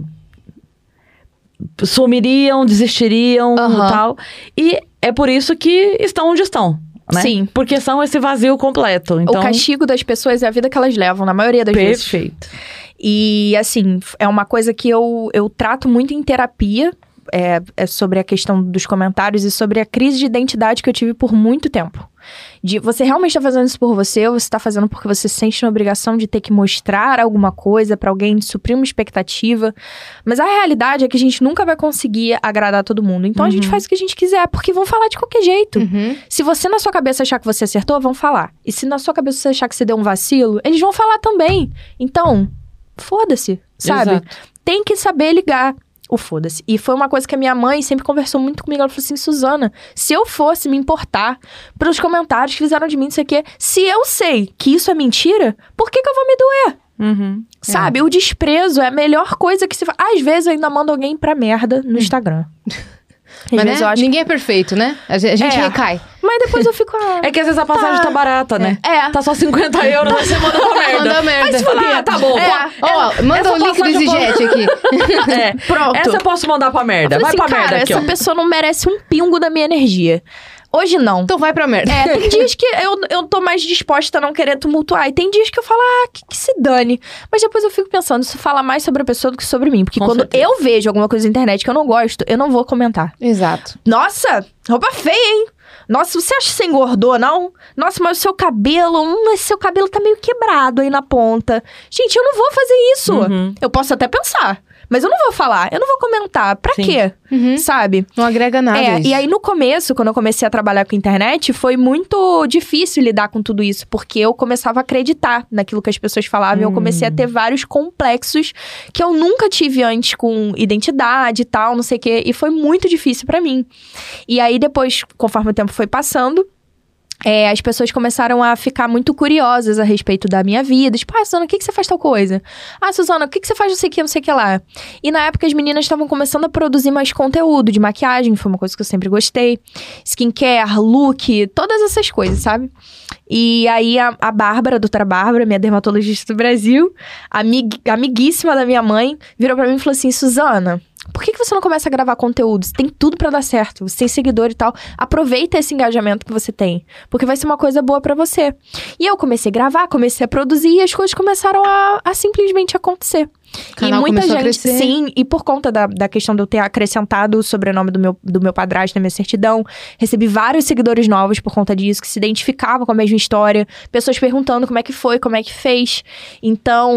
sumiriam, desistiriam e Aham. tal. E é por isso que estão onde estão, né? Sim. Porque são esse vazio completo. Então, O castigo das pessoas é a vida que elas levam, na maioria das vezes. perfeito. E, assim, é uma coisa que eu, eu trato muito em terapia, é, é sobre a questão dos comentários e sobre a crise de identidade que eu tive por muito tempo. De você realmente tá fazendo isso por você, ou você tá fazendo porque você sente uma obrigação de ter que mostrar alguma coisa pra alguém, suprir uma expectativa. Mas a realidade é que a gente nunca vai conseguir agradar todo mundo. Então a gente faz o que a gente quiser, porque vão falar de qualquer jeito. Uhum. Se você na sua cabeça achar que você acertou, vão falar. E se na sua cabeça você achar que você deu um vacilo, eles vão falar também. Então, foda-se, sabe? Exato. Tem que saber ligar o foda-se. E foi uma coisa que a minha mãe sempre conversou muito comigo. Ela falou assim, Suzana, se eu fosse me importar pelos comentários que fizeram de mim, não sei o quê, se eu sei que isso é mentira, por que que eu vou me doer? Uhum. Sabe? O desprezo é a melhor coisa que se faz. Às vezes eu ainda mando alguém pra merda no Instagram. Às Mas vezes né, eu acho ninguém é perfeito, né? A gente, a gente É. recai. Mas depois eu fico... ah, É que às vezes a passagem tá, barata, né? É. Tá só cinquenta euros, aí você manda pra merda. Manda merda. Mas fala, ah, tá bom. É. Ó, manda essa o link do passagem eu vou- EasyJet aqui. É, Pronto. essa eu posso mandar pra merda. Eu Vai falei pra assim, merda cara, aqui, essa ó. pessoa não merece um pingo da minha energia. Hoje não. Então vai pra merda. É, tem dias que eu, eu tô mais disposta a não querer tumultuar. E tem dias que eu falo, ah, que, que se dane. Mas depois eu fico pensando, isso fala mais sobre a pessoa do que sobre mim. Porque Com quando certeza. eu vejo alguma coisa na internet que eu não gosto, eu não vou comentar. Exato. Nossa, roupa feia, hein? Nossa, você acha que você engordou, não? Nossa, mas o seu cabelo, hum, esse seu cabelo tá meio quebrado aí na ponta. Gente, eu não vou fazer isso. Uhum. Eu posso até pensar. Mas eu não vou falar, eu não vou comentar. Pra Sim. quê? Uhum. Sabe? Não agrega nada É, isso. e aí no começo, quando eu comecei a trabalhar com internet, foi muito difícil lidar com tudo isso, porque eu começava a acreditar naquilo que as pessoas falavam, e eu comecei a ter vários complexos que eu nunca tive antes com identidade e tal, não sei o quê, e foi muito difícil pra mim. E aí depois, conforme o tempo foi passando, É, as pessoas começaram a ficar muito curiosas a respeito da minha vida. Tipo, ah, Suzana, o que, que você faz tal coisa? Ah, Suzana, o que, que você faz não sei o que, não sei o que lá? E na época as meninas estavam começando a produzir mais conteúdo de maquiagem, foi uma coisa que eu sempre gostei. Skincare, look, todas essas coisas, sabe? E aí a, a Bárbara, a doutora Bárbara, minha dermatologista do Brasil, amig, amiguíssima da minha mãe, virou pra mim e falou assim, Suzana, por que, que você não começa a gravar conteúdo? Você tem tudo pra dar certo, você tem seguidor e tal. Aproveita esse engajamento que você tem, porque vai ser uma coisa boa pra você. E eu comecei a gravar, comecei a produzir e as coisas começaram a, a simplesmente acontecer. O canal e muita começou a gente, crescer. sim, e por conta da, da questão de eu ter acrescentado o sobrenome do meu, do meu padrasto na minha certidão, recebi vários seguidores novos por conta disso, que se identificavam com a mesma história, pessoas perguntando como é que foi, como é que fez. Então,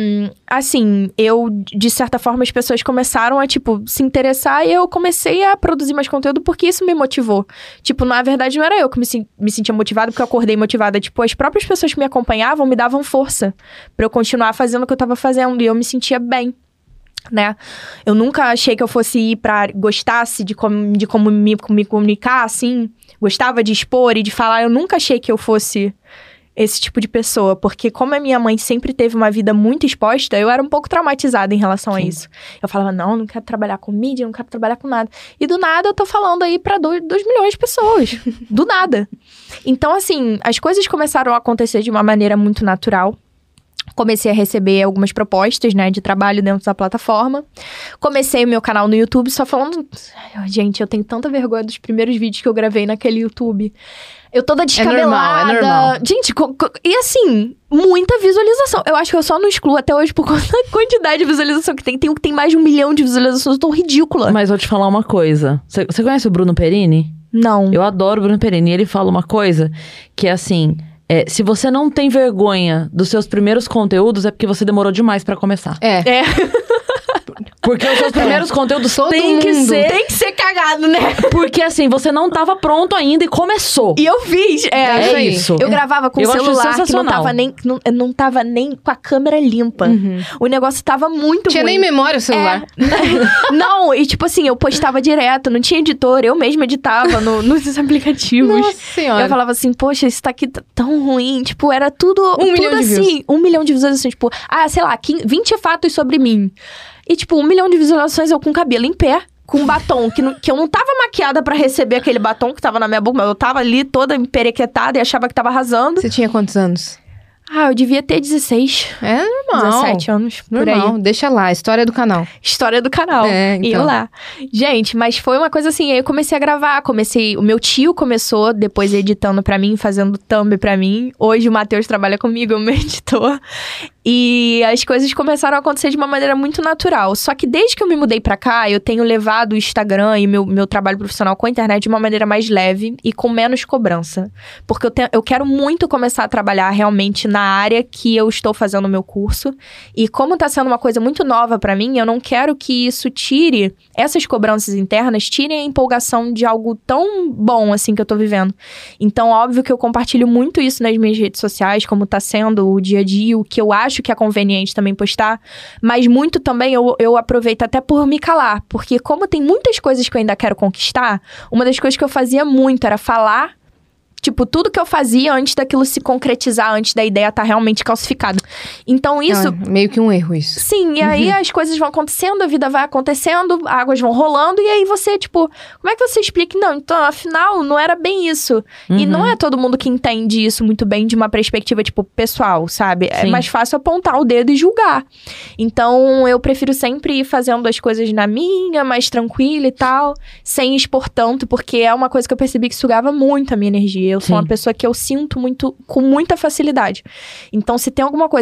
assim, eu, de certa forma, as pessoas começaram a, tipo, se interessar e eu comecei a produzir mais conteúdo porque isso me motivou. Tipo, na verdade, não era eu que me, sen- me sentia motivada porque eu acordei motivada. Tipo, as próprias pessoas que me acompanhavam me davam força pra eu continuar fazendo o que eu tava fazendo e eu me sentia bem, né? Eu nunca achei que eu fosse ir pra... Gostasse de como, de como me, me comunicar, assim. Gostava de expor e de falar. Eu nunca achei que eu fosse esse tipo de pessoa. Porque como a minha mãe sempre teve uma vida muito exposta, eu era um pouco traumatizada em relação a isso. Eu falava, não, não quero trabalhar com mídia, não quero trabalhar com nada. E do nada eu tô falando aí pra dois milhões de pessoas. Do nada. Então, assim, as coisas começaram a acontecer de uma maneira muito natural. Comecei a receber algumas propostas, né, de trabalho dentro da plataforma. Comecei o meu canal no YouTube só falando... Ai, gente, eu tenho tanta vergonha dos primeiros vídeos que eu gravei naquele YouTube. Eu toda descabelada. normal, é normal. Gente, co- co- e assim, muita visualização. Eu acho que eu só não excluo até hoje por conta da quantidade de visualização que tem. Tem um que tem mais de um milhão de visualizações, eu tô ridícula. Mas vou te falar uma coisa. Você você conhece o Bruno Perini? Não. Eu adoro o Bruno Perini. E ele fala uma coisa que é assim... É, se você não tem vergonha dos seus primeiros conteúdos, é porque você demorou demais pra começar. É. É, Porque os seus primeiros conteúdos Todo têm que mundo ser... tem que ser cagado, né? Porque assim, você não tava pronto ainda e começou. E eu fiz. É, É É aí. isso. Eu gravava com Eu o acho celular que não sensacional. tava nem, não, não tava nem com a câmera limpa. O negócio tava muito Tinha ruim. nem memória o celular. É. Não, e tipo assim, eu postava direto, não tinha editor, eu mesma editava no, nos aplicativos. Nossa senhora. Eu falava assim, poxa, isso tá aqui tá tão ruim. Tipo, era tudo, Um tudo milhão de assim. views. Um milhão de visualizações. Tipo, ah, sei lá, quinze, vinte fatos sobre mim. E tipo, um milhão de visualizações eu com cabelo em pé. Com batom, que, não- que eu não tava maquiada pra receber aquele batom que tava na minha boca, mas eu tava ali toda emperequetada e achava que tava arrasando. Você tinha quantos anos? Ah, eu devia ter dezesseis, É normal. dezessete anos, por Normal. aí. Deixa lá, história do canal. História do canal. É, E então. eu lá. Gente, mas foi uma coisa assim, aí eu comecei a gravar, comecei... O meu tio começou depois editando pra mim, fazendo thumb pra mim. Hoje o Matheus trabalha comigo, é o meu editor. E as coisas começaram a acontecer de uma maneira muito natural. Só que desde que eu me mudei pra cá, eu tenho levado o Instagram e meu, meu trabalho profissional com a internet de uma maneira mais leve e com menos cobrança. Porque eu, te, eu quero muito começar a trabalhar realmente na área que eu estou fazendo o meu curso. E como tá sendo uma coisa muito nova pra mim, eu não quero que isso tire, essas cobranças internas, tirem a empolgação de algo tão bom assim que eu tô vivendo. Então, óbvio que eu compartilho muito isso nas minhas redes sociais, como tá sendo o dia a dia, o que eu acho que é conveniente também postar. Mas muito também eu, eu aproveito até por me calar. Porque como tem muitas coisas que eu ainda quero conquistar, uma das coisas que eu fazia muito era falar... Tipo, tudo que eu fazia antes daquilo se concretizar, antes da ideia estar realmente calcificada. Então, isso... É meio que um erro isso. Sim, e aí as coisas vão acontecendo, a vida vai acontecendo, águas vão rolando, e aí você, tipo... Como é que você explica? Não, então, afinal, não era bem isso. E não é todo mundo que entende isso muito bem de uma perspectiva, tipo, pessoal, sabe? É Sim. mais fácil apontar o dedo e julgar. Então, eu prefiro sempre ir fazendo as coisas na minha, mais tranquila e tal, sem expor tanto, porque é uma coisa que eu percebi que sugava muito a minha energia. Eu sou Sim. uma pessoa que eu sinto muito, com muita facilidade. Então, se tem alguma coisa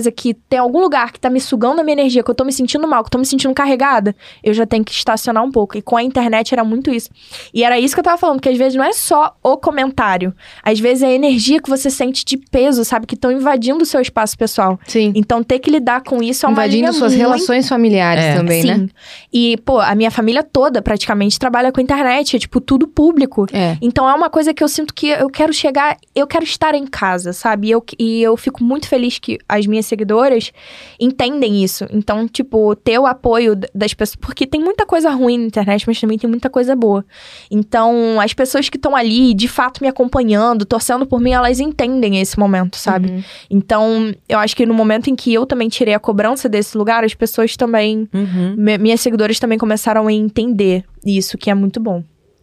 coisa que tem algum lugar que tá me sugando a minha energia, que eu tô me sentindo mal, que eu tô me sentindo carregada, eu já tenho que estacionar um pouco. E com a internet era muito isso. E era isso que eu tava falando, que às vezes não é só o comentário. Às vezes é a energia que você sente de peso, sabe? Que estão invadindo o seu espaço pessoal. Sim. Então, ter que lidar com isso é uma Invadindo linha suas muito... relações familiares É. também, Sim. né? E, pô, a minha família toda praticamente trabalha com internet. É, tipo, tudo público. É. Então, é uma coisa que eu sinto que eu quero chegar... Eu quero estar em casa, sabe? E eu, e eu fico muito feliz que as minhas seguidoras entendem isso. Então, tipo, ter o apoio das pessoas... Porque tem muita coisa ruim na internet, mas também tem muita coisa boa. Então, as pessoas que estão ali, de fato, me acompanhando, torcendo por mim, elas entendem esse momento, sabe? Uhum. Então, eu acho que no momento em que eu também tirei a cobrança desse lugar, as pessoas também... Uhum. mi- minhas seguidoras também começaram a entender isso, que é muito bom.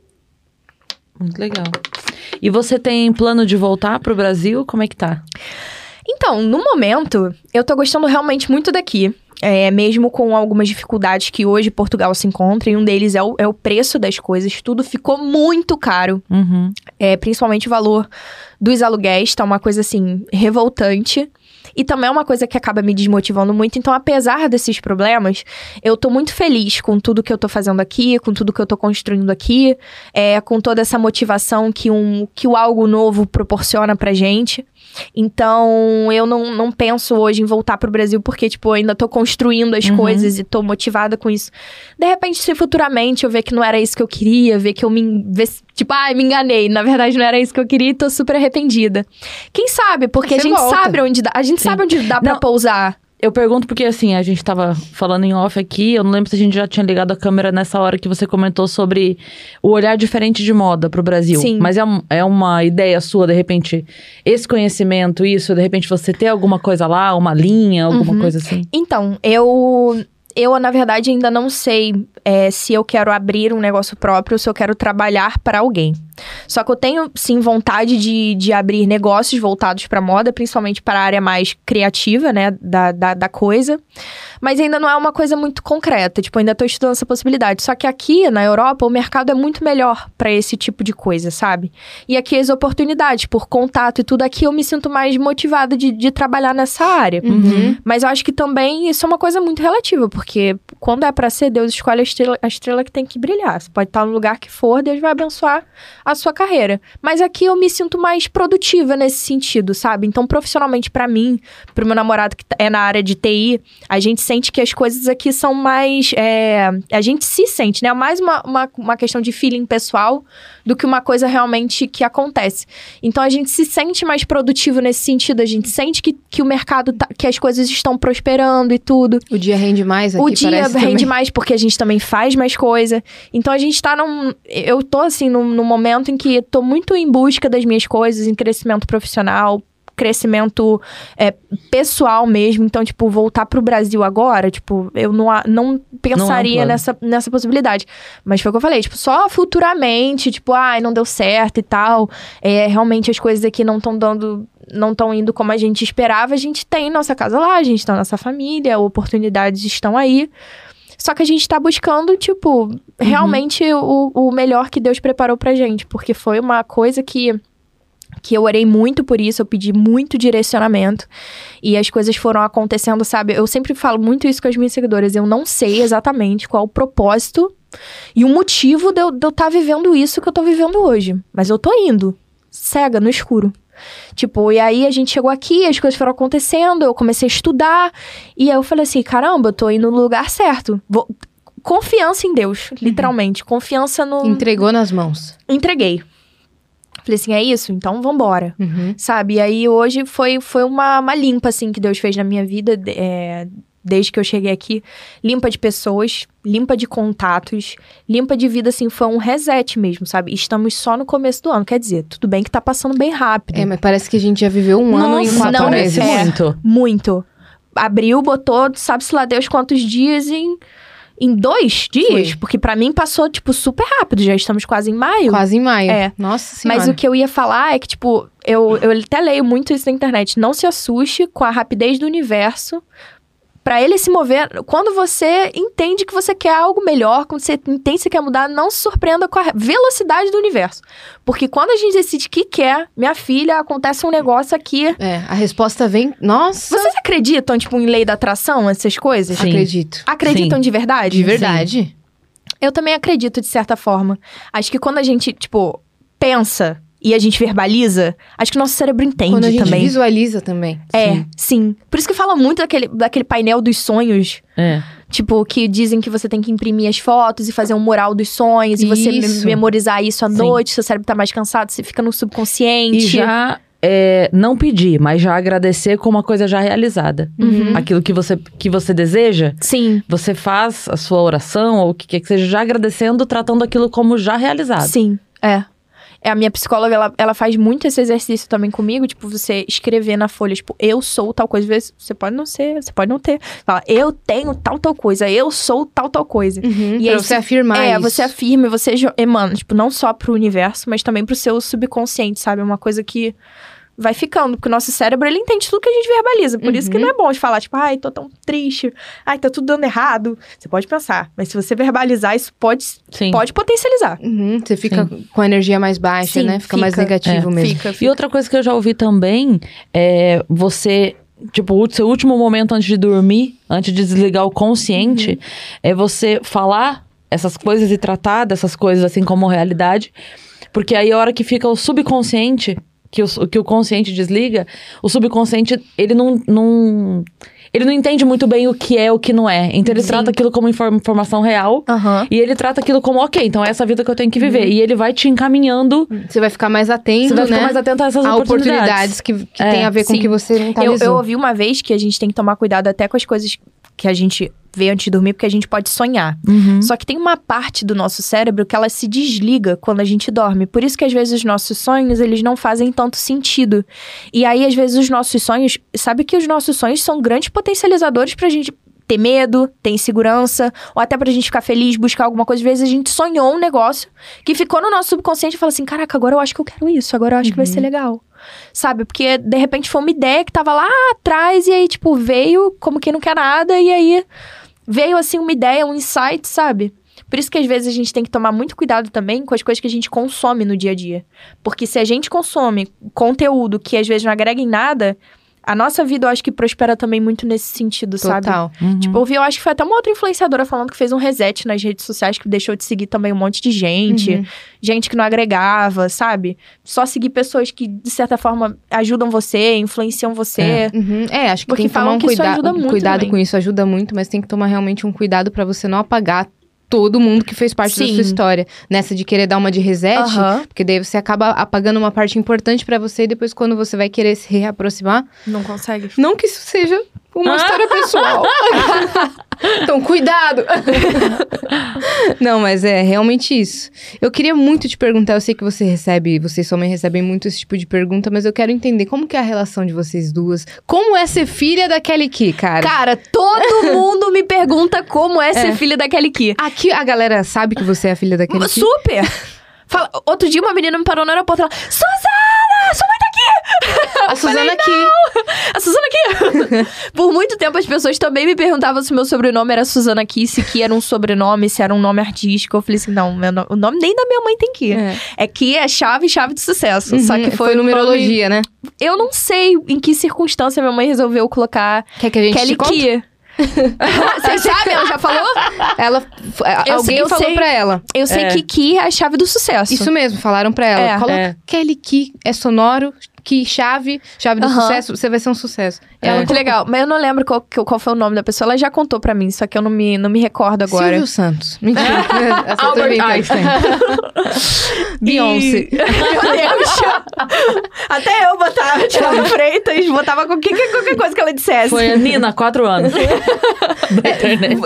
Muito legal. E você tem plano de voltar pro Brasil? Como é que tá? Então, no momento, eu tô gostando realmente muito daqui. É, mesmo com algumas dificuldades que hoje Portugal se encontra, e um deles é o, é o preço das coisas. Tudo ficou muito caro. Uhum. É, principalmente o valor dos aluguéis, tá uma coisa, assim, revoltante. E também é uma coisa que acaba me desmotivando muito. Então, apesar desses problemas, eu tô muito feliz com tudo que eu tô fazendo aqui, com tudo que eu tô construindo aqui, é, com toda essa motivação que, um, que o algo novo proporciona pra gente. Então, eu não, não penso hoje em voltar pro Brasil, porque, tipo, eu ainda tô construindo as Uhum. coisas e tô motivada com isso. De repente, se futuramente eu ver que não era isso que eu queria, ver que eu me... Ver, tipo, ai, me enganei. Na verdade, não era isso que eu queria e tô super arrependida. Quem sabe? Porque Você a gente volta. sabe onde dá. A gente Sim. sabe onde dá pra Não. pousar. Eu pergunto porque, assim, a gente tava falando em off aqui, eu não lembro se a gente já tinha ligado a câmera nessa hora que você comentou sobre o olhar diferente de moda pro Brasil. Sim. Mas é, um- é uma ideia sua, de repente, esse conhecimento, isso, de repente você ter alguma coisa lá, uma linha, alguma Uhum. coisa assim? Então, eu... Eu, na verdade, ainda não sei é, se eu quero abrir um negócio próprio ou se eu quero trabalhar para alguém. Só que eu tenho, sim, vontade de, de abrir negócios voltados para moda, principalmente para a área mais criativa, né, da, da, da coisa. Mas ainda não é uma coisa muito concreta, tipo, ainda tô estudando essa possibilidade. Só que aqui, na Europa, o mercado é muito melhor para esse tipo de coisa, sabe? E aqui as oportunidades, por contato e tudo, aqui eu me sinto mais motivada de, de trabalhar nessa área. Uhum. Mas eu acho que também isso é uma coisa muito relativa, porque quando é pra ser, Deus escolhe a estrela, a estrela que tem que brilhar. Você pode estar no lugar que for, Deus vai abençoar a sua carreira. Mas aqui eu me sinto mais produtiva nesse sentido, sabe? Então, profissionalmente, pra mim, pro meu namorado que é na área de T I, a gente sente que as coisas aqui são mais... é, a gente se sente, né? Mais uma, uma, uma questão de feeling pessoal do que uma coisa realmente que acontece. Então, a gente se sente mais produtivo nesse sentido. A gente sente que, que o mercado, tá, que as coisas estão prosperando e tudo. O dia rende mais aqui, O dia parece rende também. mais porque a gente também faz mais coisa. Então a gente tá num... Eu tô, assim, num, num momento em que tô muito em busca das minhas coisas, em crescimento profissional, crescimento é, pessoal mesmo. Então, tipo, voltar pro Brasil agora, tipo, eu não, a- não pensaria plano. nessa, nessa possibilidade. Mas foi o que eu falei, tipo, só futuramente, tipo, ai, não deu certo e tal. É, realmente as coisas aqui não estão dando... Não estão indo como a gente esperava. A gente tem nossa casa lá, a gente tem nossa família, oportunidades estão aí. Só que a gente tá buscando, tipo, realmente o, o melhor que Deus preparou pra gente. Porque foi uma coisa que, que eu orei muito por isso, eu pedi muito direcionamento. E as coisas foram acontecendo, sabe? Eu sempre falo muito isso com as minhas seguidoras. Eu não sei exatamente qual o propósito e o motivo de eu estar tá vivendo isso que eu tô vivendo hoje. Mas eu tô indo, cega, no escuro. Tipo, e aí a gente chegou aqui, as coisas foram acontecendo, eu comecei a estudar. E aí eu falei assim, caramba, eu tô indo no lugar certo. Vou... Confiança em Deus, literalmente. Confiança no... Entregou nas mãos. Entreguei. Falei assim, é isso? Então vambora. Uhum. Sabe? E aí hoje foi, foi uma, uma limpa, assim, que Deus fez na minha vida, é, desde que eu cheguei aqui. Limpa de pessoas, limpa de contatos, limpa de vida, assim, foi um reset mesmo, sabe? Estamos só no começo do ano, quer dizer, tudo bem que tá passando bem rápido. É, mas parece que a gente já viveu um ano em Nossa, quatro não, meses. Parece é. muito. Muito. Abriu, botou, sabe-se lá Deus quantos dias em... Em dois dias? Foi. Porque pra mim passou, tipo, super rápido. Já estamos quase em maio. Quase em maio. É. Nossa senhora. Mas o que eu ia falar é que, tipo, eu, eu até leio muito isso na internet. Não se assuste com a rapidez do universo Pra ele se mover, quando você entende que você quer algo melhor, quando você entende que você quer mudar, não se surpreenda com a velocidade do universo. Porque quando a gente decide que quer, minha filha, acontece um negócio aqui. É, a resposta vem... Nossa! Vocês acreditam, tipo, em lei da atração, essas coisas? Sim. Acredito. Acreditam Sim. de verdade? De verdade. Eu também acredito, de certa forma. Acho que quando a gente, tipo, pensa e a gente verbaliza, acho que o nosso cérebro entende Quando a gente também. visualiza também. É, Sim. sim. Por isso que fala muito daquele, daquele painel dos sonhos. É. Tipo, que dizem que você tem que imprimir as fotos e fazer um mural dos sonhos. E você Isso. me- memorizar isso à Sim. noite. Seu cérebro tá mais cansado, você fica no subconsciente. E já é, não pedir, mas já agradecer com uma coisa já realizada. Uhum. Aquilo que você, que você deseja, Sim, você faz a sua oração, ou o que quer que seja, já agradecendo, tratando aquilo como já realizado. sim. É. É, a minha psicóloga, ela, ela faz muito esse exercício também comigo. Tipo, você escrever na folha, tipo, eu sou tal coisa. Às vezes, você pode não ser, você pode não ter. Fala, eu tenho tal, tal coisa. Eu sou tal, tal coisa. Uhum, E pra aí você você- afirmar É, isso. você afirma, você jo- emana, tipo, não só pro universo, mas também pro seu subconsciente, sabe? É uma coisa que vai ficando, porque o nosso cérebro, ele entende tudo que a gente verbaliza. Por isso que não é bom de falar, tipo, ai, tô tão triste, ai, tá tudo dando errado. Você pode pensar, mas se você verbalizar, isso pode, Sim. pode potencializar. Uhum, você fica com a energia mais baixa, Sim, né? Fica, mais fica. negativo É. mesmo. Fica, E fica. outra coisa que eu já ouvi também é você, tipo, o seu último momento antes de dormir, antes de desligar o consciente, é você falar essas coisas e tratar dessas coisas assim como realidade. Porque aí a hora que fica o subconsciente, que o, que o consciente desliga, o subconsciente, ele não, não, ele não entende muito bem o que é o que não é. Então ele Sim. trata aquilo como inform- informação real. Aham. E ele trata aquilo como, ok, então é essa vida que eu tenho que viver. E ele vai te encaminhando. Você vai ficar mais atento, Você vai ficar né? mais atento a essas a oportunidades. oportunidades que, que É, tem a ver com o sim. que você Eu, mentalizou. eu ouvi uma vez que a gente tem que tomar cuidado até com as coisas que a gente vê antes de dormir, porque a gente pode sonhar. Só que tem uma parte do nosso cérebro que ela se desliga quando a gente dorme. Por isso que às vezes os nossos sonhos, eles não fazem tanto sentido. E aí, às vezes, os nossos sonhos... Sabe que os nossos sonhos são grandes potencializadores pra gente ter medo, ter insegurança, ou até pra gente ficar feliz, buscar alguma coisa. Às vezes a gente sonhou um negócio que ficou no nosso subconsciente e fala assim, caraca, agora eu acho que eu quero isso, agora eu acho que vai ser legal. Sabe? Porque, de repente, foi uma ideia que tava lá atrás e aí, tipo, veio como quem não quer nada e aí veio, assim, uma ideia, um insight, sabe? Por isso que, às vezes, a gente tem que tomar muito cuidado também com as coisas que a gente consome no dia a dia. Porque se a gente consome conteúdo que, às vezes, não agrega em nada... A nossa vida, eu acho que prospera também muito nesse sentido, sabe? Total. Tipo, eu vi, eu acho que foi até uma outra influenciadora falando que fez um reset nas redes sociais, que deixou de seguir também um monte de gente. Uhum. Gente que não agregava, sabe? Só seguir pessoas que, de certa forma, ajudam você, influenciam você. Uhum. É, acho que Porque tem que tomar falam um que isso cuidado. ajuda muito cuidado também. com isso ajuda muito, mas tem que tomar realmente um cuidado pra você não apagar todo mundo que fez parte da Sim. sua história. Nessa de querer dar uma de reset, Aham. porque daí você acaba apagando uma parte importante pra você e depois quando você vai querer se reaproximar, Não consegue. não que isso seja uma história pessoal. Então, cuidado! Não, mas é realmente isso. Eu queria muito te perguntar, eu sei que você recebe, você e sua mãe recebem muito esse tipo de pergunta, mas eu quero entender como que é a relação de vocês duas. Como é ser filha da Kelly Key, cara? Cara, todo mundo me pergunta como é ser filha da Kelly Key. Aqui a galera sabe que você é a filha da Kelly Key? Super! Fala, outro dia uma menina me parou no aeroporto e falou, Suzana, sua mãe tá aqui! A Suzana aqui. A Suzana aqui! Por muito tempo as pessoas também me perguntavam se meu sobrenome era Suzana Key, se Key era um sobrenome, se era um nome artístico. Eu falei assim, não, meu no- o nome nem da minha mãe tem Key. É. É Key, é chave, chave de sucesso. Só que Uhum, foi, um numerologia, né? nome- Eu não sei em que circunstância minha mãe resolveu colocar Quer que a gente Kelly te conte? Key. Vocês sabem? Ela já falou? Ela, Eu alguém sei- eu falou sei. pra ela. Eu sei É. que Key é a chave do sucesso. Isso mesmo, falaram pra ela. É. Coloca É. Kelly Key, é sonoro, Key, chave, chave do Aham. sucesso, você vai ser um sucesso. É Ela muito legal. Mas eu não lembro qual, que- qual foi o nome da pessoa. Ela já contou pra mim, só que eu não me, não me recordo agora. Silvio Santos. Mentira. Essa eu tô Albert brincando. Einstein. Beyoncé. Eu chamo- Até eu botava Thiago Freitas, botava qualquer, qualquer coisa que ela dissesse. Foi a Nina, quatro anos. da internet.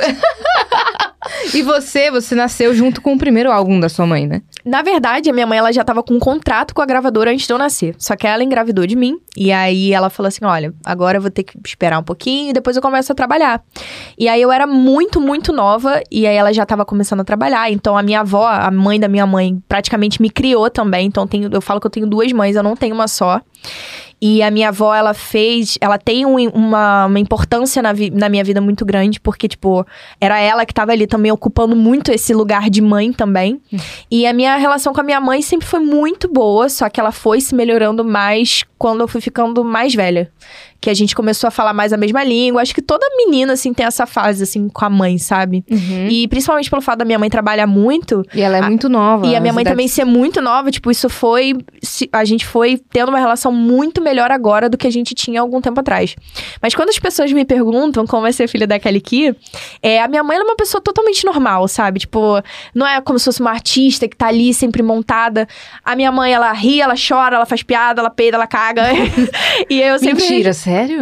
E você, você nasceu junto com o primeiro álbum da sua mãe, né? Na verdade, a minha mãe ela já tava com um contrato com a gravadora antes de eu nascer. Só que ela engravidou de mim. E aí ela falou assim: olha, agora eu vou ter que esperar um pouquinho e depois eu começo a trabalhar. E aí eu era muito, muito nova. E aí ela já tava começando a trabalhar. Então a minha avó, a mãe da minha mãe, praticamente me criou também. Então eu, tenho, eu falo que eu tenho duas mães, eu não tenho uma só. E a minha avó, ela fez... Ela tem um, uma, uma importância na, vi, na minha vida muito grande. Porque, tipo, era ela que tava ali também ocupando muito esse lugar de mãe também. Hum. E a minha relação com a minha mãe sempre foi muito boa. Só que ela foi se melhorando mais quando eu fui ficando mais velha. Que a gente começou a falar mais a mesma língua. Acho que toda menina, assim, tem essa fase, assim, com a mãe, sabe? Uhum. E principalmente pelo fato da minha mãe trabalhar muito. E ela é a, muito nova. E a minha mãe idades... também ser muito nova. Tipo, isso foi... A gente foi tendo uma relação muito melhor agora do que a gente tinha algum tempo atrás. Mas quando as pessoas me perguntam como é ser filha da Kelly Key, é, a minha mãe ela é uma pessoa totalmente normal, sabe? Tipo, não é como se fosse uma artista que tá ali sempre montada. A minha mãe, ela ri, ela chora, ela faz piada, ela peida, ela caga. E eu sempre... Mentira, sério?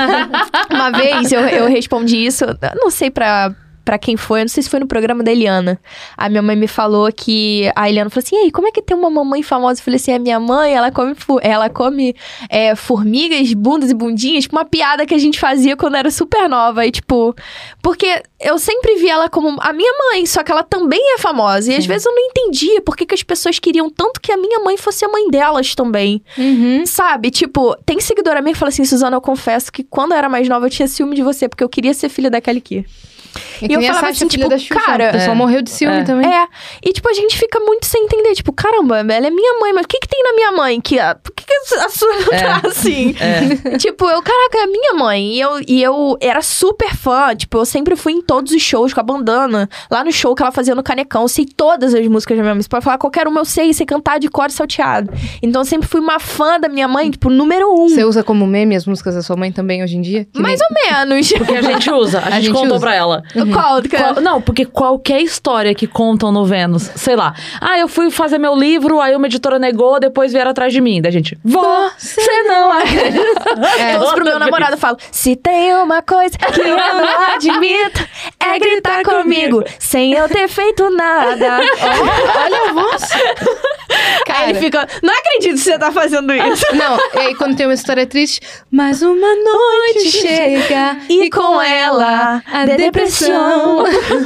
É, uma vez eu, eu respondi isso, não sei pra, pra quem foi, eu não sei se foi no programa da Eliana. A minha mãe me falou que... A Eliana falou assim, e aí, como é que tem uma mamãe famosa? Eu falei assim, a minha mãe, ela come, ela come é, formigas, bundas e bundinhas, tipo uma piada que a gente fazia quando era super nova. E tipo, porque eu sempre vi ela como a minha mãe, só que ela também é famosa. E às vezes eu não entendia por que, que as pessoas queriam tanto que a minha mãe fosse a mãe delas também. Uhum. Sabe? Tipo, tem seguidora minha que fala assim, Suzana, eu confesso que quando eu era mais nova eu tinha ciúme de você, porque eu queria ser filha da Kelly Key. É e eu falava assim, tipo, da Xuxa, cara... O pessoal é. morreu de ciúme é. também. É. E, tipo, a gente fica muito sem entender. Tipo, caramba, ela é minha mãe, mas o que que tem na minha mãe? Que a... Por que que a sua não é. tá assim? É. Tipo, eu, caraca, é minha mãe. E eu, e eu era super fã. Tipo, eu sempre fui em todos os shows com a bandana. Lá no show que ela fazia no Canecão. Eu sei todas as músicas da minha mãe. Você pode falar qualquer uma, eu sei. Sei cantar de cor e salteado. Então, eu sempre fui uma fã da minha mãe, tipo, número um. Você usa como meme as músicas da sua mãe também, hoje em dia? Que Mais nem... ou menos. Porque a gente usa. A, a gente, gente contou usa. pra ela. Uhum. Qual? Qual? Não, porque qualquer história que contam no Vênus, sei lá. Ah, eu fui fazer meu livro, aí uma editora negou, depois vieram atrás de mim. Da gente, você não acredita. É, eu pro meu namorado falo, se tem uma coisa que eu não admito, é gritar comigo, sem eu ter feito nada. Oh, olha a voz. Cara, aí ele fica, não acredito que você tá fazendo isso. Não, e aí quando tem uma história triste, mais uma noite chega e com ela a depressão.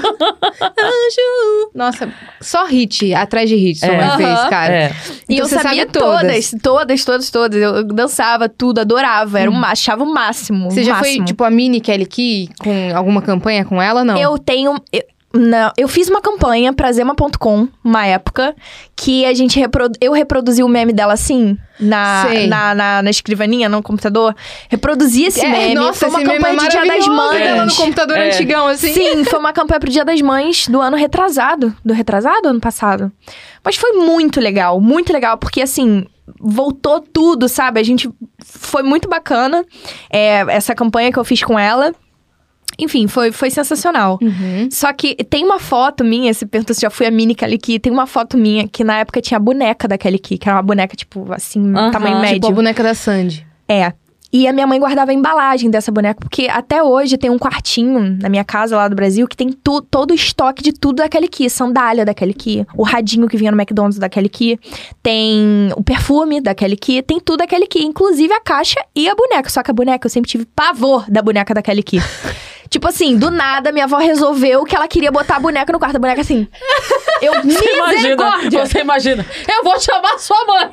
Anjo. Nossa, só hit, atrás de hit, sua é. mãe uh-huh. fez, cara. É. E então eu sabia todas, todas, todas, todas. Eu, eu dançava tudo, adorava. Era um, achava o máximo. Você o já máximo. foi, tipo, a mini Kelly Key com alguma campanha com ela, não? Eu tenho... Eu, não, eu fiz uma campanha pra Zema ponto com, uma época, que a gente reprodu... eu reproduzi o meme dela assim, na, na, na, na escrivaninha, no computador. Reproduzi esse é, meme. Nossa, foi uma esse campanha meme é de Dia das Mães. Dela no computador é. antigão, assim. Sim, foi uma campanha pro Dia das Mães do ano retrasado. Do retrasado ou ano passado? Mas foi muito legal, muito legal, porque assim... voltou tudo, sabe? A gente... Foi muito bacana é, essa campanha que eu fiz com ela. Enfim, foi, foi sensacional. Uhum. Só que tem uma foto minha, você perguntou se já fui a mini Kelly Key, tem uma foto minha que na época tinha a boneca da Kelly Key, que era uma boneca, tipo, assim, uhum. tamanho médio. Tipo a boneca da Sandy. É. E a minha mãe guardava a embalagem dessa boneca, porque até hoje tem um quartinho na minha casa lá do Brasil que tem tu, todo o estoque de tudo da Kelly Key. Sandália da Kelly Key, o radinho que vinha no McDonald's da Kelly Key, tem o perfume da Kelly Key, tem tudo da Kelly Key, inclusive a caixa e a boneca. Só que a boneca, eu sempre tive pavor da boneca da Kelly Key. Tipo assim, do nada, minha avó resolveu que ela queria botar a boneca no quarto. A boneca assim, eu misericórdia. Você imagina, eu vou chamar sua mãe.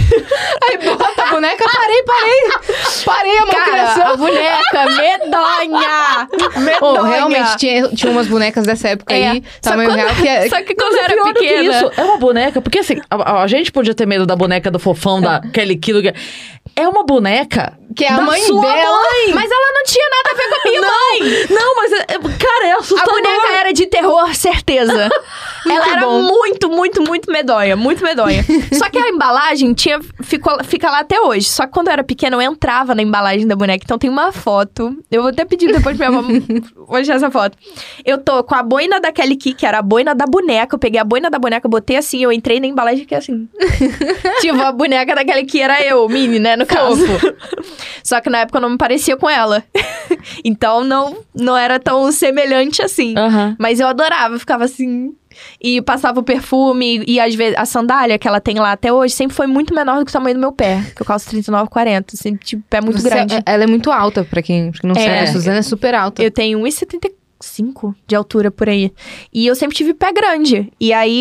Aí bota a boneca, parei, parei. Parei a malcriação. Cara, a boneca, medonha. Medonha. Oh, realmente, tinha, tinha umas bonecas dessa época é. aí, tamanho quando, real, que é... Só que quando eu era pior pequena... Que isso, é uma boneca, porque assim, a, a gente podia ter medo da boneca do fofão, da Kelly Key. É uma boneca que é a da mãe sua dela. mãe. Mas ela não tinha nada a ver com a minha não, mãe. Não, mas, é, cara, é assustador. A boneca era de terror, certeza. Ela era bom. muito, muito, muito medonha. Muito medonha. Só que a embalagem tinha, ficou, fica lá até hoje. Só que quando eu era pequena, eu entrava na embalagem da boneca. Então tem uma foto. Eu vou até pedir depois pra minha avó mostrar essa foto. Eu tô com a boina da Kelly Key, que era a boina da boneca. Eu peguei a boina da boneca, botei assim, eu entrei na embalagem que é assim. Tipo, a boneca da Kelly Key era eu, Mini, né, no caso. Só que na época eu não me parecia com ela. Então não, não era tão semelhante assim. Uhum. Mas eu adorava, eu ficava assim... E passava o perfume e às vezes a sandália que ela tem lá até hoje sempre foi muito menor do que o tamanho do meu pé. Que eu calço trinta e nove, quarenta. Sempre tipo, pé muito Você, grande. Ela é muito alta, pra quem, pra quem não É. sabe. A Suzana é super alta. Eu tenho um e setenta e cinco de altura por aí. E eu sempre tive pé grande. E aí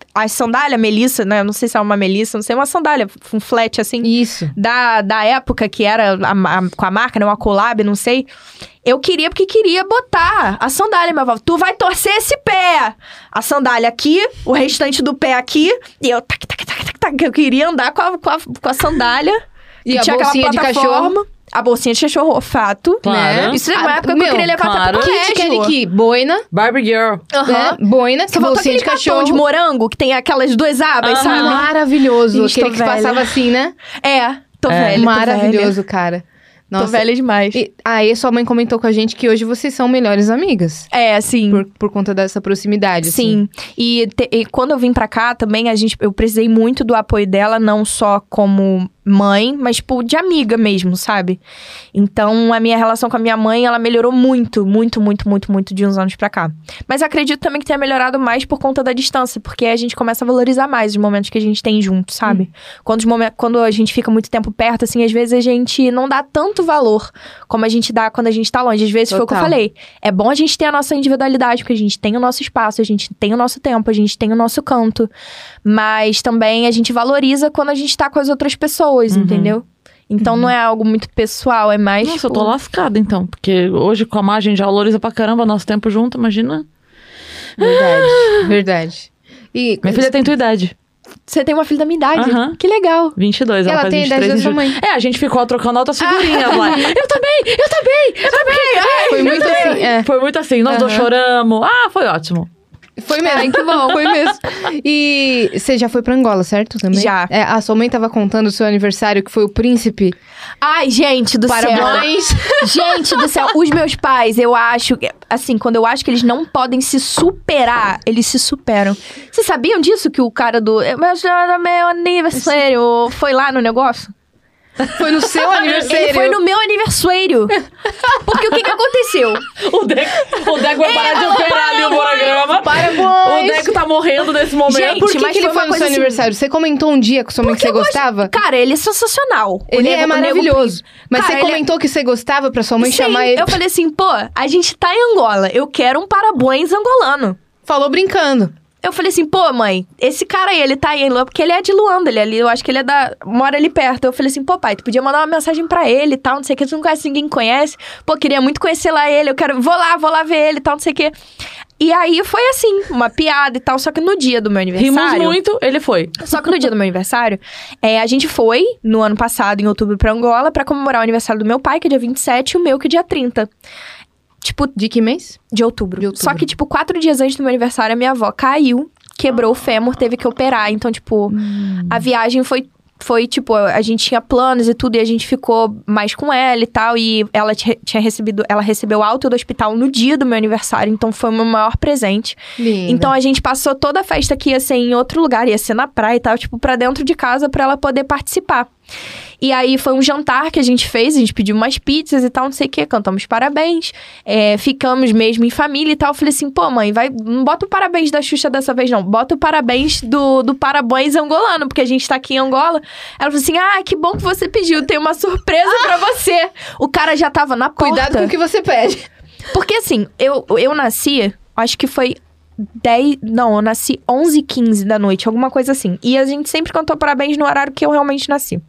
a sandália Melissa, né? Não sei se é uma Melissa, não sei, uma sandália, um flat, assim. Isso. Da, da época que era a, a, com a marca, né? Uma collab, não sei. Eu queria, porque queria botar a sandália, minha avó. Tu vai torcer esse pé. A sandália aqui, o restante do pé aqui. E eu, tac, tac, tac, tac, tac. Eu queria andar com a, com a, com a sandália. E que a tinha bolsinha aquela de plataforma. cachorro. A bolsinha de cachorro, fato. Claro. Né? Isso é uma Ah, época que meu, eu queria levar claro. até pro Kit colégio. Kelly, boina, Barbie Girl. Aham. né? Boina, Você botou bolsinha aquele de cartão cachorro. de morango, que tem aquelas duas abas, Aham. sabe? Maravilhoso. Ixi, Aquele tô que velha. passava assim, né? É, tô É. velha, Maravilhoso, cara. Tô Nossa. velha. Tô velha demais. E, aí, sua mãe comentou com a gente que hoje vocês são melhores amigas. É, assim... Por, por conta dessa proximidade, assim. Sim, e, te- e quando eu vim pra cá também, a gente, eu precisei muito do apoio dela, não só como mãe, mas, tipo, de amiga mesmo, sabe? Então, a minha relação com a minha mãe, ela melhorou muito, muito, muito, muito, muito de uns anos pra cá. Mas acredito também que tenha melhorado mais por conta da distância, porque a gente começa a valorizar mais os momentos que a gente tem junto, sabe? Quando, os momen- quando a gente fica muito tempo perto, assim, às vezes a gente não dá tanto valor como a gente dá quando a gente tá longe. Às vezes foi o que eu Total. falei. É bom a gente ter a nossa individualidade, porque a gente tem o nosso espaço, a gente tem o nosso tempo, a gente tem o nosso canto. Mas também a gente valoriza quando a gente tá com as outras pessoas, entendeu? Então não é algo muito pessoal, é mais. Nossa, eu tipo, tô lascada, então. Porque hoje com a Má, a gente já valoriza pra caramba nosso tempo junto, imagina. Verdade, verdade. E Minha filha tem tua idade. Você tem uma filha da minha idade. Aham. Que legal. vinte e dois, ela, Ela faz tem a vinte e idade três da em sua julho. mãe. É, a gente ficou trocando altas figurinhas lá. Eu também, eu também, eu também. foi muito assim, é. Foi muito assim, nós dois Aham. choramos. Ah, foi ótimo. Foi mesmo, que bom, foi mesmo. E você já foi pra Angola, certo? Também? Já. É, a sua mãe tava contando o seu aniversário, que foi o príncipe. Ai, gente do Parabéns. céu. Gente do céu. Os meus pais, eu acho... Assim, quando eu acho que eles não podem se superar, eles se superam. Vocês sabiam disso? Que o cara do... Mas era meu aniversário foi lá no negócio? Foi no seu aniversário. Ele foi no meu aniversário. Porque o que que aconteceu? O Deco, o Deco vai parar de operar ali o programa. Parabéns. O Deco tá morrendo nesse momento. Gente, Por que, mas que ele foi foi uma no seu coisa assim- aniversário? Você comentou um dia com sua mãe que você eu gosto- gostava? Cara, ele é sensacional. O Ele nego- é o nego- maravilhoso. Mas Cara, você ele é- comentou que você gostava pra sua mãe Sim, chamar ele. eu falei assim, pô, a gente tá em Angola, eu quero um parabéns angolano. Falou brincando. Eu falei assim, pô, mãe, esse cara aí, ele tá aí em Luanda, porque ele é de Luanda, ele é ali, eu acho que ele é da... mora ali perto. Eu falei assim, pô, pai, tu podia mandar uma mensagem pra ele e tal, não sei o que, tu não conhece ninguém que conhece. Pô, queria muito conhecer lá ele, eu quero... Vou lá, vou lá ver ele e tal, não sei o que. E aí foi assim, uma piada e tal, só que no dia do meu aniversário... Rimos muito, ele foi. Só que no dia do meu aniversário, é, a gente foi, no ano passado, em outubro, pra Angola, pra comemorar o aniversário do meu pai, que é dia vinte e sete, e o meu, que é dia trinta. Tipo, De que mês? de outubro. De outubro. Só que, tipo, quatro dias antes do meu aniversário, a minha avó caiu, quebrou o fêmur, teve que operar. Então, tipo, a viagem foi... Foi, tipo, a gente tinha planos e tudo, e a gente ficou mais com ela e tal. E ela tinha tinha recebido... Ela recebeu alta do hospital no dia do meu aniversário, então foi o meu maior presente. Linda. Então, a gente passou toda a festa que ia ser em outro lugar, ia ser na praia e tal, tipo, pra dentro de casa, pra ela poder participar. E aí, foi um jantar que a gente fez, a gente pediu umas pizzas e tal, não sei o quê, cantamos parabéns, é, ficamos mesmo em família e tal. Eu falei assim, pô, mãe, vai, não bota o parabéns da Xuxa dessa vez, não. Bota o parabéns do, do parabéns angolano, porque a gente tá aqui em Angola. Ela falou assim, ah, que bom que você pediu, tem uma surpresa pra você. O cara já tava na porta. Cuidado com o que você pede. Porque assim, eu, eu nasci, acho que foi dez... Não, eu nasci onze e quinze da noite, alguma coisa assim. E a gente sempre cantou parabéns no horário que eu realmente nasci.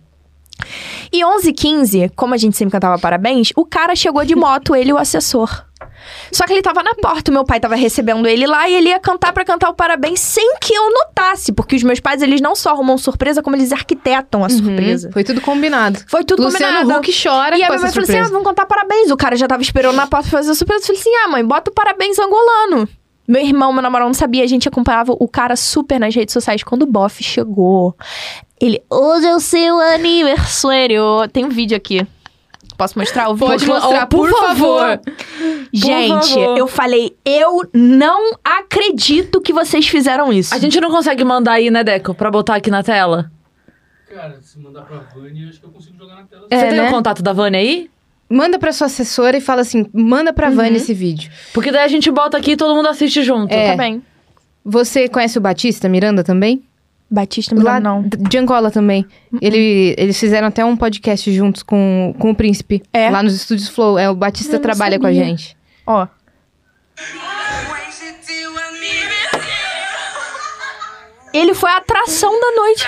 E onze e quinze, como a gente sempre cantava parabéns, o cara chegou de moto, ele e o assessor. Só que ele tava na porta, o meu pai tava recebendo ele lá e ele ia cantar pra cantar o parabéns sem que eu notasse. Porque os meus pais, eles não só arrumam surpresa, como eles arquitetam a surpresa. Foi tudo combinado. Foi tudo Luciano combinado. Huck chora E a com minha essa mãe falou assim, surpresa. ah, vamos cantar parabéns. O cara já tava esperando na porta fazer a surpresa. Eu falei assim, ah, mãe, bota o parabéns angolano. Meu irmão, meu namorado não sabia, a gente acompanhava o cara super nas redes sociais. Quando o Boff chegou, ele, hoje é o seu aniversário. Tem um vídeo aqui. Posso mostrar o vídeo? Pode mostrar, Oh, por por favor. Gente, favor. eu falei, eu não acredito que vocês fizeram isso. A gente não consegue mandar aí, né, Deco? Pra botar aqui na tela? Cara, se mandar pra Vânia, acho que eu consigo jogar na tela. É, Você tem né? o contato da Vânia aí? Manda pra sua assessora e fala assim, manda pra Uhum. Vânia esse vídeo. Porque daí a gente bota aqui e todo mundo assiste junto. É. Tá bem. Você conhece o Batista Miranda também? Batista, Lá não. d- de Angola também. Ele, eles fizeram até um podcast juntos com, com o Príncipe. É? Lá nos estúdios Flow. É, o Batista Eu não trabalha com a sabia. gente. Ó. Ele foi a atração da noite.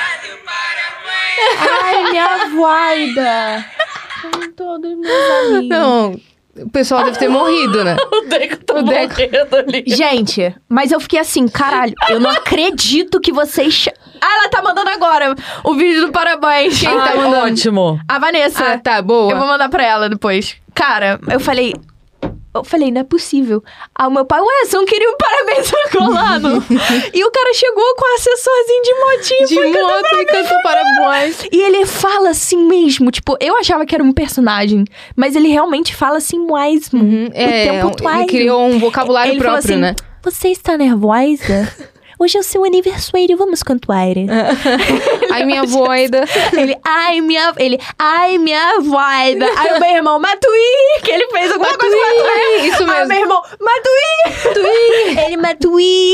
Ai, minha voida. Com todos meus amigos. Não, o pessoal deve ter morrido, né? O Deco tá O Deco. morrendo ali. Gente, mas eu fiquei assim, caralho, eu não acredito que vocês... Ah, ela tá mandando agora o vídeo do parabéns. Quem tá Ai, mandando? ótimo. A Vanessa. Ah, tá, boa. Eu vou mandar pra ela depois. Cara, eu falei... Eu falei, não é possível. Ah, o meu pai, ué, você não queria um parabéns angolano? E o cara chegou com um assessorzinho de motinho. De foi cantar moto e cantou parabéns. E ele fala assim mesmo, tipo, eu achava que era um personagem, mas ele realmente fala assim mesmo. Uhum, o é, tempo um- todo. ele criou um vocabulário Ele falou próprio, assim, né? Você está nervosa? Hoje é o seu aniversário, vamos cantar. Ai, minha voida. Ele, ai, minha... Ele, ai, minha voida. Aí o meu irmão, Matuí, que ele fez alguma coisa com Matuí. Isso Aí o mesmo. meu irmão, Matuí. Ele, Matuí.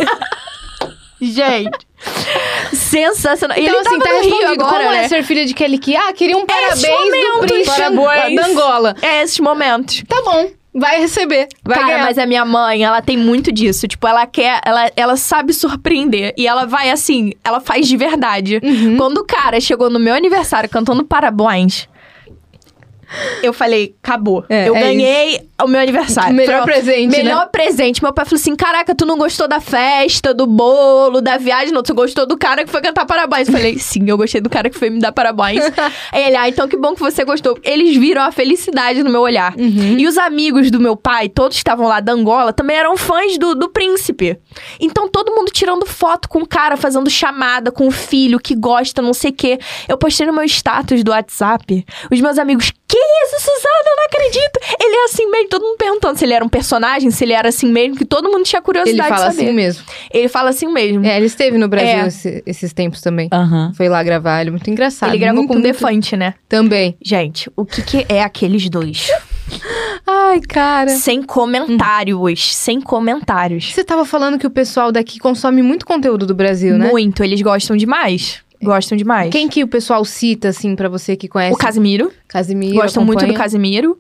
Gente, sensacional. E Então, ele assim, tava tá no Rio respondido. agora, Como né? é ser filha de Kelly Key? Ah, queria um parabéns do momentos. príncipe Parabéns. da Angola. É, esses momentos. Tá bom, vai receber. Vai Cara, ganhar. mas a minha mãe, ela tem muito disso. Tipo, ela quer... Ela, ela sabe surpreender. E ela vai, assim... Ela faz de verdade. Uhum. Quando o cara chegou no meu aniversário cantando parabéns... Eu falei, acabou. É, eu é ganhei o meu aniversário. Melhor Pronto. presente, Melhor né? presente. Meu pai falou assim, caraca, tu não gostou da festa, do bolo, da viagem, não. Tu gostou do cara que foi cantar parabéns. Eu falei, sim, eu gostei do cara que foi me dar parabéns. Aí ele, ah, então que bom que você gostou. Eles viram a felicidade no meu olhar. Uhum. E os amigos do meu pai, todos que estavam lá da Angola, também eram fãs do, do príncipe. Então todo mundo tirando foto com o cara, fazendo chamada com o filho que gosta, não sei o quê. Eu postei no meu status do WhatsApp. Os meus amigos, que isso, Suzana? Eu não acredito. Ele é assim mesmo, todo mundo perguntando se ele era um personagem, se ele era assim mesmo, que todo mundo tinha curiosidade Ele fala de saber. assim mesmo. Ele fala assim mesmo. É, ele esteve no Brasil É. esse- esses tempos também. Aham. Foi lá gravar, ele é muito engraçado. Ele gravou muito, com o muito- Defante, né? Também. Gente, o que, que é aqueles dois? Ai, cara. Sem comentários, sem comentários. Você tava falando que o pessoal daqui consome muito conteúdo do Brasil, né? Muito, eles gostam demais. Gostam demais. Quem que o pessoal cita, assim, pra você que conhece? O Casimiro. Casimiro. Gostam muito do acompanha? Casimiro.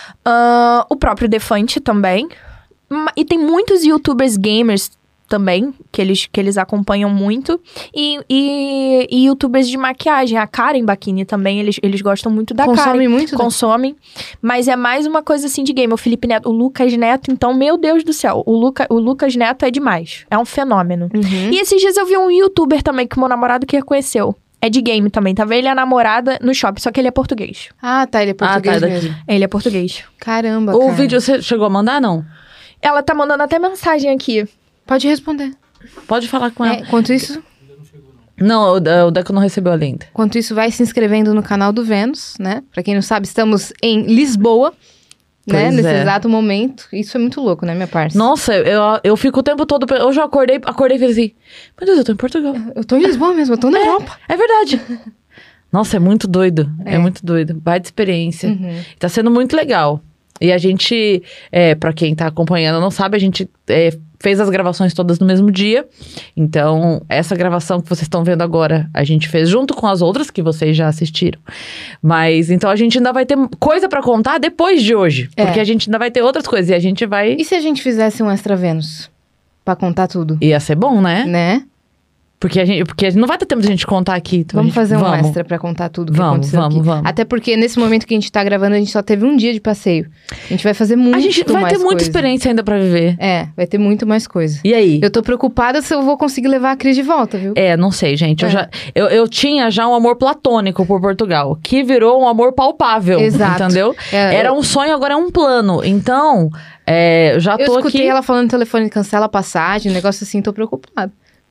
Ah, o próprio Defante também. Ma- E tem muitos youtubers gamers também, que eles, que eles acompanham muito. E, e, e youtubers de maquiagem. A Karen Bakini também, eles, eles gostam muito da Consome Karen. muito? da- Consomem. Mas é mais uma coisa assim de game. O Felipe Neto, o Lucas Neto, então, meu Deus do céu. O, Luca, o Lucas Neto é demais. É um fenômeno. Uhum. E esses dias eu vi um youtuber também que o meu namorado que reconheceu. É de game também. Tava ele e a namorada no shopping, só que ele é português. Ah, tá, ele é português Ah, tá, daqui. mesmo. Ele é português. Caramba, O cara. vídeo você chegou a mandar, não? Ela tá mandando até mensagem aqui. Pode responder. Pode falar com ela. É, enquanto isso, Não, o, o Deco não recebeu ela ainda. enquanto isso, vai se inscrevendo no canal do Vênus, né? Pra quem não sabe, estamos em Lisboa, né? Pois Nesse é. exato momento. Isso é muito louco, né, minha parça? Nossa, eu, eu fico o tempo todo... Hoje eu acordei, acordei e falei assim... Meu Deus, eu tô em Portugal. Eu tô em Lisboa mesmo, eu tô na Europa. É verdade. Nossa, é muito doido. É, É. muito doido. Baita experiência. Uhum. Tá sendo muito legal. E a gente, é, pra quem tá acompanhando não sabe, a gente é, fez as gravações todas no mesmo dia. Então, essa gravação que vocês estão vendo agora, a gente fez junto com as outras que vocês já assistiram. Mas, então, a gente ainda vai ter coisa pra contar depois de hoje. É. Porque a gente ainda vai ter outras coisas e a gente vai... E se a gente fizesse um Extra Vênus? Pra contar tudo, Ia ser bom, né? né? Porque a gente, porque não vai ter tempo de a gente contar aqui. Então a Vamos gente- fazer um vamos. extra pra contar tudo que Vamos, aconteceu vamos, aqui. vamos. Até porque nesse momento que a gente tá gravando, a gente só teve um dia de passeio. A gente vai fazer muito A gente vai mais ter muita coisa. experiência ainda pra viver. É, vai ter muito mais coisa. E aí? Eu tô preocupada se eu vou conseguir levar a Cris de volta, viu? É, não sei, gente. Eu, É. já, eu, eu tinha já um amor platônico por Portugal, que virou um amor palpável, Exato. entendeu? É, Era eu- um sonho, agora é um plano. Então, é, eu já Eu tô escutei aqui... ela falando no telefone, cancela a passagem, um negócio assim, tô preocupada.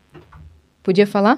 Podia falar?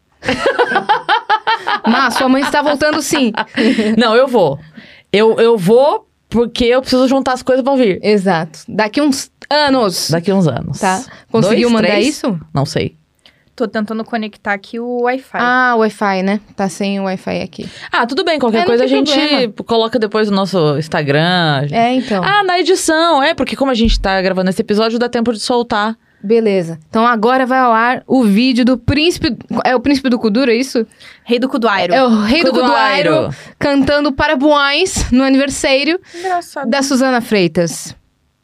Má, sua mãe está voltando sim. Não, eu vou. Eu, eu vou porque eu preciso juntar as coisas pra vir. Exato. Daqui uns anos. Daqui uns anos. Tá. Conseguiu Dois, mandar três? isso? Não sei. Tô tentando conectar aqui o Wi-Fi. Ah, o Wi-Fi, né? Tá sem o Wi-Fi aqui. Ah, tudo bem. Qualquer É, não coisa a tem gente problema. coloca depois no nosso Instagram. É, então. Ah, na edição. É, porque como a gente tá gravando esse episódio, dá tempo de soltar. Beleza. Então agora vai ao ar o vídeo do príncipe... É o príncipe do Kuduro, é isso? Rei do Kuduairo. É o rei do Kuduairo. Kuduairo cantando Parabéns no aniversário Engraçado. da Suzana Freitas.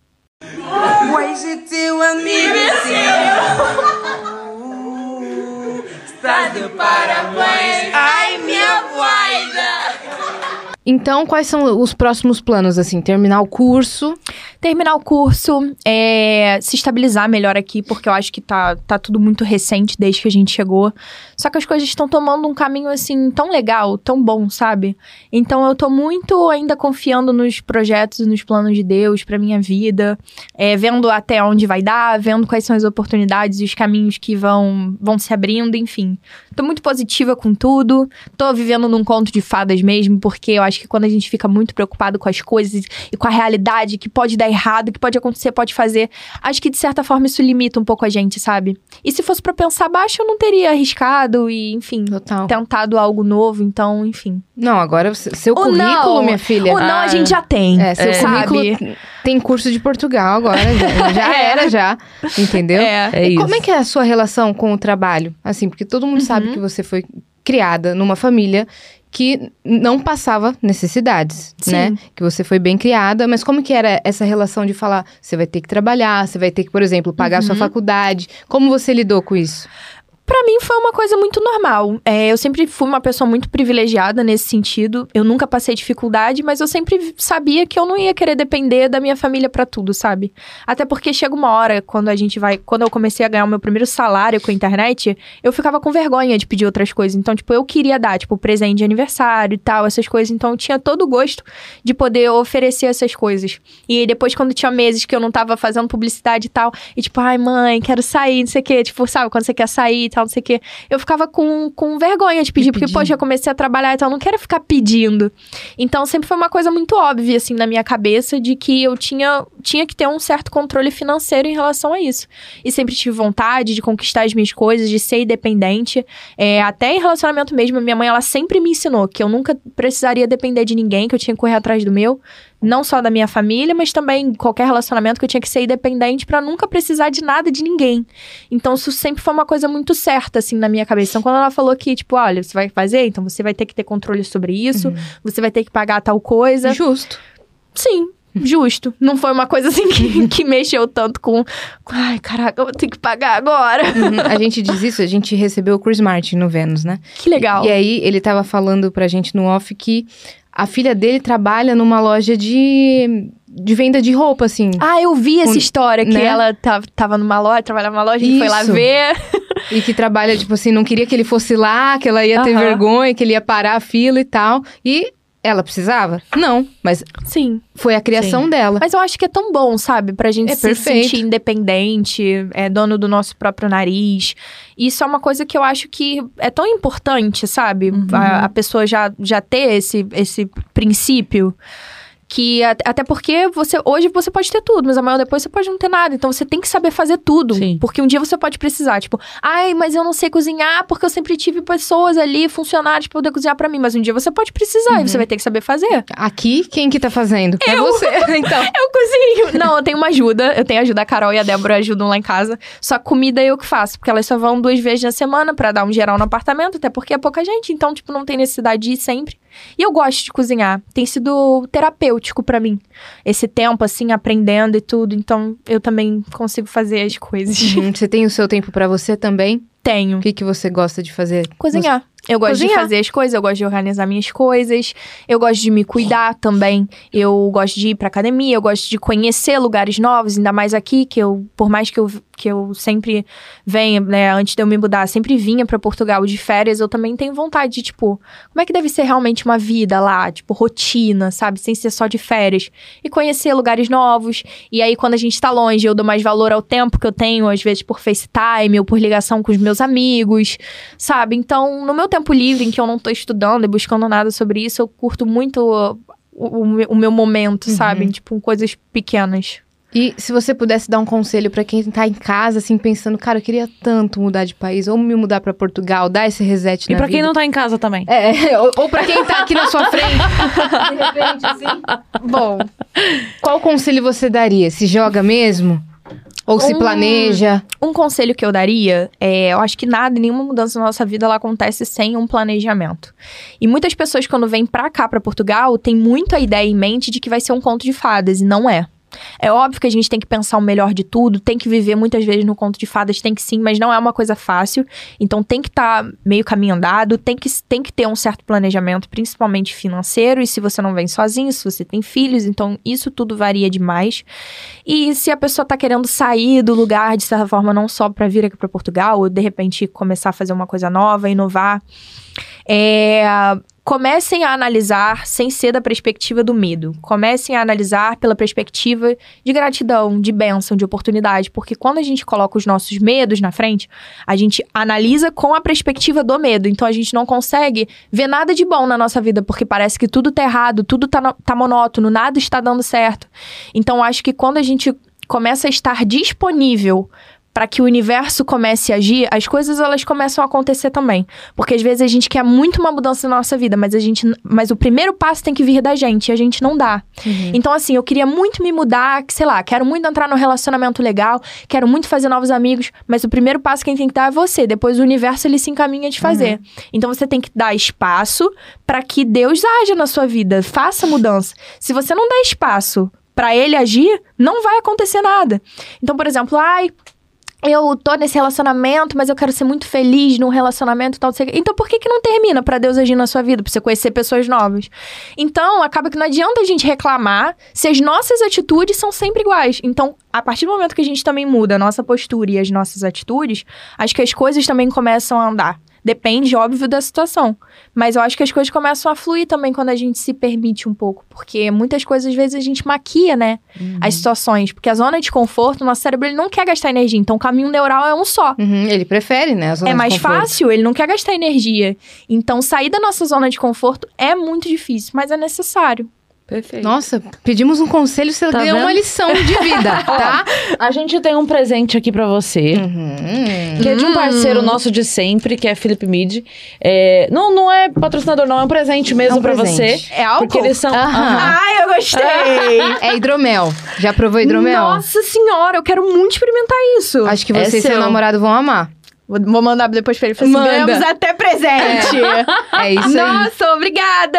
Hoje teu aniversário. Aniversário, parabéns. Ai, minha voida. Então, quais são os próximos planos, assim? Terminar o curso? Terminar o curso, é, se estabilizar melhor aqui, porque eu acho que tá, tá tudo muito recente desde que a gente chegou. Só que as coisas estão tomando um caminho, assim, tão legal, tão bom, sabe? Então, eu tô muito ainda confiando nos projetos e nos planos de Deus pra minha vida. É, vendo até onde vai dar, vendo quais são as oportunidades e os caminhos que vão, vão se abrindo, enfim. Tô muito positiva com tudo. Tô vivendo num conto de fadas mesmo, porque eu acho que quando a gente fica muito preocupado com as coisas e com a realidade, que pode dar errado, que pode acontecer, pode fazer, acho que de certa forma isso limita um pouco a gente, sabe? E se fosse pra pensar baixo, eu não teria arriscado e, enfim, Total. tentado algo novo, então, enfim. Não, agora seu Ou currículo, não, minha filha. Ou não, Ah, a gente já tem, É, seu sabe? currículo tem curso de Portugal agora, já, já era, já, entendeu? É. É E isso. como é que é a sua relação com o trabalho? Assim, porque todo mundo sabe que você foi criada numa família que não passava necessidades, Sim. né? Que você foi bem criada, mas como que era essa relação de falar, você vai ter que trabalhar, você vai ter que, por exemplo, pagar a sua faculdade? Como você lidou com isso? Pra mim foi uma coisa muito normal. É, eu sempre fui uma pessoa muito privilegiada nesse sentido. Eu nunca passei dificuldade, mas eu sempre sabia que eu não ia querer depender da minha família pra tudo, sabe? Até porque chega uma hora, quando a gente vai... Quando eu comecei a ganhar o meu primeiro salário com a internet, eu ficava com vergonha de pedir outras coisas. Então, tipo, eu queria dar, tipo, presente de aniversário e tal, essas coisas. Então, eu tinha todo o gosto de poder oferecer essas coisas. E aí, depois, quando tinha meses que eu não tava fazendo publicidade e tal, e tipo, ai, mãe, quero sair, não sei o quê. Tipo, sabe, quando você quer sair e tal, não sei o quê. Eu ficava com, com vergonha de pedir, De porque, pedir. poxa, eu comecei a trabalhar e tal, eu não quero ficar pedindo. Então, sempre foi uma coisa muito óbvia, assim, na minha cabeça, de que eu tinha, tinha que ter um certo controle financeiro em relação a isso. E sempre tive vontade de conquistar as minhas coisas, de ser independente. É, até em relacionamento mesmo, minha mãe, ela sempre me ensinou que eu nunca precisaria depender de ninguém, que eu tinha que correr atrás do meu. Não só da minha família, mas também qualquer relacionamento que eu tinha que ser independente pra nunca precisar de nada de ninguém. Então, isso sempre foi uma coisa muito certa, assim, na minha cabeça. Então, quando ela falou que, tipo, olha, você vai fazer, então você vai ter que ter controle sobre isso, você vai ter que pagar tal coisa. Justo. Sim, justo. Não foi uma coisa, assim, que, que mexeu tanto com... Ai, caraca, eu vou ter que pagar agora. Uhum. A gente diz isso, a gente recebeu o Chris Martin no Vênus, né? Que legal. E aí, ele tava falando pra gente no off que a filha dele trabalha numa loja de, de venda de roupa, assim. Ah, eu vi essa Com- história, que né? ela tava, tava numa loja, trabalhava numa loja, ele foi lá Isso. ver. E que trabalha, tipo assim, não queria que ele fosse lá, que ela ia ter Aham. vergonha, que ele ia parar a fila e tal. E ela precisava? Não, mas Sim. foi a criação dela. Mas eu acho que é tão bom, sabe? Pra gente É se perfeito. sentir independente, é dono do nosso próprio nariz. Isso é uma coisa que eu acho que é tão importante, sabe? Uhum. A, a pessoa já, já ter esse, esse princípio. Que at- até porque você hoje você pode ter tudo, mas amanhã ou depois você pode não ter nada. Então você tem que saber fazer tudo. Sim. Porque um dia você pode precisar. Tipo, ai, mas eu não sei cozinhar porque eu sempre tive pessoas ali, funcionários, pra poder cozinhar pra mim. Mas um dia você pode precisar e você vai ter que saber fazer. Aqui, quem que tá fazendo? É você, então. Eu cozinho. Não, eu tenho uma ajuda. Eu tenho ajuda. A Carol e a Débora ajudam lá em casa. Só comida eu que faço. Porque elas só vão duas vezes na semana pra dar um geral no apartamento. Até porque é pouca gente. Então, tipo, não tem necessidade de ir sempre. E eu gosto de cozinhar. Tem sido terapêutico pra mim. Esse tempo, assim, aprendendo e tudo. Então, eu também consigo fazer as coisas. Uhum. Você tem o seu tempo pra você também? Tenho. O que, que você gosta de fazer? Cozinhar. Eu gosto de Cozinhar. fazer as coisas, eu gosto de organizar minhas coisas, eu gosto de me cuidar também, eu gosto de ir pra academia, eu gosto de conhecer lugares novos, ainda mais aqui, que eu, por mais que eu, que eu sempre venha, né, antes de eu me mudar, sempre vinha pra Portugal de férias, eu também tenho vontade de, tipo, como é que deve ser realmente uma vida lá, tipo, rotina, sabe, sem ser só de férias, e conhecer lugares novos, e aí quando a gente tá longe, eu dou mais valor ao tempo que eu tenho, às vezes por FaceTime, ou por ligação com os meus amigos, sabe, então, no meu tempo livre, em que eu não tô estudando e buscando nada sobre isso, eu curto muito uh, o, o, meu- o meu momento, sabe? Tipo, coisas pequenas. E se você pudesse dar um conselho pra quem tá em casa, assim, pensando, cara, eu queria tanto mudar de país, ou me mudar pra Portugal, dar esse reset E na pra vida. quem não tá em casa também. É, ou, ou pra quem tá aqui na sua frente, de repente, assim. Bom, qual conselho você daria? Se joga mesmo? Ou se Um- planeja? Um conselho que eu daria é, eu acho que nada, nenhuma mudança na nossa vida, ela acontece sem um planejamento. E muitas pessoas, quando vêm pra cá, pra Portugal, têm muito a ideia em mente de que vai ser um conto de fadas, e não é. É óbvio que a gente tem que pensar o melhor de tudo, tem que viver muitas vezes no conto de fadas, tem que sim, mas não é uma coisa fácil. Então tem que estar tá meio caminho andado, tem que, tem que ter um certo planejamento, principalmente financeiro. E se você não vem sozinho, se você tem filhos, então isso tudo varia demais. E se a pessoa tá querendo sair do lugar, de certa forma, não só para vir aqui para Portugal, ou de repente começar a fazer uma coisa nova, inovar, é... comecem a analisar sem ser da perspectiva do medo. Comecem a analisar pela perspectiva de gratidão, de bênção, de oportunidade. Porque quando a gente coloca os nossos medos na frente, a gente analisa com a perspectiva do medo. Então a gente não consegue ver nada de bom na nossa vida, porque parece que tudo tá errado, tudo tá, no, tá monótono, nada está dando certo. Então acho que quando a gente começa a estar disponível para que o universo comece a agir, as coisas elas começam a acontecer também. Porque às vezes a gente quer muito uma mudança na nossa vida, mas a gente, mas o primeiro passo tem que vir da gente, e a gente não dá. Uhum. Então assim, eu queria muito me mudar, sei lá, quero muito entrar num relacionamento legal, quero muito fazer novos amigos, mas o primeiro passo quem tem que dar é você, depois o universo ele se encaminha de fazer. Uhum. Então você tem que dar espaço para que Deus haja na sua vida, faça mudança. Se você não der espaço para ele agir, não vai acontecer nada. Então, por exemplo, ai, eu tô nesse relacionamento, mas eu quero ser muito feliz num relacionamento e tal. Então, por que que não termina pra Deus agir na sua vida? Pra você conhecer pessoas novas? Então, acaba que não adianta a gente reclamar se as nossas atitudes são sempre iguais. Então, a partir do momento que a gente também muda a nossa postura e as nossas atitudes, acho que as coisas também começam a andar. Depende, óbvio, da situação. Mas eu acho que as coisas começam a fluir também quando a gente se permite um pouco. Porque muitas coisas, às vezes, a gente maquia, né? Uhum. As situações. Porque a zona de conforto, o nosso cérebro, ele não quer gastar energia. Então, o caminho neural é um só. Uhum, ele prefere, né? A zona é mais de conforto. fácil, ele não quer gastar energia. Então, sair da nossa zona de conforto é muito difícil, mas é necessário. Perfeito. Nossa, pedimos um conselho, você tá ganhou vendo? Uma lição de vida, tá? A gente tem um presente aqui pra você, uhum. que é de um parceiro nosso de sempre, que é Felipe Mid. É, não, não é patrocinador, não, é um presente mesmo é um pra presente. Você. É álcool? Porque eles são... Uhum. Ai, eu gostei! É hidromel. Já provou hidromel? Nossa senhora, eu quero muito experimentar isso. Acho que você é e seu namorado vão amar. Vou mandar depois pra ele. Assim, ganhamos até presente. É, é isso aí. Nossa, obrigada!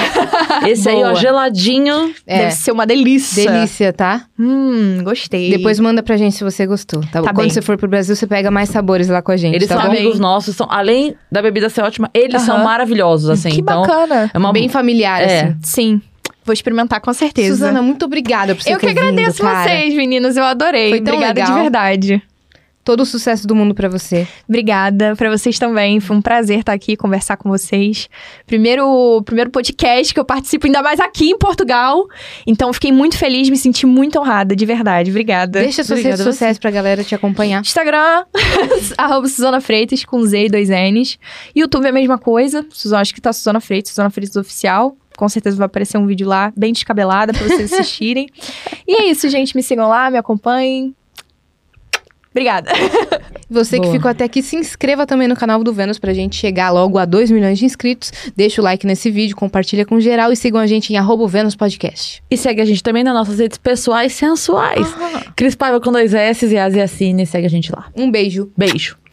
Esse Boa. Aí, ó, geladinho. É. Deve ser uma delícia. Delícia, tá? Hum, gostei. Depois manda pra gente se você gostou, tá bom? Tá Quando bem. Você for pro Brasil, você pega mais sabores lá com a gente, Eles tá são bom? amigos nossos, são, além da bebida ser ótima, eles uh-huh. são maravilhosos, assim. Que então, bacana. É uma... Bem familiar, é. assim. Sim. Vou experimentar com certeza. Suzana, muito obrigada por você Eu ter que agradeço vindo, cara. vocês, meninas. Eu adorei. Foi tão obrigada legal. de verdade. Todo o sucesso do mundo pra você. Obrigada, pra vocês também. Foi um prazer estar aqui, conversar com vocês. Primeiro, primeiro podcast que eu participo, ainda mais aqui em Portugal. Então, fiquei muito feliz, me senti muito honrada, de verdade. Obrigada. Deixa suas Obrigada redes sociais pra galera te acompanhar. Instagram, arroba Suzana Freitas, com Z e dois N's. YouTube é a mesma coisa. Suzana, acho que tá Suzana Freitas, Suzana Freitas Oficial. Com certeza vai aparecer um vídeo lá, bem descabelada, pra vocês assistirem. E é isso, gente. Me sigam lá, me acompanhem. Obrigada. Você Boa. Que ficou até aqui, se inscreva também no canal do Vênus pra gente chegar logo a dois milhões de inscritos. Deixa o like nesse vídeo, compartilha com geral e sigam a gente em arroba Vênus Podcast. E segue a gente também nas nossas redes pessoais sensuais. Ah. Cris Paiva com dois S e Asiacine, segue a gente lá. Um beijo. Beijo.